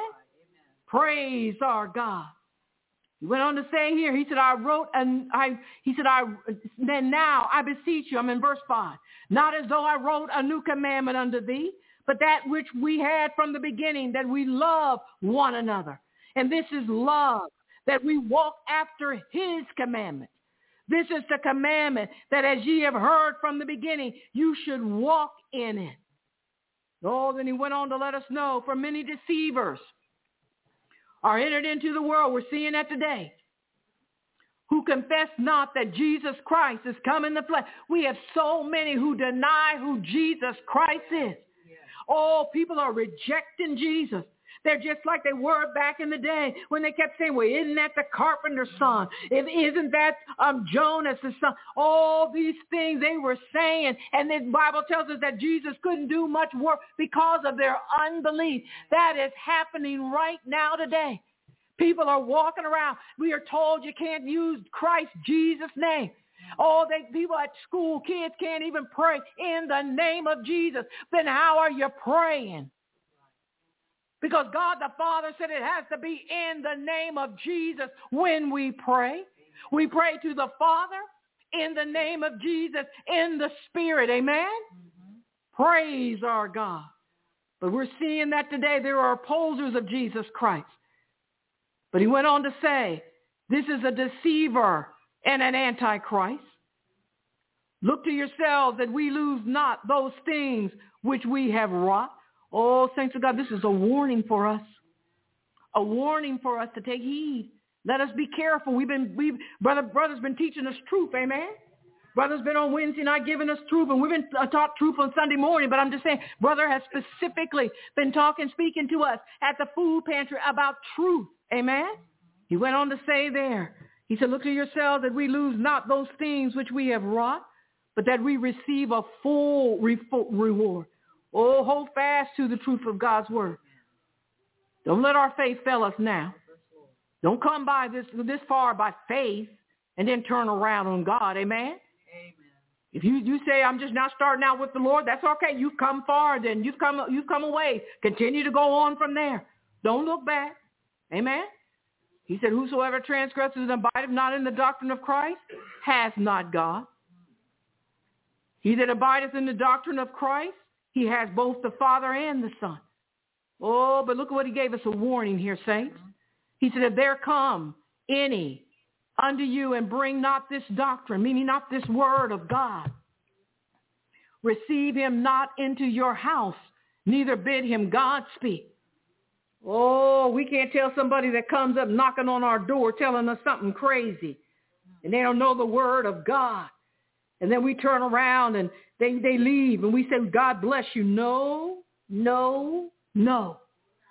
Praise our God. He went on to say here, he said, I wrote, and I, he said, I, then now I beseech you, I'm in verse five, not as though I wrote a new commandment unto thee, but that which we had from the beginning, that we love one another. And this is love, that we walk after his commandment. This is the commandment that as ye have heard from the beginning, you should walk in it. Oh, then he went on to let us know, for many deceivers are entered into the world. We're seeing that today. Who confess not that Jesus Christ is come in the flesh. We have so many who deny who Jesus Christ is. Oh, people are rejecting Jesus. They're just like they were back in the day when they kept saying, well, isn't that the carpenter's son? If, isn't that um, Jonas' son? All these things they were saying. And the Bible tells us that Jesus couldn't do much work because of their unbelief. That is happening right now today. People are walking around. We are told you can't use Christ Jesus' name. Oh, they, people at school, kids can't even pray in the name of Jesus. Then how are you praying? Because God the Father said it has to be in the name of Jesus when we pray. We pray to the Father in the name of Jesus in the Spirit. Amen? Mm-hmm. Praise our God. But we're seeing that today there are opposers of Jesus Christ. But he went on to say, this is a deceiver and an antichrist. Look to yourselves that we lose not those things which we have wrought. Oh, saints of God, this is a warning for us. A warning for us to take heed. Let us be careful. We've been, we've, brother, brother's been teaching us truth, amen? Brother's been on Wednesday night giving us truth, and we've been uh, taught truth on Sunday morning, but I'm just saying, brother has specifically been talking, speaking to us at the food pantry about truth, amen? He went on to say there, he said, look to yourselves that we lose not those things which we have wrought, but that we receive a full re- reward. Oh, hold fast to the truth of God's word. Don't let our faith fail us now. Don't come by this this far by faith and then turn around on God. Amen? Amen. If you, you say, I'm just now starting out with the Lord, that's okay. You've come far then. You've come, you've come away. Continue to go on from there. Don't look back. Amen? He said, whosoever transgresses and abideth not in the doctrine of Christ has not God. He that abideth in the doctrine of Christ, he has both the Father and the Son. Oh, but look at what he gave us a warning here, saints. He said, if there come any unto you and bring not this doctrine, meaning not this word of God, receive him not into your house, neither bid him Godspeed. Oh, we can't tell somebody that comes up knocking on our door telling us something crazy, and they don't know the word of God. And then we turn around and they, they leave and we say, God bless you. No, no, no.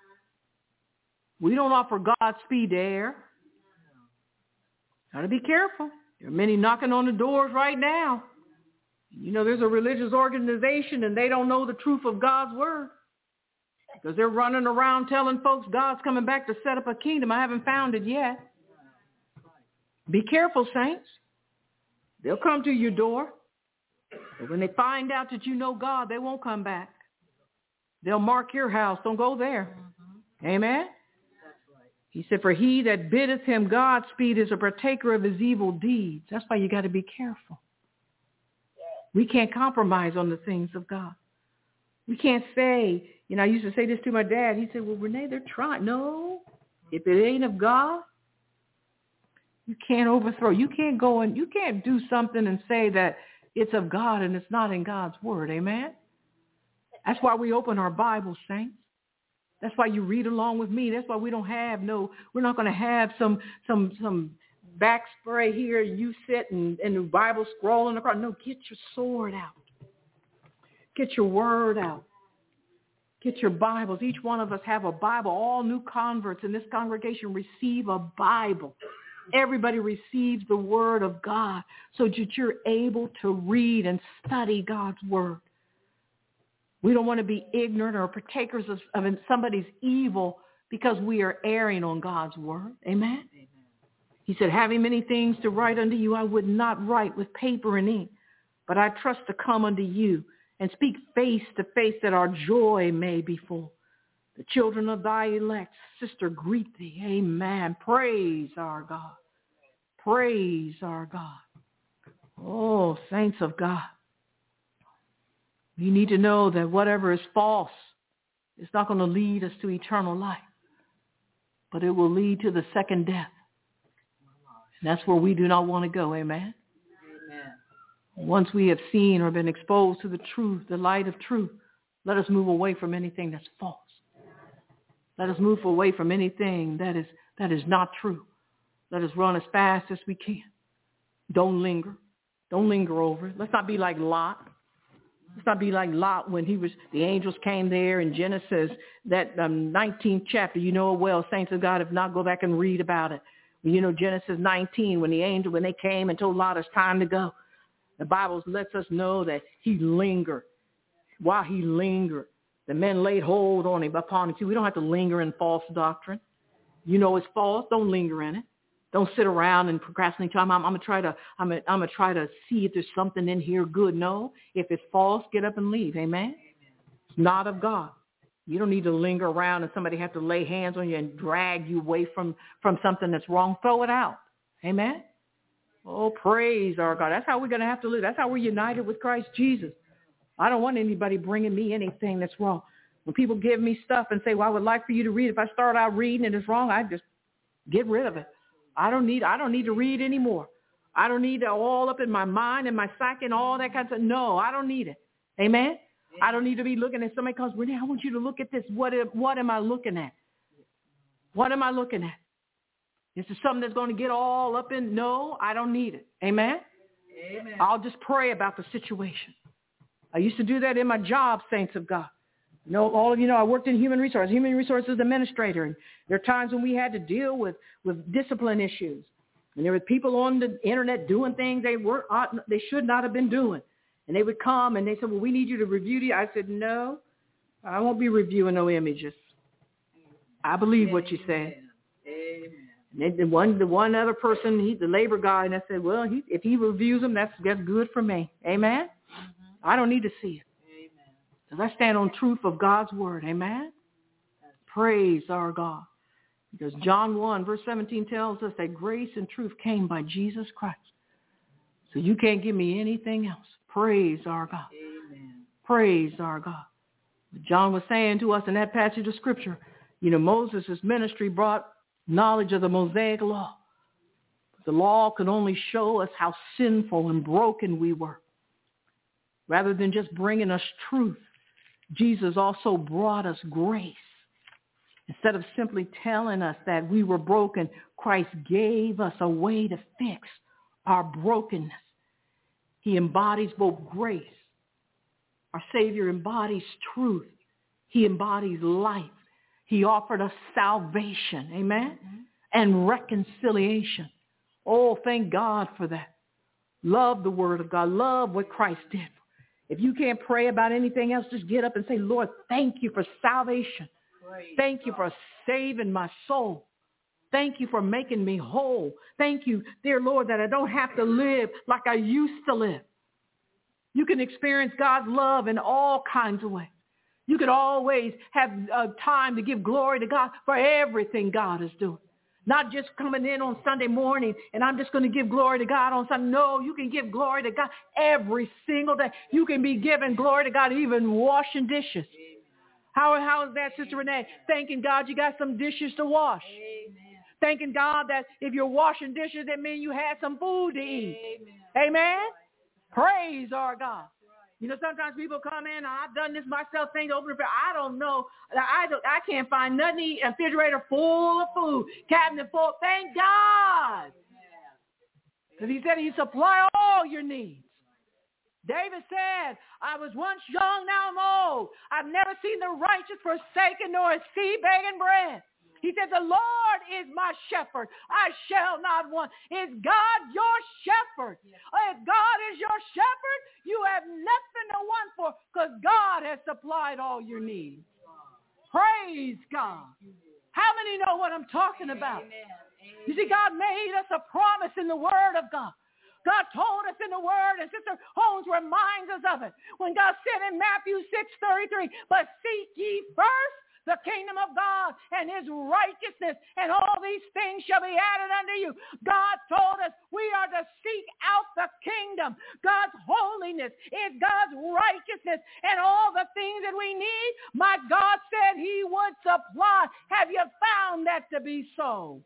We don't offer Godspeed to air. Got to be careful. There are many knocking on the doors right now. You know, there's a religious organization and they don't know the truth of God's word because they're running around telling folks God's coming back to set up a kingdom. I haven't found it yet. Be careful, saints. They'll come to your door. But when they find out that you know God, they won't come back. They'll mark your house. Don't go there. Mm-hmm. Amen? That's right. He said, for he that biddeth him Godspeed is a partaker of his evil deeds. That's why you got to be careful. We can't compromise on the things of God. We can't say, you know, I used to say this to my dad. He said, well, Renee, they're trying. No, if it ain't of God, you can't overthrow. You can't go and you can't do something and say that it's of God and it's not in God's word. Amen? That's why we open our Bible, saints. That's why you read along with me. That's why we don't have no, we're not going to have some some some back spray here. You sit and, and the Bible scrolling across. No, get your sword out. Get your word out. Get your Bibles. Each one of us have a Bible. All new converts in this congregation receive a Bible. Everybody receives the word of God so that you're able to read and study God's word. We don't want to be ignorant or partakers of, of somebody's evil because we are erring on God's word. Amen? Amen. He said, having many things to write unto you, I would not write with paper and ink, but I trust to come unto you and speak face to face that our joy may be full. The children of thy elect, sister, greet thee. Amen. Praise our God. Praise our God. Oh, saints of God. You need to know that whatever is false is not going to lead us to eternal life, but it will lead to the second death. And that's where we do not want to go. Amen. Amen. Once we have seen or been exposed to the truth, the light of truth, Let us move away from anything that's false. Let us move away from anything that is that is not true. Let us run as fast as we can. Don't linger. Don't linger over it. Let's not be like Lot. Let's not be like Lot when he was, the angels came there in Genesis, that um, nineteenth chapter. You know it well, saints of God. If not, go back and read about it. You know, Genesis nineteen, when the angel, when they came and told Lot it's time to go. The Bible lets us know that he lingered. While he lingered, the men laid hold on him upon him. See, we don't have to linger in false doctrine. You know it's false. Don't linger in it. Don't sit around and procrastinate time. I'm, I'm gonna try to. I'm gonna, I'm gonna try to see if there's something in here good. No, if it's false, get up and leave. Amen. Amen. It's not of God. You don't need to linger around and somebody have to lay hands on you and drag you away from from something that's wrong. Throw it out. Amen. Oh, praise our God. That's how we're gonna have to live. That's how we're united with Christ Jesus. I don't want anybody bringing me anything that's wrong. When people give me stuff and say, well, I would like for you to read. If I start out reading and it's wrong, I just get rid of it. I don't need, I don't need to read anymore. I don't need it all up in my mind and my psyche and all that kind of stuff. No, I don't need it. Amen? Amen. I don't need to be looking at somebody because, Renee, I want you to look at this. What, what am I looking at? What am I looking at? Is this something that's going to get all up in? No, I don't need it. Amen? Amen. I'll just pray about the situation. I used to do that in my job, saints of God. You know, all of you know, I worked in human resources, human resources administrator. And there are times when we had to deal with, with discipline issues. And there were people on the internet doing things they weren't, they should not have been doing. And they would come and they said, well, we need you to review the. I said, no, I won't be reviewing no images. I believe what you said. Amen. And the one, the one other person, he, the labor guy, and I said, well, he, if he reviews them, that's that's good for me. Amen. Mm-hmm. I don't need to see it. Because I stand on truth of God's word. Amen. Praise our God. Because John one, verse seventeen tells us that grace and truth came by Jesus Christ. So you can't give me anything else. Praise our God. Amen. Praise our God. John was saying to us in that passage of scripture, you know, Moses' ministry brought knowledge of the Mosaic law. The law could only show us how sinful and broken we were. Rather than just bringing us truth, Jesus also brought us grace. Instead of simply telling us that we were broken, Christ gave us a way to fix our brokenness. He embodies both grace. Our Savior embodies truth. He embodies life. He offered us salvation, amen, mm-hmm. and reconciliation. Oh, thank God for that. Love the word of God. Love what Christ did. If you can't pray about anything else, just get up and say, Lord, thank you for salvation. Praise thank God. You for saving my soul. Thank you for making me whole. Thank you, dear Lord, that I don't have to live like I used to live. You can experience God's love in all kinds of ways. You could always have uh, time to give glory to God for everything God is doing. Not just coming in on Sunday morning and I'm just going to give glory to God on Sunday. No, you can give glory to God every single day. You can be giving glory to God even washing dishes. How, how is that, Sister Renee? Thanking God you got some dishes to wash. Amen. Thanking God that if you're washing dishes, that means you had some food to eat. Amen. Amen? Praise our God. You know, sometimes people come in, I've done this myself, things open the I don't know. I, don't, I can't find nothing to eat. A refrigerator full of food, cabinet full. Thank God. Because he said he supply all your needs. David said, I was once young, now I'm old. I've never seen the righteous forsaken nor a seed begging bread. He said, the Lord is my shepherd. I shall not want. Is God your shepherd? Yes. If God is your shepherd, you have nothing to want for because God has supplied all your needs. Praise God. How many know what I'm talking about? Amen. You see, God made us a promise in the word of God. God told us in the word, and Sister Holmes reminds us of it. When God said in Matthew six thirty-three, but seek ye first the kingdom of God and his righteousness, and all these things shall be added unto you. God told us we are to seek out the kingdom. God's holiness is God's righteousness, and all the things that we need, my God said he would supply. Have you found that to be so?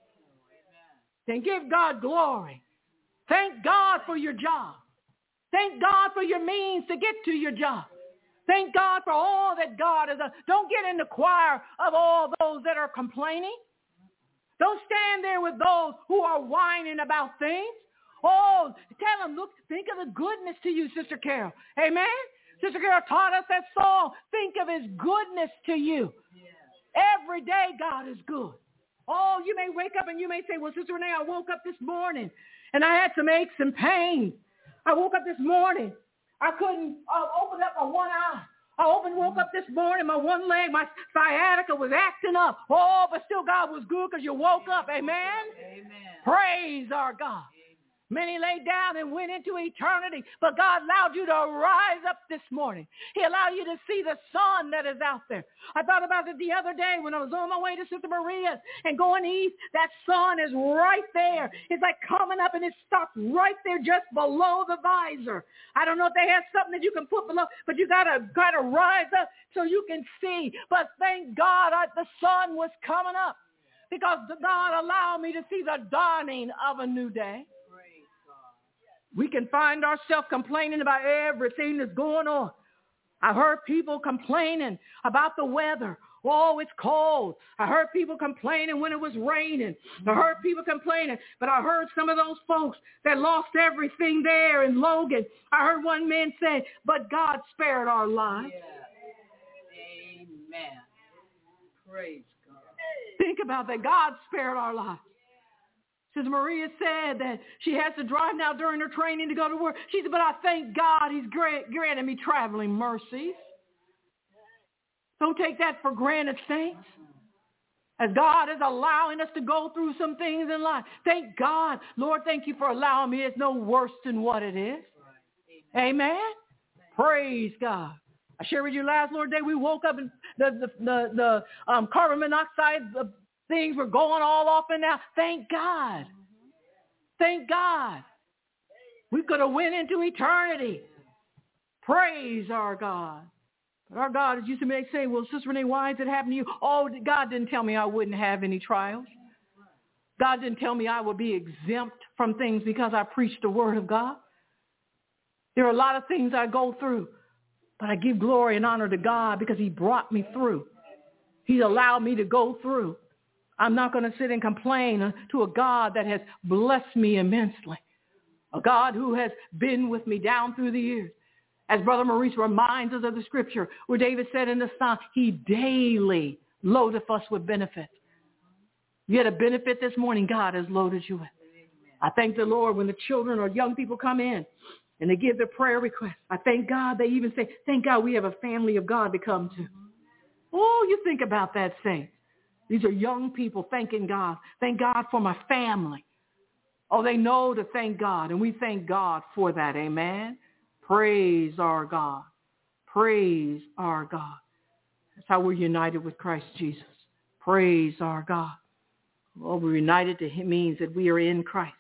Then give God glory. Thank God for your job. Thank God for your means to get to your job. Thank God for all that God has done. Don't get in the choir of all those that are complaining. Don't stand there with those who are whining about things. Oh, tell them, look, think of the goodness to you, Sister Carol. Amen? Sister Carol taught us that song, think of his goodness to you. Every day God is good. Oh, you may wake up and you may say, well, Sister Renee, I woke up this morning and I had some aches and pains. I woke up this morning. I couldn't uh, open up my one eye. I opened, woke up this morning, my one leg, my sciatica was acting up. Oh, but still God was good because you woke up. Amen? Amen. Praise our God. Many laid down and went into eternity, but God allowed you to rise up this morning. He allowed you to see the sun that is out there. I thought about it the other day when I was on my way to Sister Maria's and going east. That sun is right there. It's like coming up and it stops right there just below the visor. I don't know if they have something that you can put below, but you got to got to rise up so you can see. But thank God I, the sun was coming up because God allowed me to see the dawning of a new day. We can find ourselves complaining about everything that's going on. I heard people complaining about the weather. Oh, it's cold. I heard people complaining when it was raining. I heard people complaining, but I heard some of those folks that lost everything there in Logan. I heard one man say, but God spared our lives. Yeah. Amen. Praise God. Think about that. God spared our lives. Sister Maria said that she has to drive now during her training to go to work. She said, but I thank God he's granted me traveling mercies. Don't take that for granted, saints. As God is allowing us to go through some things in life. Thank God. Lord, thank you for allowing me. It's no worse than what it is. Amen. Praise God. I shared with you last Lord Day, we woke up and the, the, the, the um, carbon monoxide the, things were going all off and out. Thank God. Thank God. We could have went into eternity. Praise our God. But our God, as you may say, well, Sister Renee, why did it happen to you? Oh, God didn't tell me I wouldn't have any trials. God didn't tell me I would be exempt from things because I preached the word of God. There are a lot of things I go through, but I give glory and honor to God because he brought me through. He's allowed me to go through. I'm not going to sit and complain to a God that has blessed me immensely, a God who has been with me down through the years. As Brother Maurice reminds us of the scripture where David said in the Psalm, he daily loadeth us with benefits. You had a benefit this morning, God has loaded you with. I thank the Lord when the children or young people come in and they give their prayer requests. I thank God they even say, thank God we have a family of God to come to. Oh, you think about that, saints. These are young people thanking God. Thank God for my family. Oh, they know to thank God, and we thank God for that. Amen. Praise our God. Praise our God. That's how we're united with Christ Jesus. Praise our God. Well, we're united to him means that we are in Christ.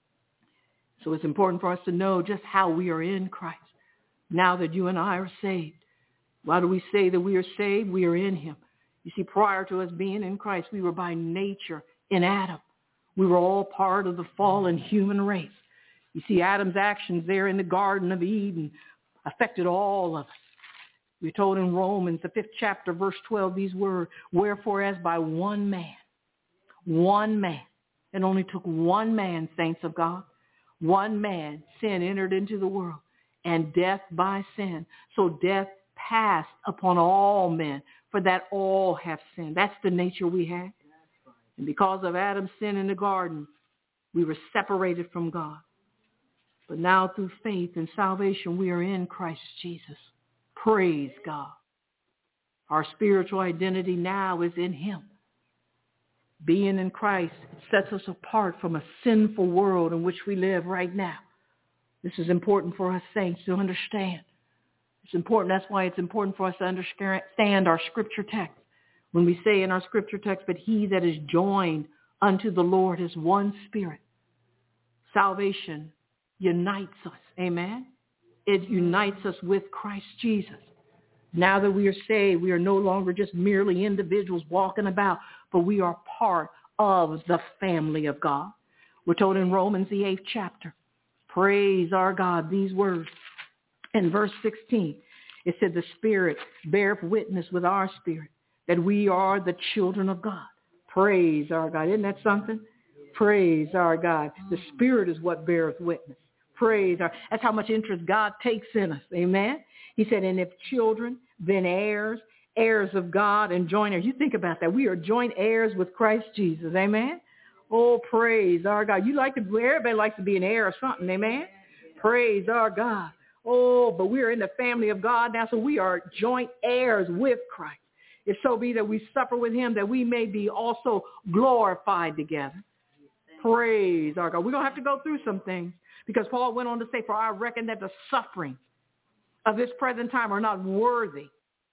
So it's important for us to know just how we are in Christ. Now that you and I are saved. Why do we say that we are saved? We are in him. You see, prior to us being in Christ, we were by nature in Adam. We were all part of the fallen human race. You see, Adam's actions there in the Garden of Eden affected all of us. We're told in Romans, the fifth chapter, verse twelve, these words, wherefore as by one man, one man, it only took one man, saints of God, one man, sin entered into the world, and death by sin. So death passed upon all men, for that all have sinned. That's the nature we have. And because of Adam's sin in the garden, we were separated from God. But now through faith and salvation, we are in Christ Jesus. Praise God. Our spiritual identity now is in him. Being in Christ sets us apart from a sinful world in which we live right now. This is important for us saints to understand. It's important. That's why it's important for us to understand our scripture text. When we say in our scripture text, but he that is joined unto the Lord is one spirit. Salvation unites us. Amen. It unites us with Christ Jesus. Now that we are saved, we are no longer just merely individuals walking about, but we are part of the family of God. We're told in Romans, the eighth chapter, praise our God, these words in verse sixteen. It said the Spirit beareth witness with our spirit that we are the children of God. Praise our God. Isn't that something? Praise our God. The Spirit is what beareth witness. Praise our. That's how much interest God takes in us. Amen. He said, and if children, then heirs, heirs of God and joint heirs. You think about that. We are joint heirs with Christ Jesus. Amen. Oh, praise our God. You like to, everybody likes to be an heir of something. Amen. Praise our God. Oh, but we are in the family of God now, so we are joint heirs with Christ. If so be that we suffer with him, that we may be also glorified together. Praise our God. We're going to have to go through some things because Paul went on to say, for I reckon that the sufferings of this present time are not worthy.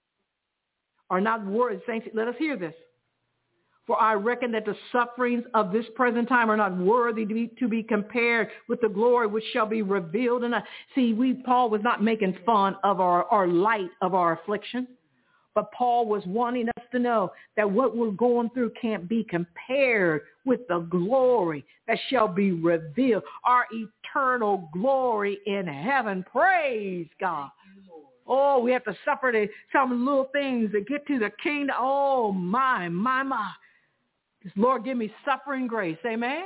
Are not worthy. Saints, let us hear this. For I reckon that the sufferings of this present time are not worthy to be, to be compared with the glory which shall be revealed in us. See, we, Paul was not making fun of our, our light of our affliction, but Paul was wanting us to know that what we're going through can't be compared with the glory that shall be revealed, our eternal glory in heaven. Praise God. Oh, we have to suffer to some little things to get to the kingdom. Oh, my, my, my. Just, Lord, give me suffering grace. Amen.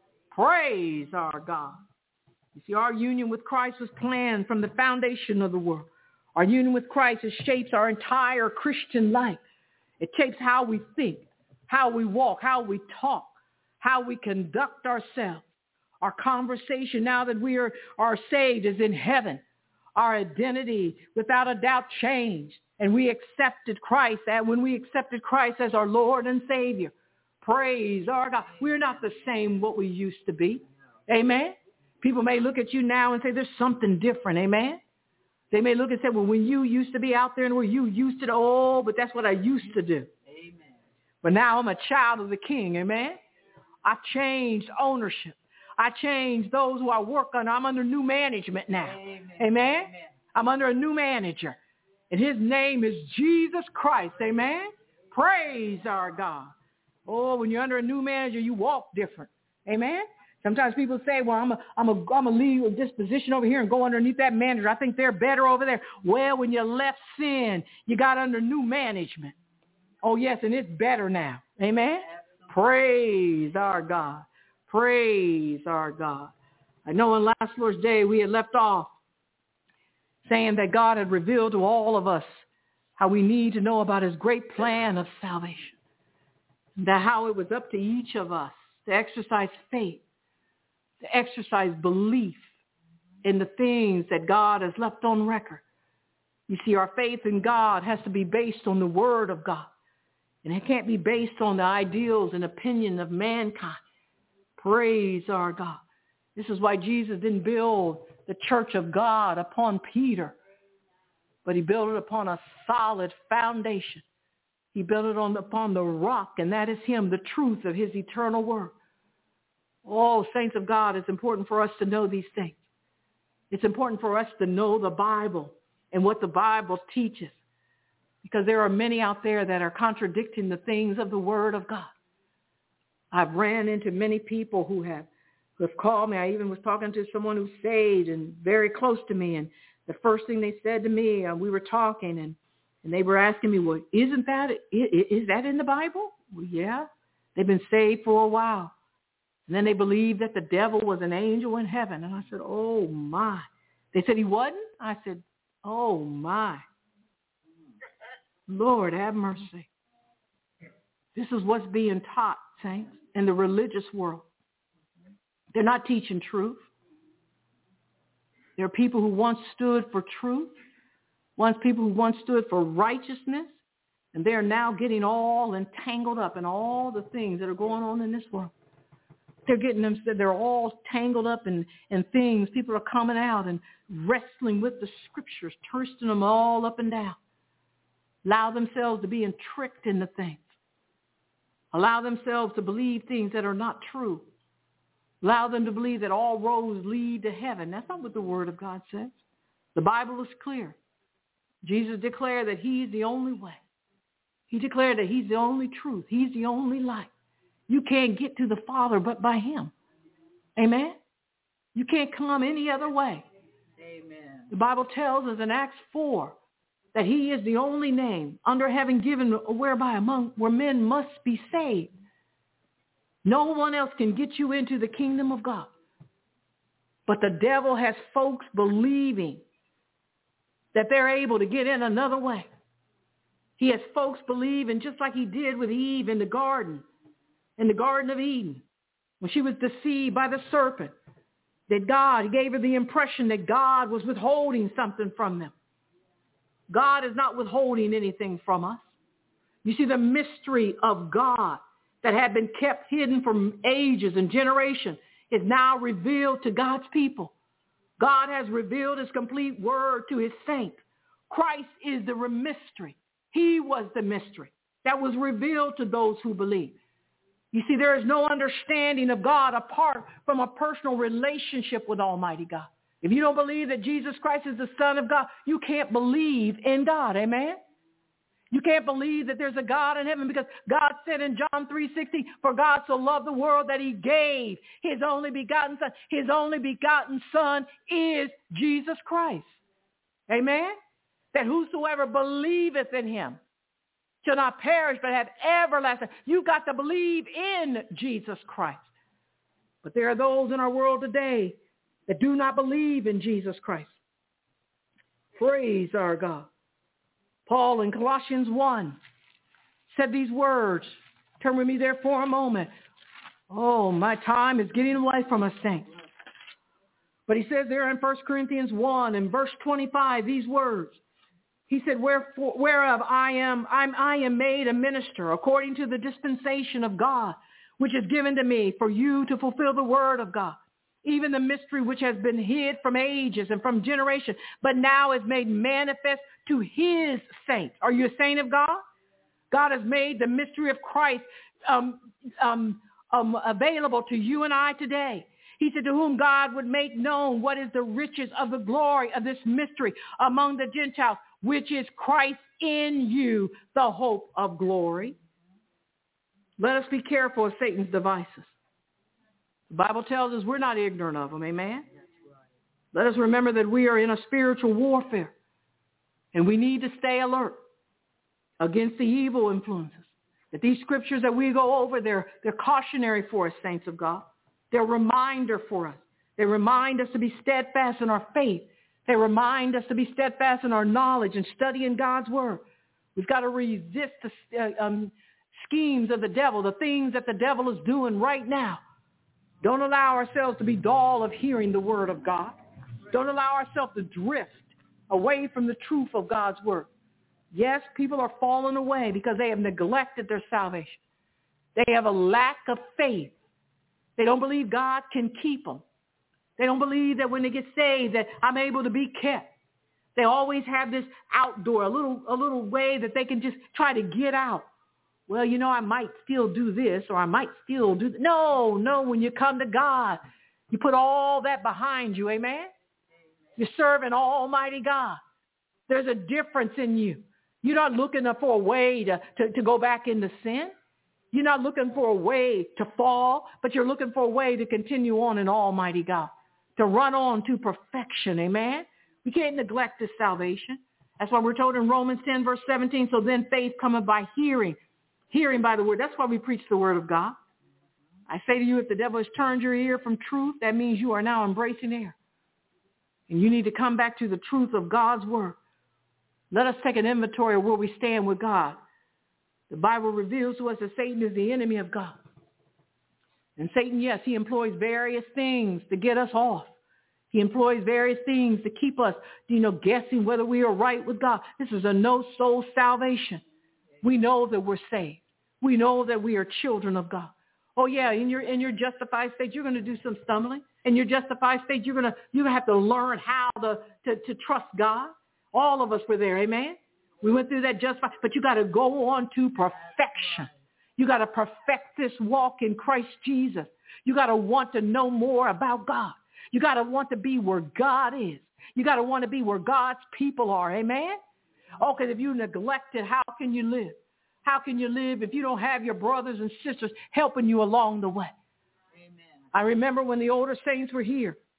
Praise our God. You see, our union with Christ was planned from the foundation of the world. Our union with Christ, it shapes our entire Christian life. It shapes how we think, how we walk, how we talk, how we conduct ourselves. Our conversation now that we are, are saved is in heaven. Our identity, without a doubt, changed. And we accepted Christ. And when we accepted Christ as our Lord and Savior, praise our God. We're not the same what we used to be. Amen. People may look at you now and say there's something different. Amen. They may look and say, well, when you used to be out there and where you used to, oh, but that's what I used to do. Amen. But now I'm a child of the King. Amen. I changed ownership. I changed those who I work under. I'm under new management now. Amen. Amen. Amen. I'm under a new manager. And his name is Jesus Christ. Amen. Praise our God. Oh, when you're under a new manager, you walk different. Amen. Sometimes people say, well, I'm a, I'm a, I'm a leave this position over here and go underneath that manager. I think they're better over there. Well, when you left sin, you got under new management. Oh, yes, and it's better now. Amen. Absolutely. Praise our God. Praise our God. I know in last Lord's Day we had left off saying that God had revealed to all of us how we need to know about his great plan of salvation. That how it was up to each of us to exercise faith, to exercise belief in the things that God has left on record. You see, our faith in God has to be based on the word of God. And it can't be based on the ideals and opinion of mankind. Praise our God. This is why Jesus didn't build the church of God upon Peter, but he built it upon a solid foundation. He built it on upon the rock, and that is him, the truth of his eternal word. Oh, saints of God, it's important for us to know these things. It's important for us to know the Bible and what the Bible teaches, because there are many out there that are contradicting the things of the word of God. I've ran into many people who have, who have called me. I even was talking to someone who's saved and very close to me, and the first thing they said to me, uh, we were talking, and, and they were asking me, well, isn't that, is, is that in the Bible? Well, yeah. They've been saved for a while. And then they believed that the devil was an angel in heaven. And I said, oh, my. They said he wasn't? I said, oh, my. Lord, have mercy. This is what's being taught, saints, in the religious world. They're not teaching truth. There are people who once stood for truth, once people who once stood for righteousness, and they're now getting all entangled up in all the things that are going on in this world. They're getting them, they're all tangled up in, in things. People are coming out and wrestling with the scriptures, twisting them all up and down. Allow themselves to be tricked into things. Allow themselves to believe things that are not true. Allow them to believe that all roads lead to heaven. That's not what the word of God says. The Bible is clear. Jesus declared that he's the only way. He declared that he's the only truth. He's the only light. You can't get to the Father but by him. Amen? You can't come any other way. Amen. The Bible tells us in Acts four that he is the only name under heaven given whereby among where men must be saved. No one else can get you into the kingdom of God. But the devil has folks believing that they're able to get in another way. He has folks believing, just like he did with Eve in the garden, in the Garden of Eden, when she was deceived by the serpent, that God, he gave her the impression that God was withholding something from them. God is not withholding anything from us. You see, the mystery of God that had been kept hidden from ages and generations is now revealed to God's people. God has revealed his complete word to his saints. Christ is the mystery. He was the mystery that was revealed to those who believe. You see, there is no understanding of God apart from a personal relationship with Almighty God. If you don't believe that Jesus Christ is the Son of God, you can't believe in God. Amen? You can't believe that there's a God in heaven, because God said in John three sixteen, for God so loved the world that he gave his only begotten Son. His only begotten Son is Jesus Christ. Amen? That whosoever believeth in him shall not perish but have everlasting. You've got to believe in Jesus Christ. But there are those in our world today that do not believe in Jesus Christ. Praise our God. Paul in Colossians one said these words. Turn with me there for a moment. Oh, my time is getting away from us, saints. But he says there in First Corinthians one and verse twenty-five, these words. He said, Wherefore, whereof I am, I'm, I am made a minister according to the dispensation of God, which is given to me for you to fulfill the word of God, even the mystery which has been hid from ages and from generation, but now is made manifest to his saints. Are you a saint of God? God has made the mystery of Christ um, um, um, available to you and I today. He said, to whom God would make known what is the riches of the glory of this mystery among the Gentiles, which is Christ in you, the hope of glory. Let us be careful of Satan's devices. The Bible tells us we're not ignorant of them, amen? Let us remember that we are in a spiritual warfare, and we need to stay alert against the evil influences. That these scriptures that we go over, they're, they're cautionary for us, saints of God. They're a reminder for us. They remind us to be steadfast in our faith. They remind us to be steadfast in our knowledge and studying God's word. We've got to resist the uh, um, schemes of the devil, the things that the devil is doing right now. Don't allow ourselves to be dull of hearing the word of God. Don't allow ourselves to drift away from the truth of God's word. Yes, people are falling away because they have neglected their salvation. They have a lack of faith. They don't believe God can keep them. They don't believe that when they get saved that I'm able to be kept. They always have this outdoor, a little, a little way that they can just try to get out. Well, you know, I might still do this or I might still do that. No, no, when you come to God, you put all that behind you, amen? You're serving Almighty God. There's a difference in you. You're not looking for a way to, to, to go back into sin. You're not looking for a way to fall, but you're looking for a way to continue on in Almighty God, to run on to perfection, amen? We can't neglect this salvation. That's why we're told in Romans ten, verse seventeen, so then faith cometh by hearing, hearing by the word. That's why we preach the word of God. I say to you, if the devil has turned your ear from truth, that means you are now embracing error. And you need to come back to the truth of God's word. Let us take an inventory of where we stand with God. The Bible reveals to us that Satan is the enemy of God. And Satan, yes, he employs various things to get us off. He employs various things to keep us, you know, guessing whether we are right with God. This is a no-soul salvation. We know that we're saved. We know that we are children of God. Oh, yeah, in your in your justified state, you're going to do some stumbling. In your justified state, you're going to you're going to have to learn how to, to, to trust God. All of us were there, amen? We went through that justified, but you got to go on to perfection. You got to perfect this walk in Christ Jesus. You got to want to know more about God. You got to want to be where God is. You got to want to be where God's people are, amen? Oh, because if you neglect it, how can you live? How can you live if you don't have your brothers and sisters helping you along the way? Amen. I remember when the older saints were here,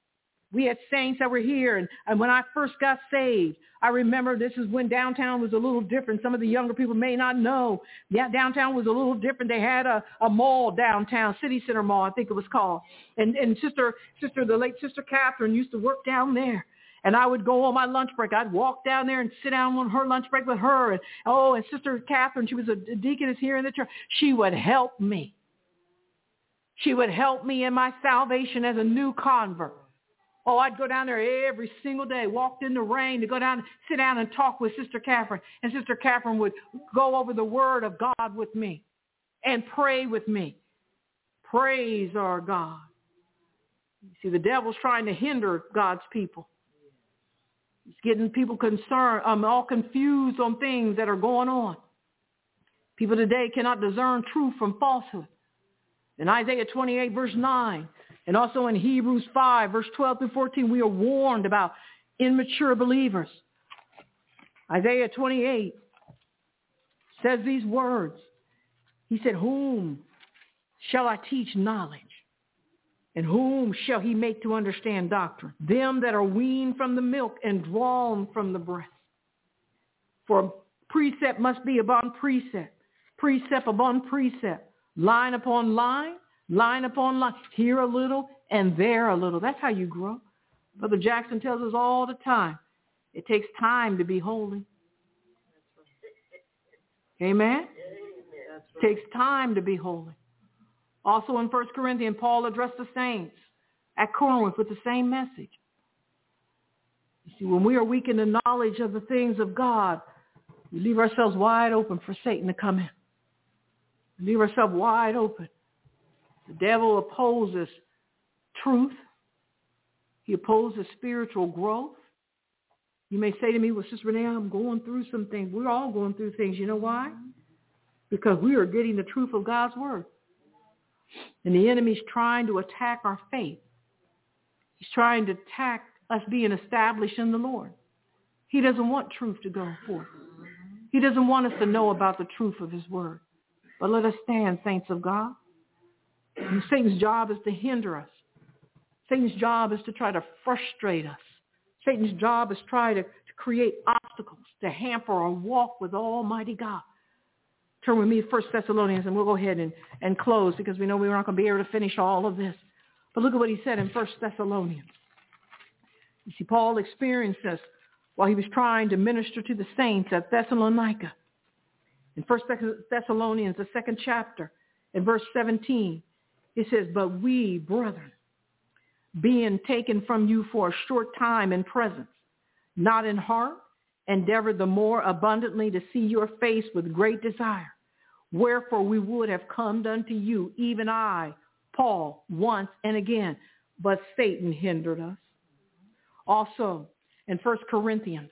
We had saints that were here. And, and when I first got saved, I remember this is when downtown was a little different. Some of the younger people may not know. Yeah, downtown was a little different. They had a, a mall downtown, City Center Mall, I think it was called. And, and sister, sister, the late Sister Catherine used to work down there. And I would go on my lunch break. I'd walk down there and sit down on her lunch break with her. And, oh, and Sister Catherine, she was a deaconess here in the church. She would help me. She would help me in my salvation as a new convert. Oh, I'd go down there every single day, walked in the rain to go down, sit down and talk with Sister Catherine. And Sister Catherine would go over the word of God with me and pray with me. Praise our God. You see, the devil's trying to hinder God's people. He's getting people concerned, um, all confused on things that are going on. People today cannot discern truth from falsehood. In Isaiah twenty-eight, verse nine, and also in Hebrews five, verse twelve through fourteen, we are warned about immature believers. Isaiah twenty-eight says these words. He said, whom shall I teach knowledge? And whom shall he make to understand doctrine? Them that are weaned from the milk and drawn from the breast. For precept must be upon precept, precept upon precept, line upon line, line upon line, here a little and there a little. That's how you grow. Brother Jackson tells us all the time, it takes time to be holy. Amen? It takes time to be holy. Also in First Corinthians, Paul addressed the saints at Corinth with the same message. You see, when we are weak in the knowledge of the things of God, we leave ourselves wide open for Satan to come in. We leave ourselves wide open. The devil opposes truth. He opposes spiritual growth. You may say to me, well, Sister Renee, I'm going through some things. We're all going through things. You know why? Because we are getting the truth of God's word. And the enemy's trying to attack our faith. He's trying to attack us being established in the Lord. He doesn't want truth to go forth. He doesn't want us to know about the truth of his word. But let us stand, saints of God. And Satan's job is to hinder us. Satan's job is to try to frustrate us. Satan's job is to try to, to create obstacles, to hamper our walk with Almighty God. Turn with me to First Thessalonians, and we'll go ahead and, and close because we know we're not going to be able to finish all of this. But look at what he said in First Thessalonians. You see, Paul experienced this while he was trying to minister to the saints at Thessalonica. In First Thessalonians, the second chapter, in verse seventeen, it says, but we, brethren, being taken from you for a short time in presence, not in heart, endeavor the more abundantly to see your face with great desire. Wherefore we would have come unto you, even I, Paul, once and again, but Satan hindered us. Also, in First Corinthians,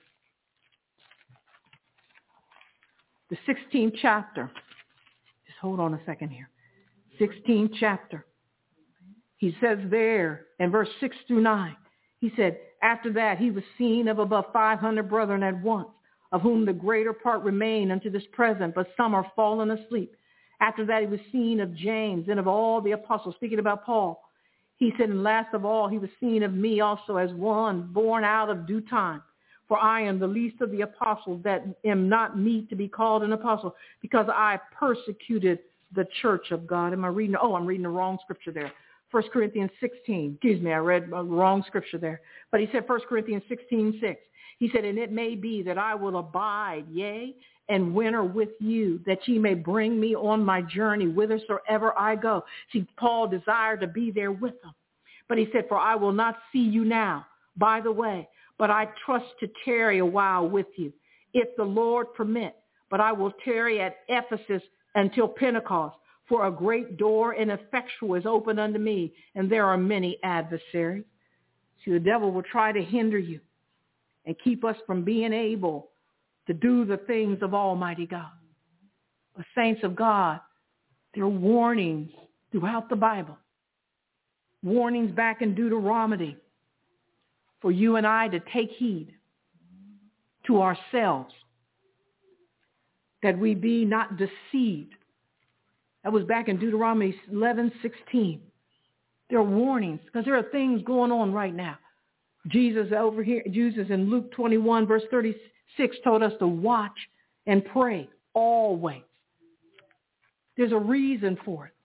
the sixteenth chapter, just hold on a second here, sixteenth chapter, he says there in verse six through nine, he said, after that he was seen of above five hundred brethren at once, of whom the greater part remain unto this present, but some are fallen asleep. After that he was seen of James and of all the apostles, speaking about Paul. He said, and last of all he was seen of me also as one born out of due time. For I am the least of the apostles, that am not meet to be called an apostle, because I persecuted the church of God. Am I reading? Oh, I'm reading the wrong scripture there. First Corinthians sixteen. Excuse me, I read the wrong scripture there. But he said First Corinthians sixteen, six. He said, and it may be that I will abide, yea, and winter with you, that ye may bring me on my journey whithersoever I go. See, Paul desired to be there with them. But he said, for I will not see you now, by the way, but I trust to tarry a while with you, if the Lord permit. But I will tarry at Ephesus until Pentecost. For a great door and effectual is open unto me, and there are many adversaries. See, the devil will try to hinder you and keep us from being able to do the things of Almighty God. But saints of God, there are warnings throughout the Bible. Warnings back in Deuteronomy for you and I to take heed to ourselves, that we be not deceived. That was back in Deuteronomy eleven, sixteen. There are warnings because there are things going on right now. Jesus over here, Jesus in Luke twenty-one, verse thirty-six, told us to watch and pray always. There's a reason for it.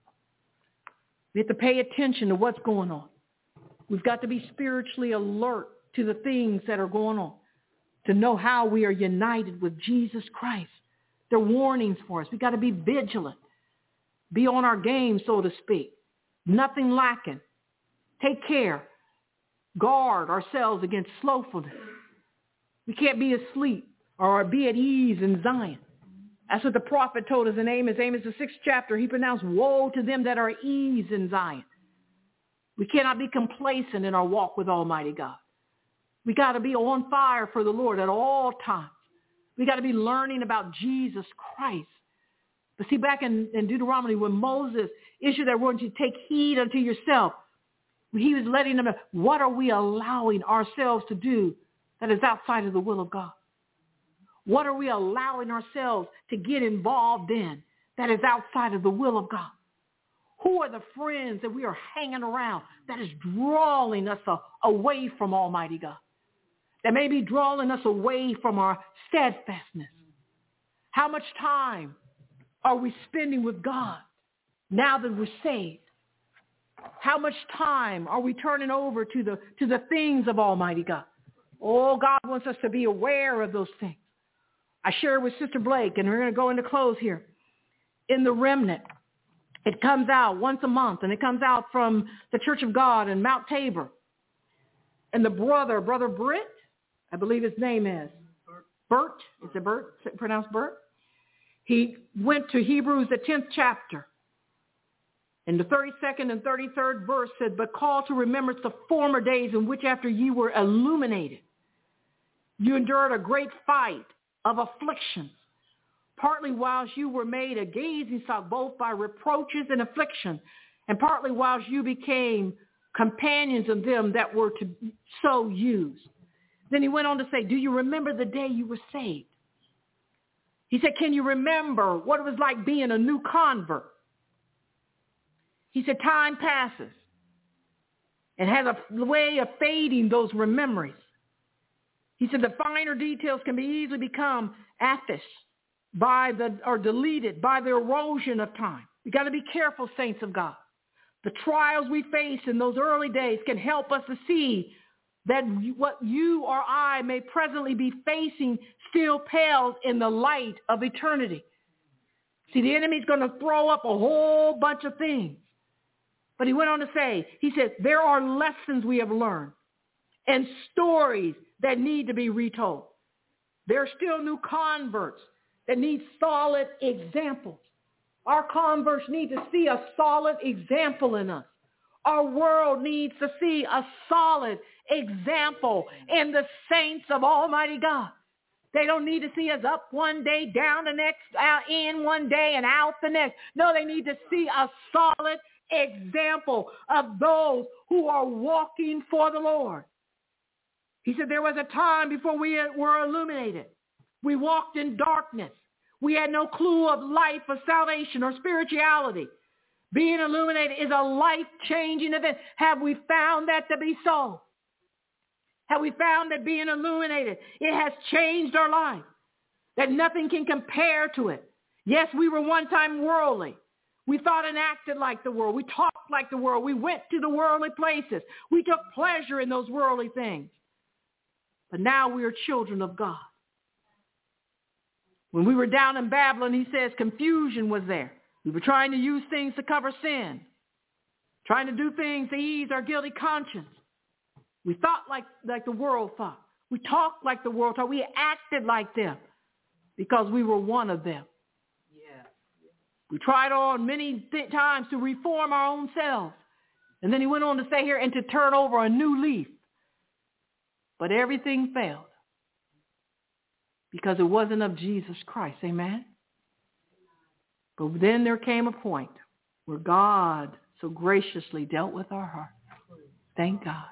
We have to pay attention to what's going on. We've got to be spiritually alert to the things that are going on, to know how we are united with Jesus Christ. They're warnings for us. We've got to be vigilant, be on our game, so to speak. Nothing lacking. Take care. Guard ourselves against slothfulness. We can't be asleep or be at ease in Zion. That's what the prophet told us in Amos. Amos, the sixth chapter, he pronounced, woe to them that are at ease in Zion. We cannot be complacent in our walk with Almighty God. We got to be on fire for the Lord at all times. We got to be learning about Jesus Christ. But see, back in, in Deuteronomy, when Moses issued that word to take heed unto yourself, he was letting them know, what are we allowing ourselves to do that is outside of the will of God? What are we allowing ourselves to get involved in that is outside of the will of God? Who are the friends that we are hanging around that is drawing us a, away from Almighty God? That may be drawing us away from our steadfastness. How much time are we spending with God now that we're saved? How much time are we turning over to the to the things of Almighty God? Oh, God wants us to be aware of those things. I shared with Sister Blake, and we're going to go into close here. In the remnant, it comes out once a month, and it comes out from the Church of God in Mount Tabor. And the brother, Brother Britt, I believe his name is Bert. Is it Bert? Is it pronounced Bert? He went to Hebrews, the tenth chapter. And the thirty-second and thirty-third verse said, but call to remembrance the former days in which after ye were illuminated, you endured a great fight of afflictions, partly whilst you were made a gazing stock both by reproaches and affliction, and partly whilst you became companions of them that were to so use. Then he went on to say, do you remember the day you were saved? He said, can you remember what it was like being a new convert? He said, time passes and has a way of fading those memories. He said, the finer details can be easily become effaced by the, or deleted by the erosion of time. We got to be careful, saints of God. The trials we face in those early days can help us to see that what you or I may presently be facing still pales in the light of eternity. See, the enemy's going to throw up a whole bunch of things. But he went on to say, he said, there are lessons we have learned and stories that need to be retold. There are still new converts that need solid examples. Our converts need to see a solid example in us. Our world needs to see a solid example in the saints of Almighty God. They don't need to see us up one day, down the next, out in one day, and out the next. No, they need to see a solid example of those who are walking for the Lord. He said there was a time before we were illuminated. We walked in darkness. We had no clue of life, of salvation, or spirituality. Being illuminated is a life-changing event. Have we found that to be so? Have we found that being illuminated, it has changed our life, that nothing can compare to it? Yes, we were one time worldly. We thought and acted like the world. We talked like the world. We went to the worldly places. We took pleasure in those worldly things. But now we are children of God. When we were down in Babylon, he says confusion was there. We were trying to use things to cover sin, trying to do things to ease our guilty conscience. We thought like, like the world thought. We talked like the world talked. We acted like them because we were one of them. Yeah. We tried on many th- times to reform our own selves. And then he went on to say here, and to turn over a new leaf. But everything failed because it wasn't of Jesus Christ. Amen? But then there came a point where God so graciously dealt with our heart. Thank God.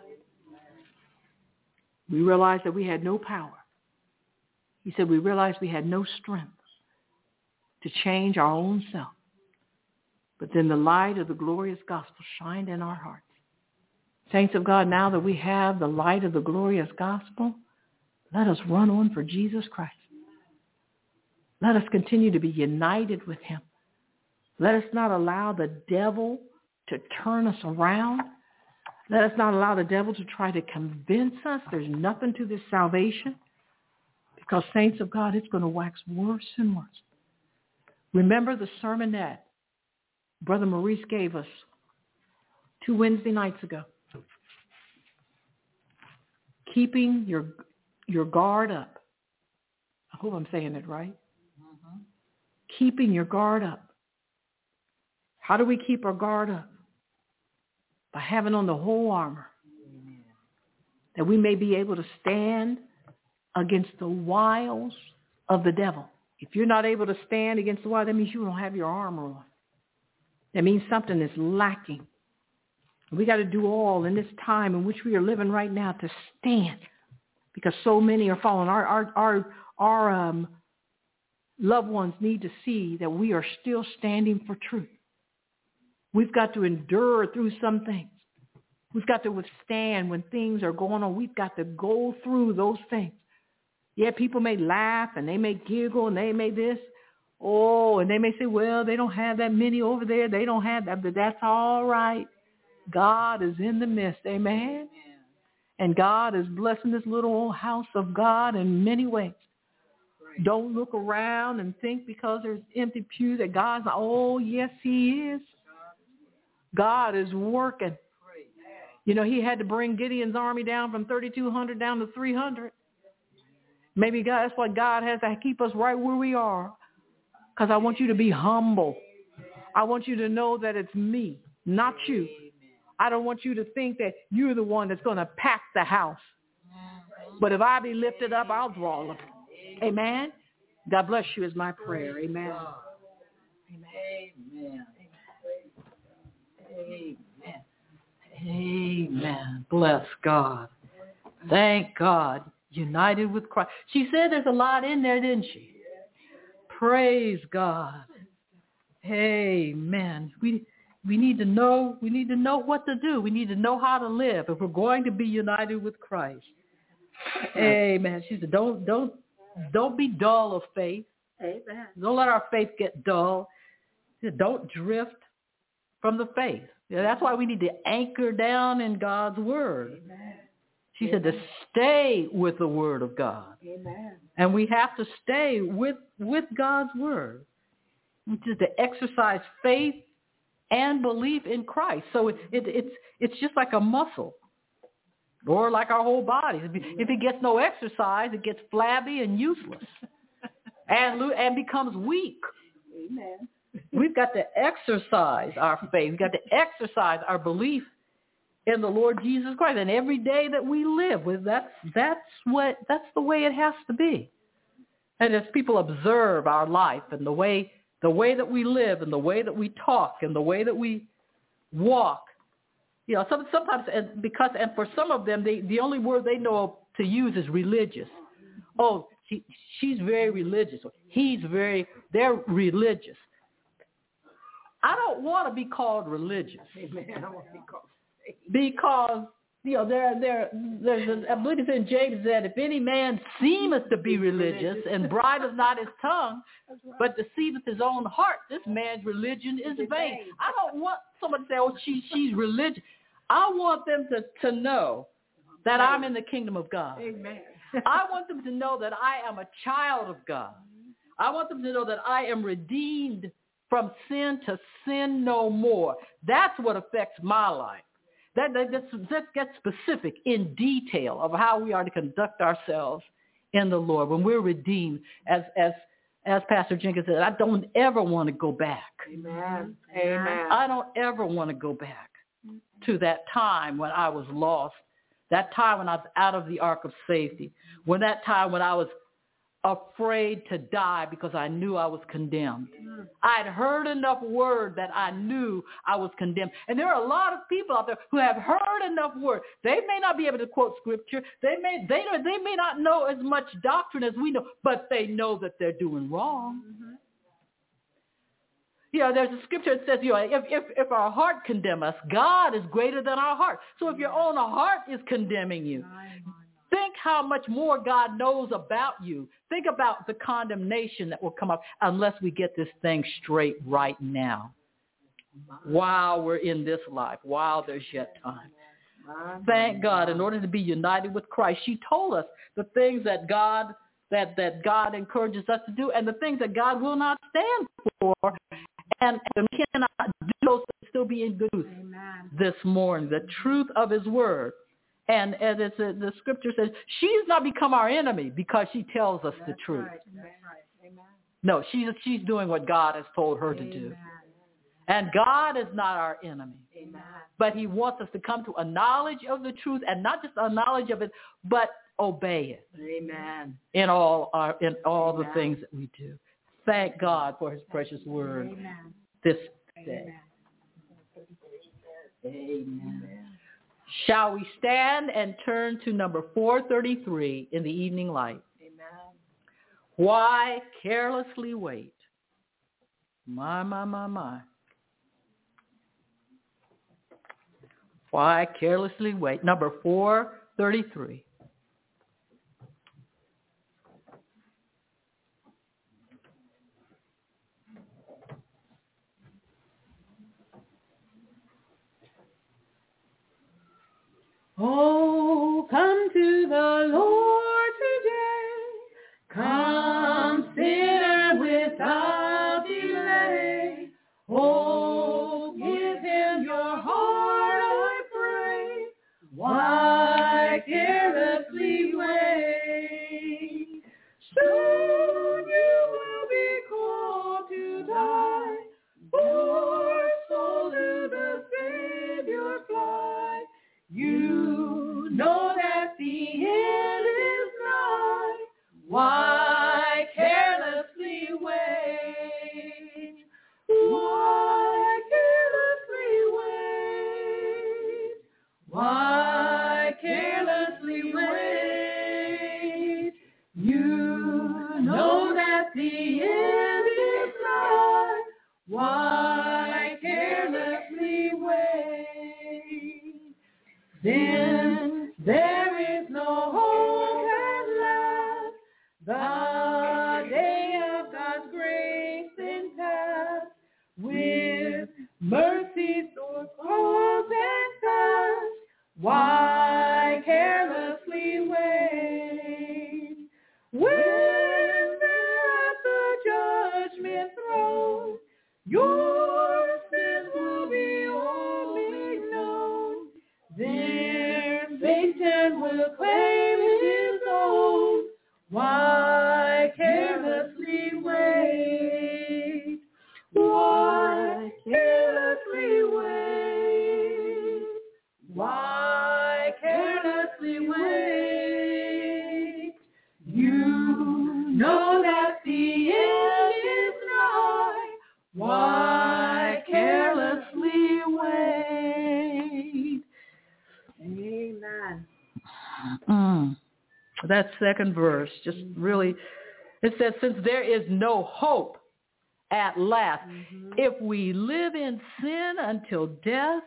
We realized that we had no power. He said we realized we had no strength to change our own self. But then the light of the glorious gospel shined in our hearts. Saints of God, now that we have the light of the glorious gospel, let us run on for Jesus Christ. Let us continue to be united with him. Let us not allow the devil to turn us around. Let us not allow the devil to try to convince us there's nothing to this salvation. Because, saints of God, it's going to wax worse and worse. Remember the sermonette Brother Maurice gave us two Wednesday nights ago. Keeping your your guard up. I hope I'm saying it right. Mm-hmm. Keeping your guard up. How do we keep our guard up? By having on the whole armor. Amen. That we may be able to stand against the wiles of the devil. If you're not able to stand against the wiles, that means you don't have your armor on. That means something is lacking. We got to do all in this time in which we are living right now to stand, because so many are falling. Our our our our um, loved ones need to see that we are still standing for truth. We've got to endure through some things. We've got to withstand when things are going on. We've got to go through those things. Yeah, people may laugh and they may giggle and they may this. Oh, and they may say, well, they don't have that many over there. They don't have that, but that's all right. God is in the midst, amen? And God is blessing this little old house of God in many ways. Don't look around and think because there's empty pews that God's, oh, yes, he is. God is working. You know, he had to bring Gideon's army down from thirty-two hundred down to three hundred. Maybe God, that's why God has to keep us right where we are. Because I want you to be humble. I want you to know that it's me, not you. I don't want you to think that you're the one that's going to pack the house. But if I be lifted up, I'll draw them. Amen. God bless you is my prayer. Amen. Amen. Amen. Amen. Bless God. Thank God. United with Christ. She said there's a lot in there, didn't she? Praise God. Amen. We we need to know, we need to know what to do. We need to know how to live if we're going to be united with Christ. Amen. She said, don't don't don't be dull of faith. Amen. Don't let our faith get dull. Don't drift from the faith. Yeah, that's why we need to anchor down in God's word. Amen. She Amen. Said to stay with the word of God. Amen. And we have to stay with, with God's word. Which is to exercise faith and belief in Christ. So it, it, it's it's just like a muscle. Or like our whole body. If it gets no exercise, it gets flabby and useless. and and becomes weak. Amen. We've got to exercise our faith. We've got to exercise our belief in the Lord Jesus Christ. And every day that we live with that's that's what that's the way it has to be. And as people observe our life and the way the way that we live and the way that we talk and the way that we walk, you know, some, sometimes and because and for some of them, they, the only word they know to use is religious. Oh, she, she's very religious. He's very, they're religious. I don't want to be called religious. Amen. I want to be called because, you know, there, there, there's, a, I believe it's in James that if any man seemeth to be religious and bridleth not his tongue, but deceiveth his own heart, this man's religion is vain. I don't want someone to say, oh, she, she's religious. I want them to, to know that I'm in the kingdom of God. Amen. I want them to know that I am a child of God. I want them to know that I am redeemed from sin to sin no more. That's what affects my life. That, that, that's, that gets specific in detail of how we are to conduct ourselves in the Lord when we're redeemed. As as as Pastor Jenkins said, I don't ever want to go back. Amen. Amen. I don't ever want to go back to that time when I was lost, that time when I was out of the ark of safety, when that time when I was afraid to die because I knew I was condemned. Mm. I'd heard enough word that I knew I was condemned. And there are a lot of people out there who have heard enough word. They may not be able to quote scripture. They may they they may not know as much doctrine as we know, but they know that they're doing wrong. Mm-hmm. You know, there's a scripture that says, you know, if, if, if our heart condemn us, God is greater than our heart. So if your own heart is condemning you, think how much more God knows about you. Think about the condemnation that will come up unless we get this thing straight right now, while we're in this life, while there's yet time. Thank God, in order to be united with Christ, she told us the things that God that, that God encourages us to do and the things that God will not stand for. And, and we cannot do those things, still be in good news this morning, the truth of his word. And as it's a, the scripture says, she's not become our enemy because she tells us That's the truth. Right. That's right. Amen. No, she's, she's doing what God has told her Amen. to do. And God is not our enemy. Amen. But he wants us to come to a knowledge of the truth, and not just a knowledge of it, but obey it. Amen. In all our, in all Amen. the things that we do. Thank God for his precious word Amen. this day. Amen. Amen. Shall we stand and turn to number four thirty-three in the evening light? Amen. Why carelessly wait? My, my, my, my. Why carelessly wait? Number four thirty-three. Oh, come to the Lord today. Come, sinner, without delay. Oh, give him your heart, I pray. Why carelessly wait? Soon you will be called to die. Poor soul, to the Savior fly. You know that the end is nigh. Why carelessly wait? Why carelessly wait? Why carelessly wait? You know that the end is nigh. Why carelessly wait? Then there is no hope at last. The day of God's grace then past, with mercy so close and fast. Why carelessly wait? When there at the judgment throne, your sins will be all made known. There Satan will claim his own. Why carelessly wait? Why carelessly wait? Why carelessly wait? You know that the end is nigh. Why carelessly wait? Amen. Mm. That second verse just really, it says, since there is no hope at last, mm-hmm. if we live in sin until death,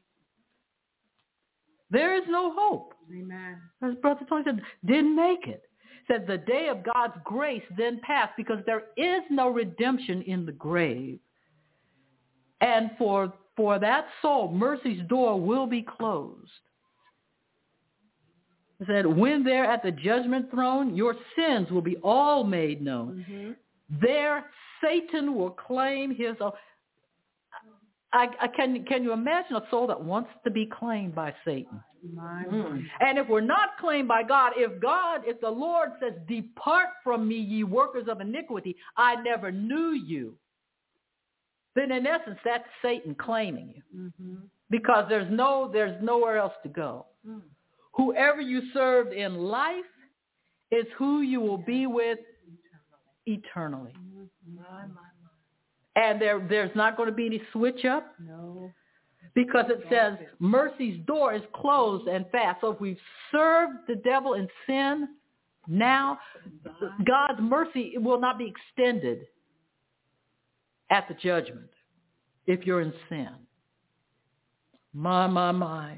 there is no hope. Amen. As Brother Tony said, didn't make it. Said the day of God's grace then passed, because there is no redemption in the grave. And for for that soul, mercy's door will be closed. It said, when they're at the judgment throne, your sins will be all made known. Mm-hmm. There, Satan will claim his own. I, I can, can you imagine a soul that wants to be claimed by Satan? Mm. And if we're not claimed by God, if God, if the Lord says, depart from me, ye workers of iniquity, I never knew you, then in essence, that's Satan claiming you. Mm-hmm. Because there's no, there's nowhere else to go. Mm. Whoever you served in life is who you will be with eternally. Mm-hmm. And there, there's not going to be any switch up. No. Because it says mercy's door is closed and fast. So if we've served the devil in sin, now God's mercy will not be extended at the judgment if you're in sin. My, my, my.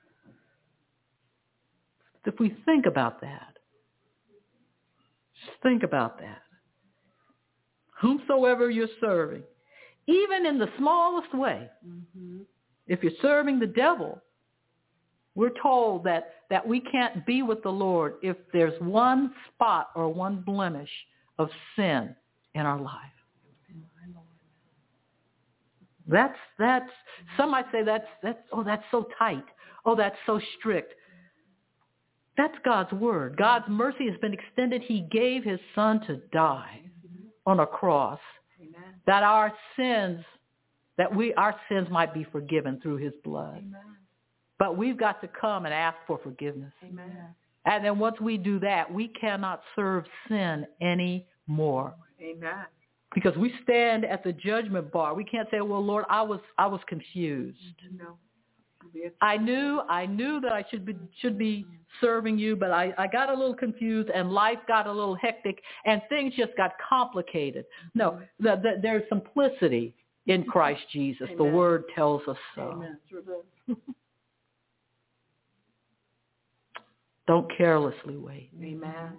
If we think about that, just think about that. Whomsoever you're serving, even in the smallest way, mm-hmm. if you're serving the devil, we're told that, that we can't be with the Lord if there's one spot or one blemish of sin in our life. That's, that's, some might say that's, that's, oh, that's so tight. Oh, that's so strict. That's God's word. God's mercy has been extended. He gave his son to die on a cross. Amen. That our sins, that we, our sins might be forgiven through his blood. Amen. But we've got to come and ask for forgiveness. Amen. And then once we do that, we cannot serve sin anymore. Amen. Because we stand at the judgment bar. We can't say, well, Lord, I was I was confused. No. I knew I knew that I should be should be serving you, but I, I got a little confused and life got a little hectic and things just got complicated. No, the, the, there's simplicity in Christ Jesus. Amen. The word tells us so. Amen. Don't carelessly wait. Amen.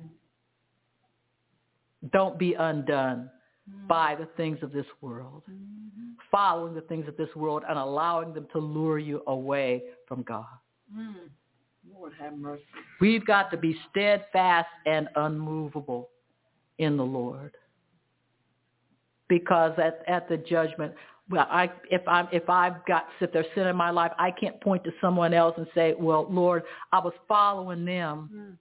Don't be undone by the things of this world, mm-hmm. following the things of this world and allowing them to lure you away from God. Mm. Lord have mercy. We've got to be steadfast and unmovable in the Lord. Because at, at the judgment, well, I, if I'm if I've got if there's sin in my life, I can't point to someone else and say, well, Lord, I was following them. Mm.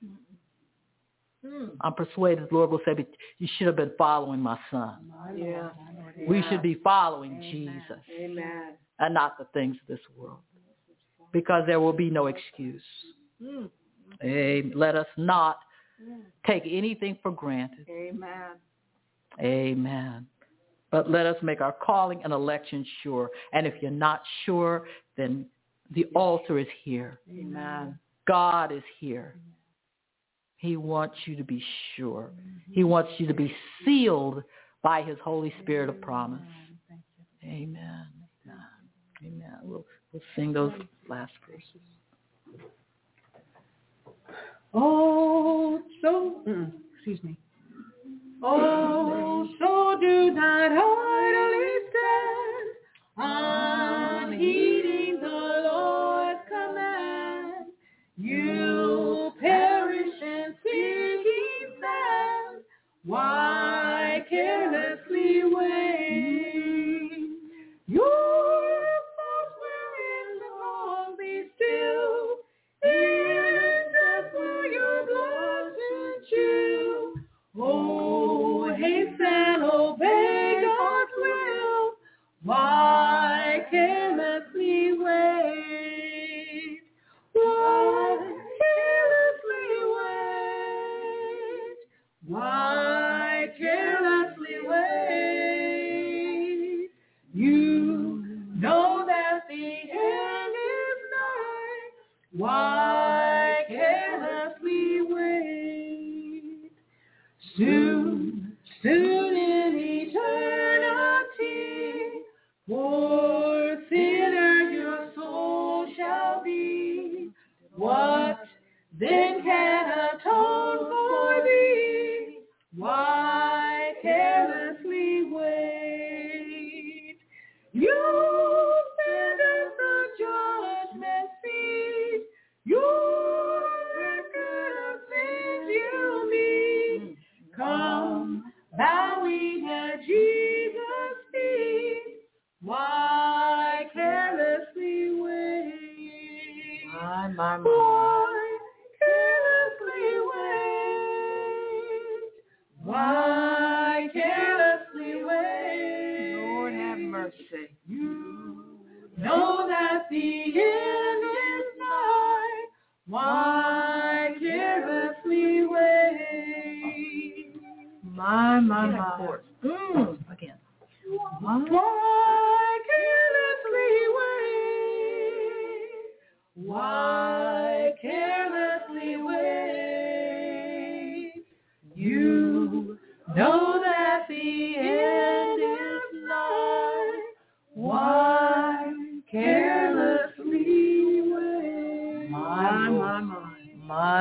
I'm persuaded the Lord will say, but you should have been following my son. Yeah. We should be following Amen. Jesus. Amen. And not the things of this world. Because there will be no excuse. Mm. Amen. Let us not take anything for granted. Amen. Amen. But let us make our calling and election sure. And if you're not sure, then the altar is here. Amen. God is here. He wants you to be sure. He wants you to be sealed by his Holy Spirit of promise. Amen. Amen. We'll, we'll sing those last verses. Oh, so, mm, excuse me. Oh, so do not idly stand, unheeding the Lord's command. You perish in sinking sand. Why carelessly wait? Your thoughts will in the wrong be still. In death will your blood soon chill. Oh, hasten, obey God's will. Why carelessly wait? Why carelessly wait? Why carelessly wait? You know that the end is nigh. Why carelessly wait? Soon, soon in eternity, for sinner your soul shall be. What then can atone for thee? Why carelessly wait? You stand at the judgment seat. Your record of sins you meet. Come, bowing at Jesus' feet. Why carelessly wait? My, my, my. Why carelessly wait? Why carelessly wait? Lord have mercy. You know that the end is nigh. Why carelessly wait? My, my, my. Mm. Again. Why, Why carelessly wait? Why carelessly wait? You know that the end is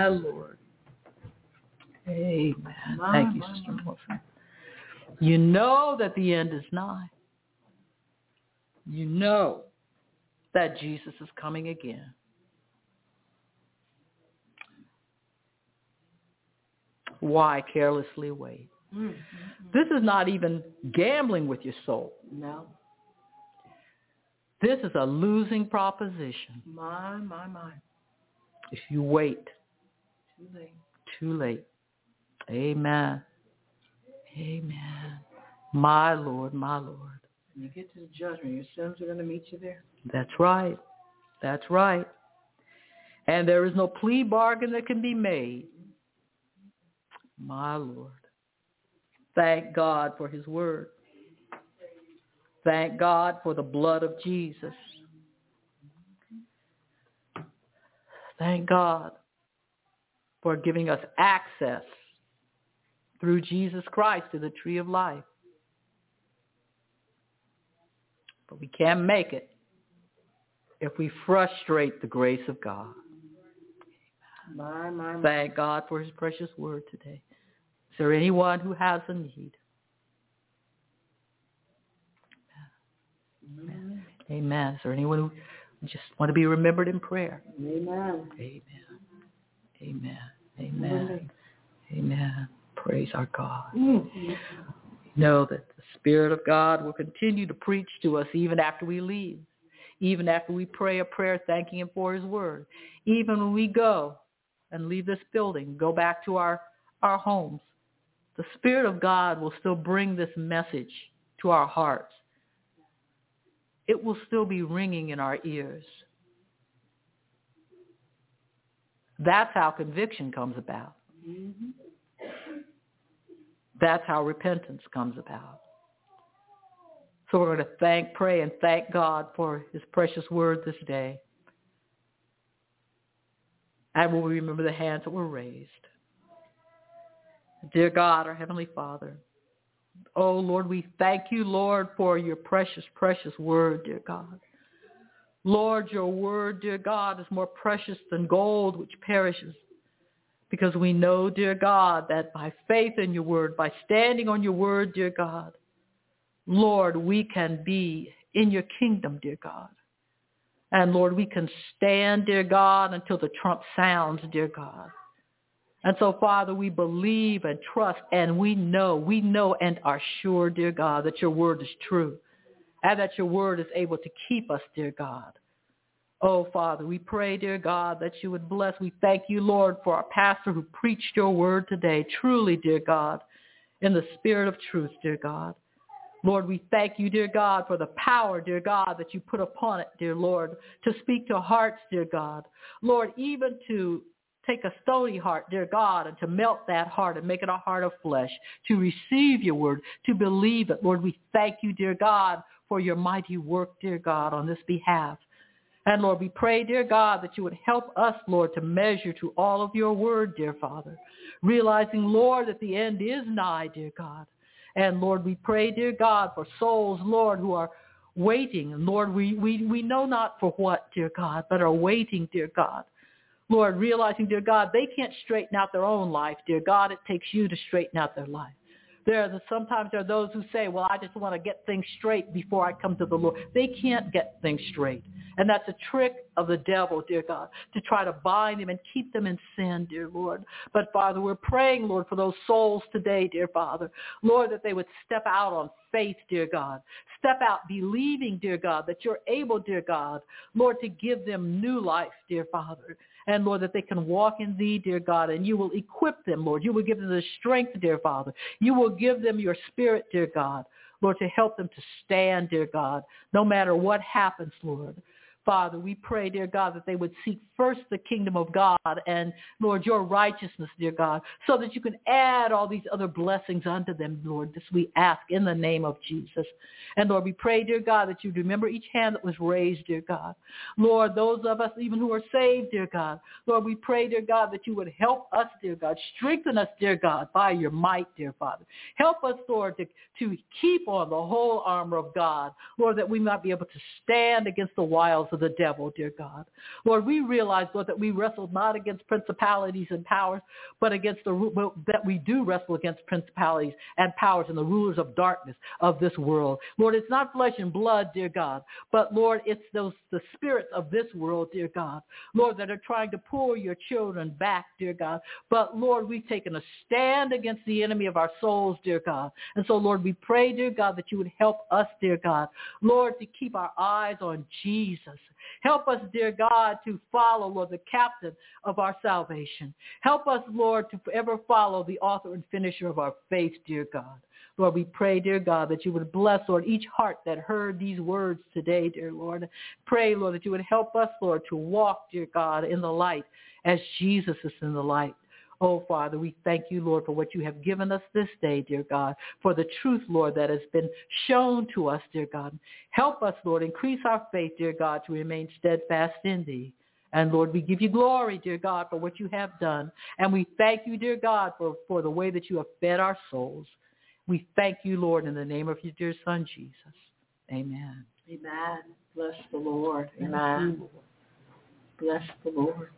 My Lord. Amen. My, Thank you, Sister Melissa. You know that the end is nigh. You know that Jesus is coming again. Why carelessly wait? Mm-hmm. This is not even gambling with your soul. No. This is a losing proposition. My, my, my. If you wait. Too late. Too late. Amen. Amen. My Lord, my Lord. When you get to the judgment, your sins are going to meet you there. That's right. That's right. And there is no plea bargain that can be made. My Lord. Thank God for his word. Thank God for the blood of Jesus. Thank God for giving us access through Jesus Christ to the tree of life. But we can't make it if we frustrate the grace of God. My, my, my. Thank God for his precious word today. Is there anyone who has a need? Amen. Amen. Is there anyone who just want to be remembered in prayer? Amen. Amen. Amen. Amen. Amen. Praise our God. Mm-hmm. Know that the Spirit of God will continue to preach to us even after we leave, even after we pray a prayer thanking him for his word, even when we go and leave this building, go back to our, our homes. The Spirit of God will still bring this message to our hearts. It will still be ringing in our ears. That's how conviction comes about. Mm-hmm. That's how repentance comes about. So we're going to thank, pray, and thank God for his precious word this day. And we'll remember the hands that were raised. Dear God, our Heavenly Father, oh, Lord, we thank you, Lord, for your precious, precious word, dear God. Lord, your word, dear God, is more precious than gold which perishes. Because we know, dear God, that by faith in your word, by standing on your word, dear God, Lord, we can be in your kingdom, dear God. And Lord, we can stand, dear God, until the trump sounds, dear God. And so, Father, we believe and trust, and we know, we know and are sure, dear God, that your word is true, and that your word is able to keep us, dear God. Oh, Father, we pray, dear God, that you would bless. We thank you, Lord, for our pastor who preached your word today. Truly, dear God, in the spirit of truth, dear God. Lord, we thank you, dear God, for the power, dear God, that you put upon it, dear Lord, to speak to hearts, dear God. Lord, even to take a stony heart, dear God, and to melt that heart and make it a heart of flesh, to receive your word, to believe it. Lord, we thank you, dear God, for your mighty work, dear God, on this behalf. And Lord, we pray, dear God, that you would help us, Lord, to measure to all of your word, dear Father, realizing, Lord, that the end is nigh, dear God. And Lord, we pray, dear God, for souls, Lord, who are waiting. And Lord, we, we, we know not for what, dear God, but are waiting, dear God. Lord, realizing, dear God, they can't straighten out their own life, dear God. It takes you to straighten out their life. There are the, sometimes there are those who say, well, I just want to get things straight before I come to the Lord. They can't get things straight. And that's a trick of the devil, dear God, to try to bind them and keep them in sin, dear Lord. But, Father, we're praying, Lord, for those souls today, dear Father. Lord, that they would step out on faith, dear God. Step out believing, dear God, that you're able, dear God, Lord, to give them new life, dear Father. And, Lord, that they can walk in thee, dear God, and you will equip them, Lord. You will give them the strength, dear Father. You will give them your spirit, dear God, Lord, to help them to stand, dear God, no matter what happens, Lord. Father, we pray, dear God, that they would seek first the kingdom of God and, Lord, your righteousness, dear God, so that you can add all these other blessings unto them, Lord. This we ask in the name of Jesus. And, Lord, we pray, dear God, that you remember each hand that was raised, dear God. Lord, those of us even who are saved, dear God, Lord, we pray, dear God, that you would help us, dear God. Strengthen us, dear God, by your might, dear Father. Help us, Lord, to, to keep on the whole armor of God, Lord, that we might be able to stand against the wiles of of the devil, dear God. Lord, we realize, Lord, that we wrestle not against principalities and powers, but against the that we do wrestle against principalities and powers and the rulers of darkness of this world. Lord, it's not flesh and blood, dear God, but Lord, it's those the spirits of this world, dear God, Lord, that are trying to pull your children back, dear God. But Lord, we've taken a stand against the enemy of our souls, dear God. And so, Lord, we pray, dear God, that you would help us, dear God, Lord, to keep our eyes on Jesus. Help us, dear God, to follow, Lord, the captain of our salvation. Help us, Lord, to forever follow the author and finisher of our faith, dear God. Lord, we pray, dear God, that you would bless, Lord, each heart that heard these words today, dear Lord. Pray, Lord, that you would help us, Lord, to walk, dear God, in the light as Jesus is in the light. Oh, Father, we thank you, Lord, for what you have given us this day, dear God, for the truth, Lord, that has been shown to us, dear God. Help us, Lord, increase our faith, dear God, to remain steadfast in thee. And, Lord, we give you glory, dear God, for what you have done. And we thank you, dear God, for, for the way that you have fed our souls. We thank you, Lord, in the name of your dear Son, Jesus. Amen. Amen. Bless the Lord. Amen. Bless the Lord.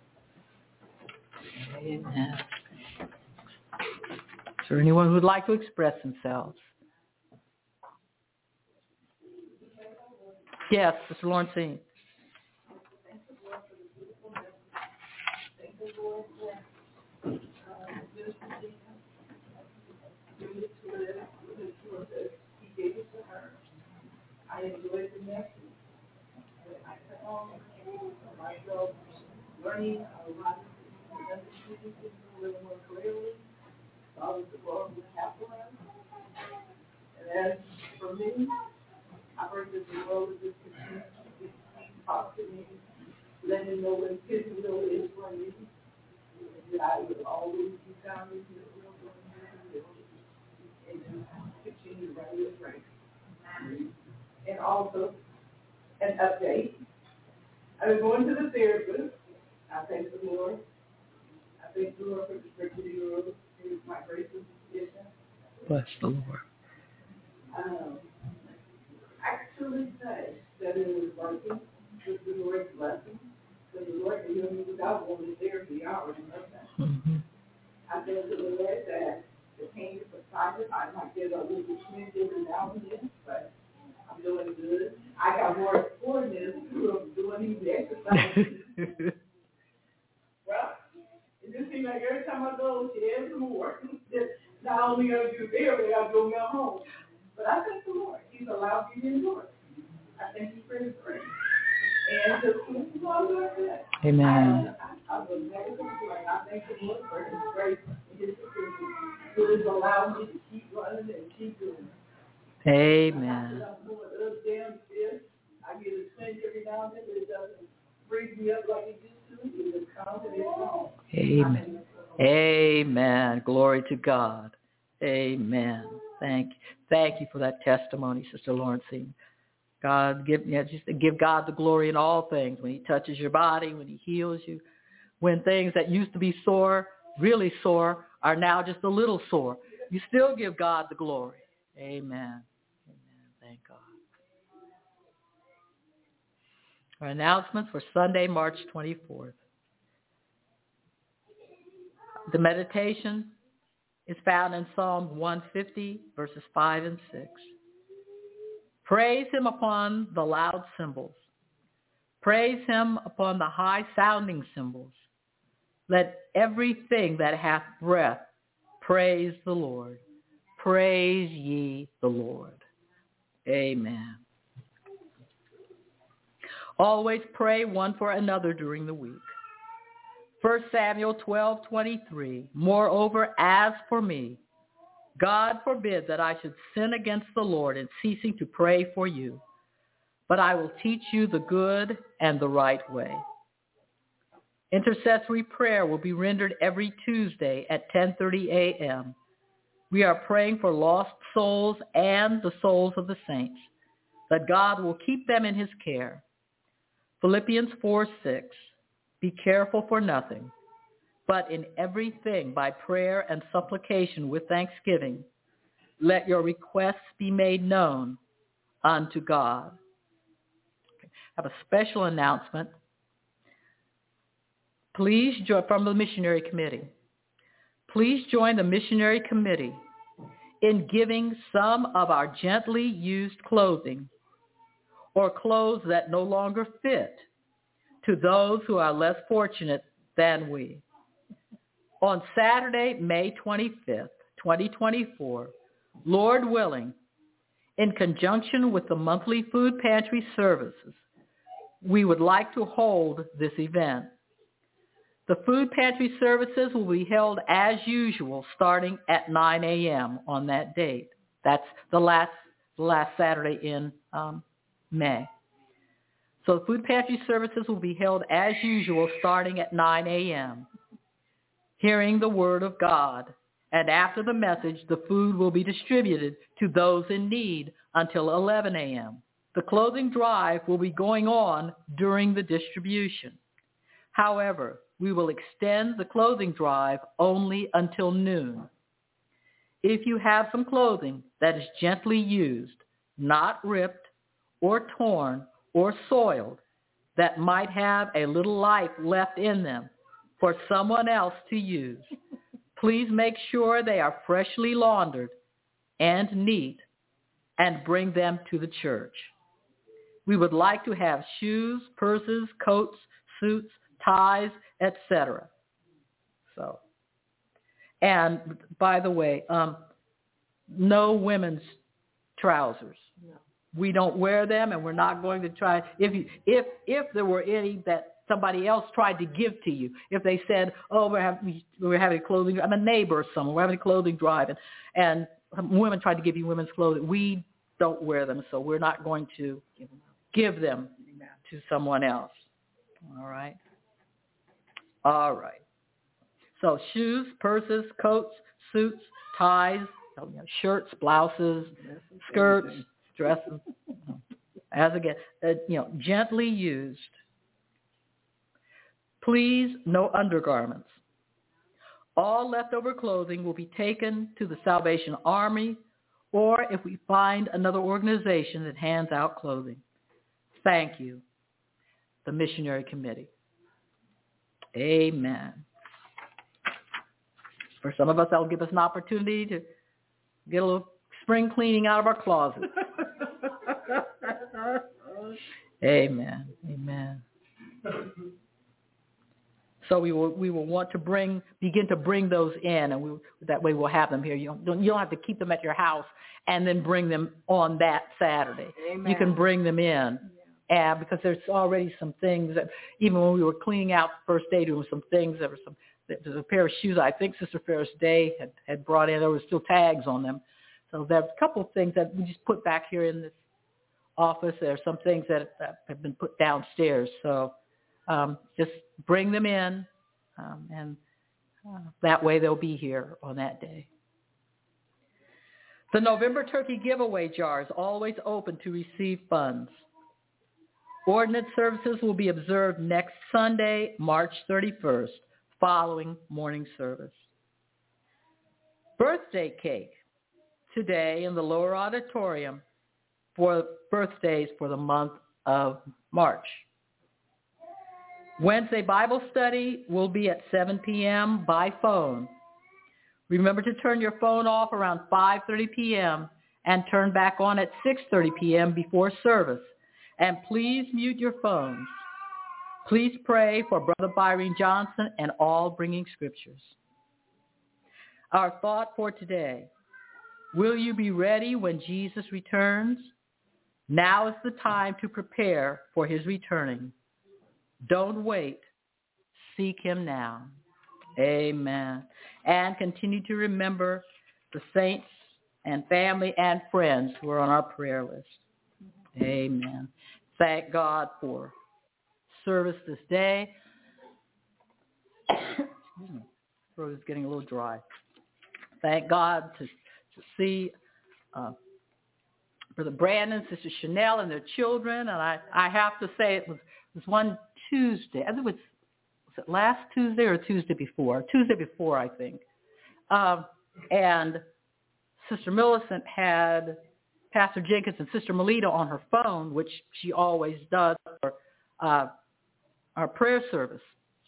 Amen. Is there anyone who would like to express themselves? Yes, Sister Lawrencine. I enjoyed the message. I went home and myself learning a lot of understanding things a little more clearly. Saw what the Lord would have for us. And as for me, I heard that the Lord would just continue to talk to me, let me know what His will is for me, and that I would always be found in His will and continue to run His race. And also, an update. I've been going to the therapist. I thank the Lord. I thank the Lord for the strictly rules through my grace and petition. Bless the Lord. Um, I truly say that it was working with the Lord's blessing. Because the Lord can heal me without going to therapy. I already know that. Mm-hmm. I thank the Lord that the pain is subsided. I might get a little twinge every now and then, but I'm doing good. I got more experience through doing these exercises. Well, it just seems like every time I go, she adds more. Not only going to do therapy, I go now home. But I thank the Lord. He's allowed me to endure it. I thank you for His grace. And just this is all good. Amen. I, I, I will never complain. I thank the Lord for His grace and His protection. It has allowed me to keep running and keep doing it. Amen. I get a twinge every now and then, but it doesn't freeze me up like it used to. It just comes and it's home. Amen. Amen. Glory to God. Amen. Thank you. Thank you for that testimony, Sister Lawrencine. God, give, yeah, just give God the glory in all things. When He touches your body, when He heals you, when things that used to be sore, really sore, are now just a little sore. You still give God the glory. Amen. Amen. Thank God. Our announcements for Sunday, March twenty-fourth. The meditation is found in Psalm one fifty, verses five and six. Praise Him upon the loud cymbals. Praise Him upon the high-sounding cymbals. Let everything that hath breath praise the Lord. Praise ye the Lord. Amen. Always pray one for another during the week. First Samuel twelve twenty-three. Moreover, as for me, God forbid that I should sin against the Lord in ceasing to pray for you, but I will teach you the good and the right way. Intercessory prayer will be rendered every Tuesday at ten thirty a.m. We are praying for lost souls and the souls of the saints, that God will keep them in His care. Philippians four six. Be careful for nothing, but in everything by prayer and supplication with thanksgiving, let your requests be made known unto God. have a special announcement. Please join from the missionary committee. Please join the missionary committee in giving some of our gently used clothing or clothes that no longer fit to those who are less fortunate than we. On Saturday, May twenty-fifth, twenty twenty-four, Lord willing, in conjunction with the monthly food pantry services, we would like to hold this event. The food pantry services will be held as usual starting at nine a.m. on that date. That's the last last Saturday in um, May. So the food pantry services will be held as usual starting at nine a.m. Hearing the word of God. And after the message, the food will be distributed to those in need until eleven a.m. The clothing drive will be going on during the distribution. However, we will extend the clothing drive only until noon. If you have some clothing that is gently used, not ripped or torn or soiled, that might have a little life left in them for someone else to use, please make sure they are freshly laundered and neat and bring them to the church. We would like to have shoes, purses, coats, suits, ties, et cetera. So, and by the way, um, no women's trousers. No. We don't wear them, and we're not going to try. If you, if if there were any that somebody else tried to give to you, if they said, "Oh, we're having we're having a clothing," I'm a neighbor or someone, we're having a clothing drive, and and women tried to give you women's clothing, we don't wear them, so we're not going to give them to someone else. All right. All right. So shoes, purses, coats, suits, ties, you know, shirts, blouses, skirts, dresses, as again, uh, you know, gently used. Please, no undergarments. All leftover clothing will be taken to the Salvation Army, or if we find another organization that hands out clothing. Thank you, the Missionary Committee. Amen. For some of us, that will give us an opportunity to get a little spring cleaning out of our closet. Amen. Amen. So we will we will want to bring begin to bring those in, and we, that way we'll have them here. You don't you don't have to keep them at your house and then bring them on that Saturday. Amen. You can bring them in. Yeah, because there's already some things that, even when we were cleaning out the first day, there were some things, there were some, there's a pair of shoes I think Sister Ferris Day had, had brought in. There were still tags on them. So there's a couple of things that we just put back here in this office. There are some things that have been put downstairs. So um, just bring them in, um, and uh, that way they'll be here on that day. The November turkey giveaway jar is always open to receive funds. Ordinance services will be observed next Sunday, March thirty-first, following morning service. Birthday cake today in the lower auditorium for birthdays for the month of March. Wednesday Bible study will be at seven p.m. by phone. Remember to turn your phone off around five thirty p.m. and turn back on at six thirty p.m. before service. And please mute your phones. Please pray for Brother Byron Johnson and all bringing scriptures. Our thought for today: will you be ready when Jesus returns? Now is the time to prepare for his returning. Don't wait. Seek him now. Amen. And continue to remember the saints and family and friends who are on our prayer list. Amen. Thank God for service this day. Excuse me. Throat is getting a little dry. Thank God to, to see uh, Brother Brandon, Sister Chanel, and their children. And I, I have to say it was, it was one Tuesday. I think it was, was it last Tuesday or Tuesday before? Tuesday before, I think. Um, and Sister Millicent had Pastor Jenkins and Sister Melita on her phone, which she always does for uh, our prayer service.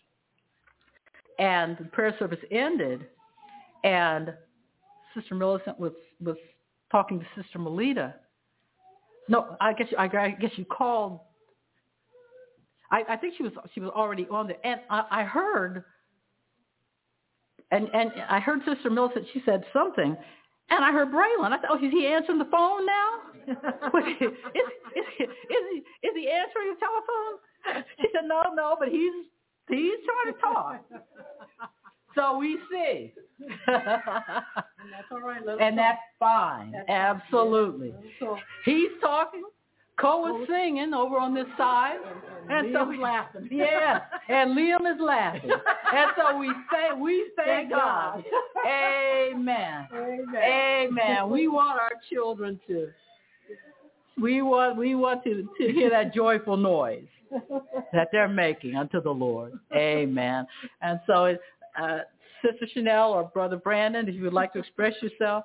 And the prayer service ended, and Sister Millicent was, was talking to Sister Melita. No, I guess I, I guess you called. I, I think she was she was already on there, and I, I heard, and and I heard Sister Millicent. She said something, and I heard Braylon. I thought, oh, is he answering the phone now? is, is, is, is, he, is he answering the telephone? She said, no, no, but he's he's trying to talk. So we see. And that's all right. Let and talk. That's fine. That's Absolutely. Fine. He's talking. Cole is singing over on this side. And, and, and Liam's so laughing. Yeah. And Liam is laughing. And so we say, we thank, thank God. God. Amen. Amen. Amen. We want our children to, we want, we want to, to hear that joyful noise that they're making unto the Lord. Amen. And so it, Uh, Sister Chanel or Brother Brandon, if you would like to express yourself.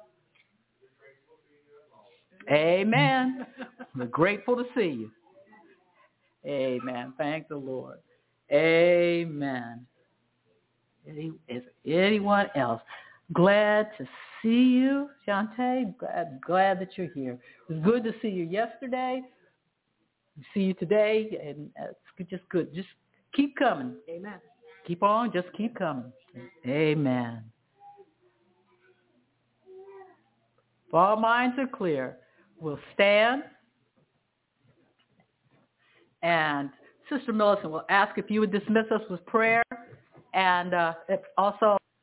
Amen. We're grateful to see you. Amen. Thank the Lord. Amen. Any, is anyone else? Glad to see you, Shantae. Glad, glad that you're here. It was good to see you yesterday. See you today, and it's just good. Just keep coming. Amen. Keep on, just keep coming. Amen. If all minds are clear, we'll stand. And Sister Millicent will ask if you would dismiss us with prayer. And uh, if also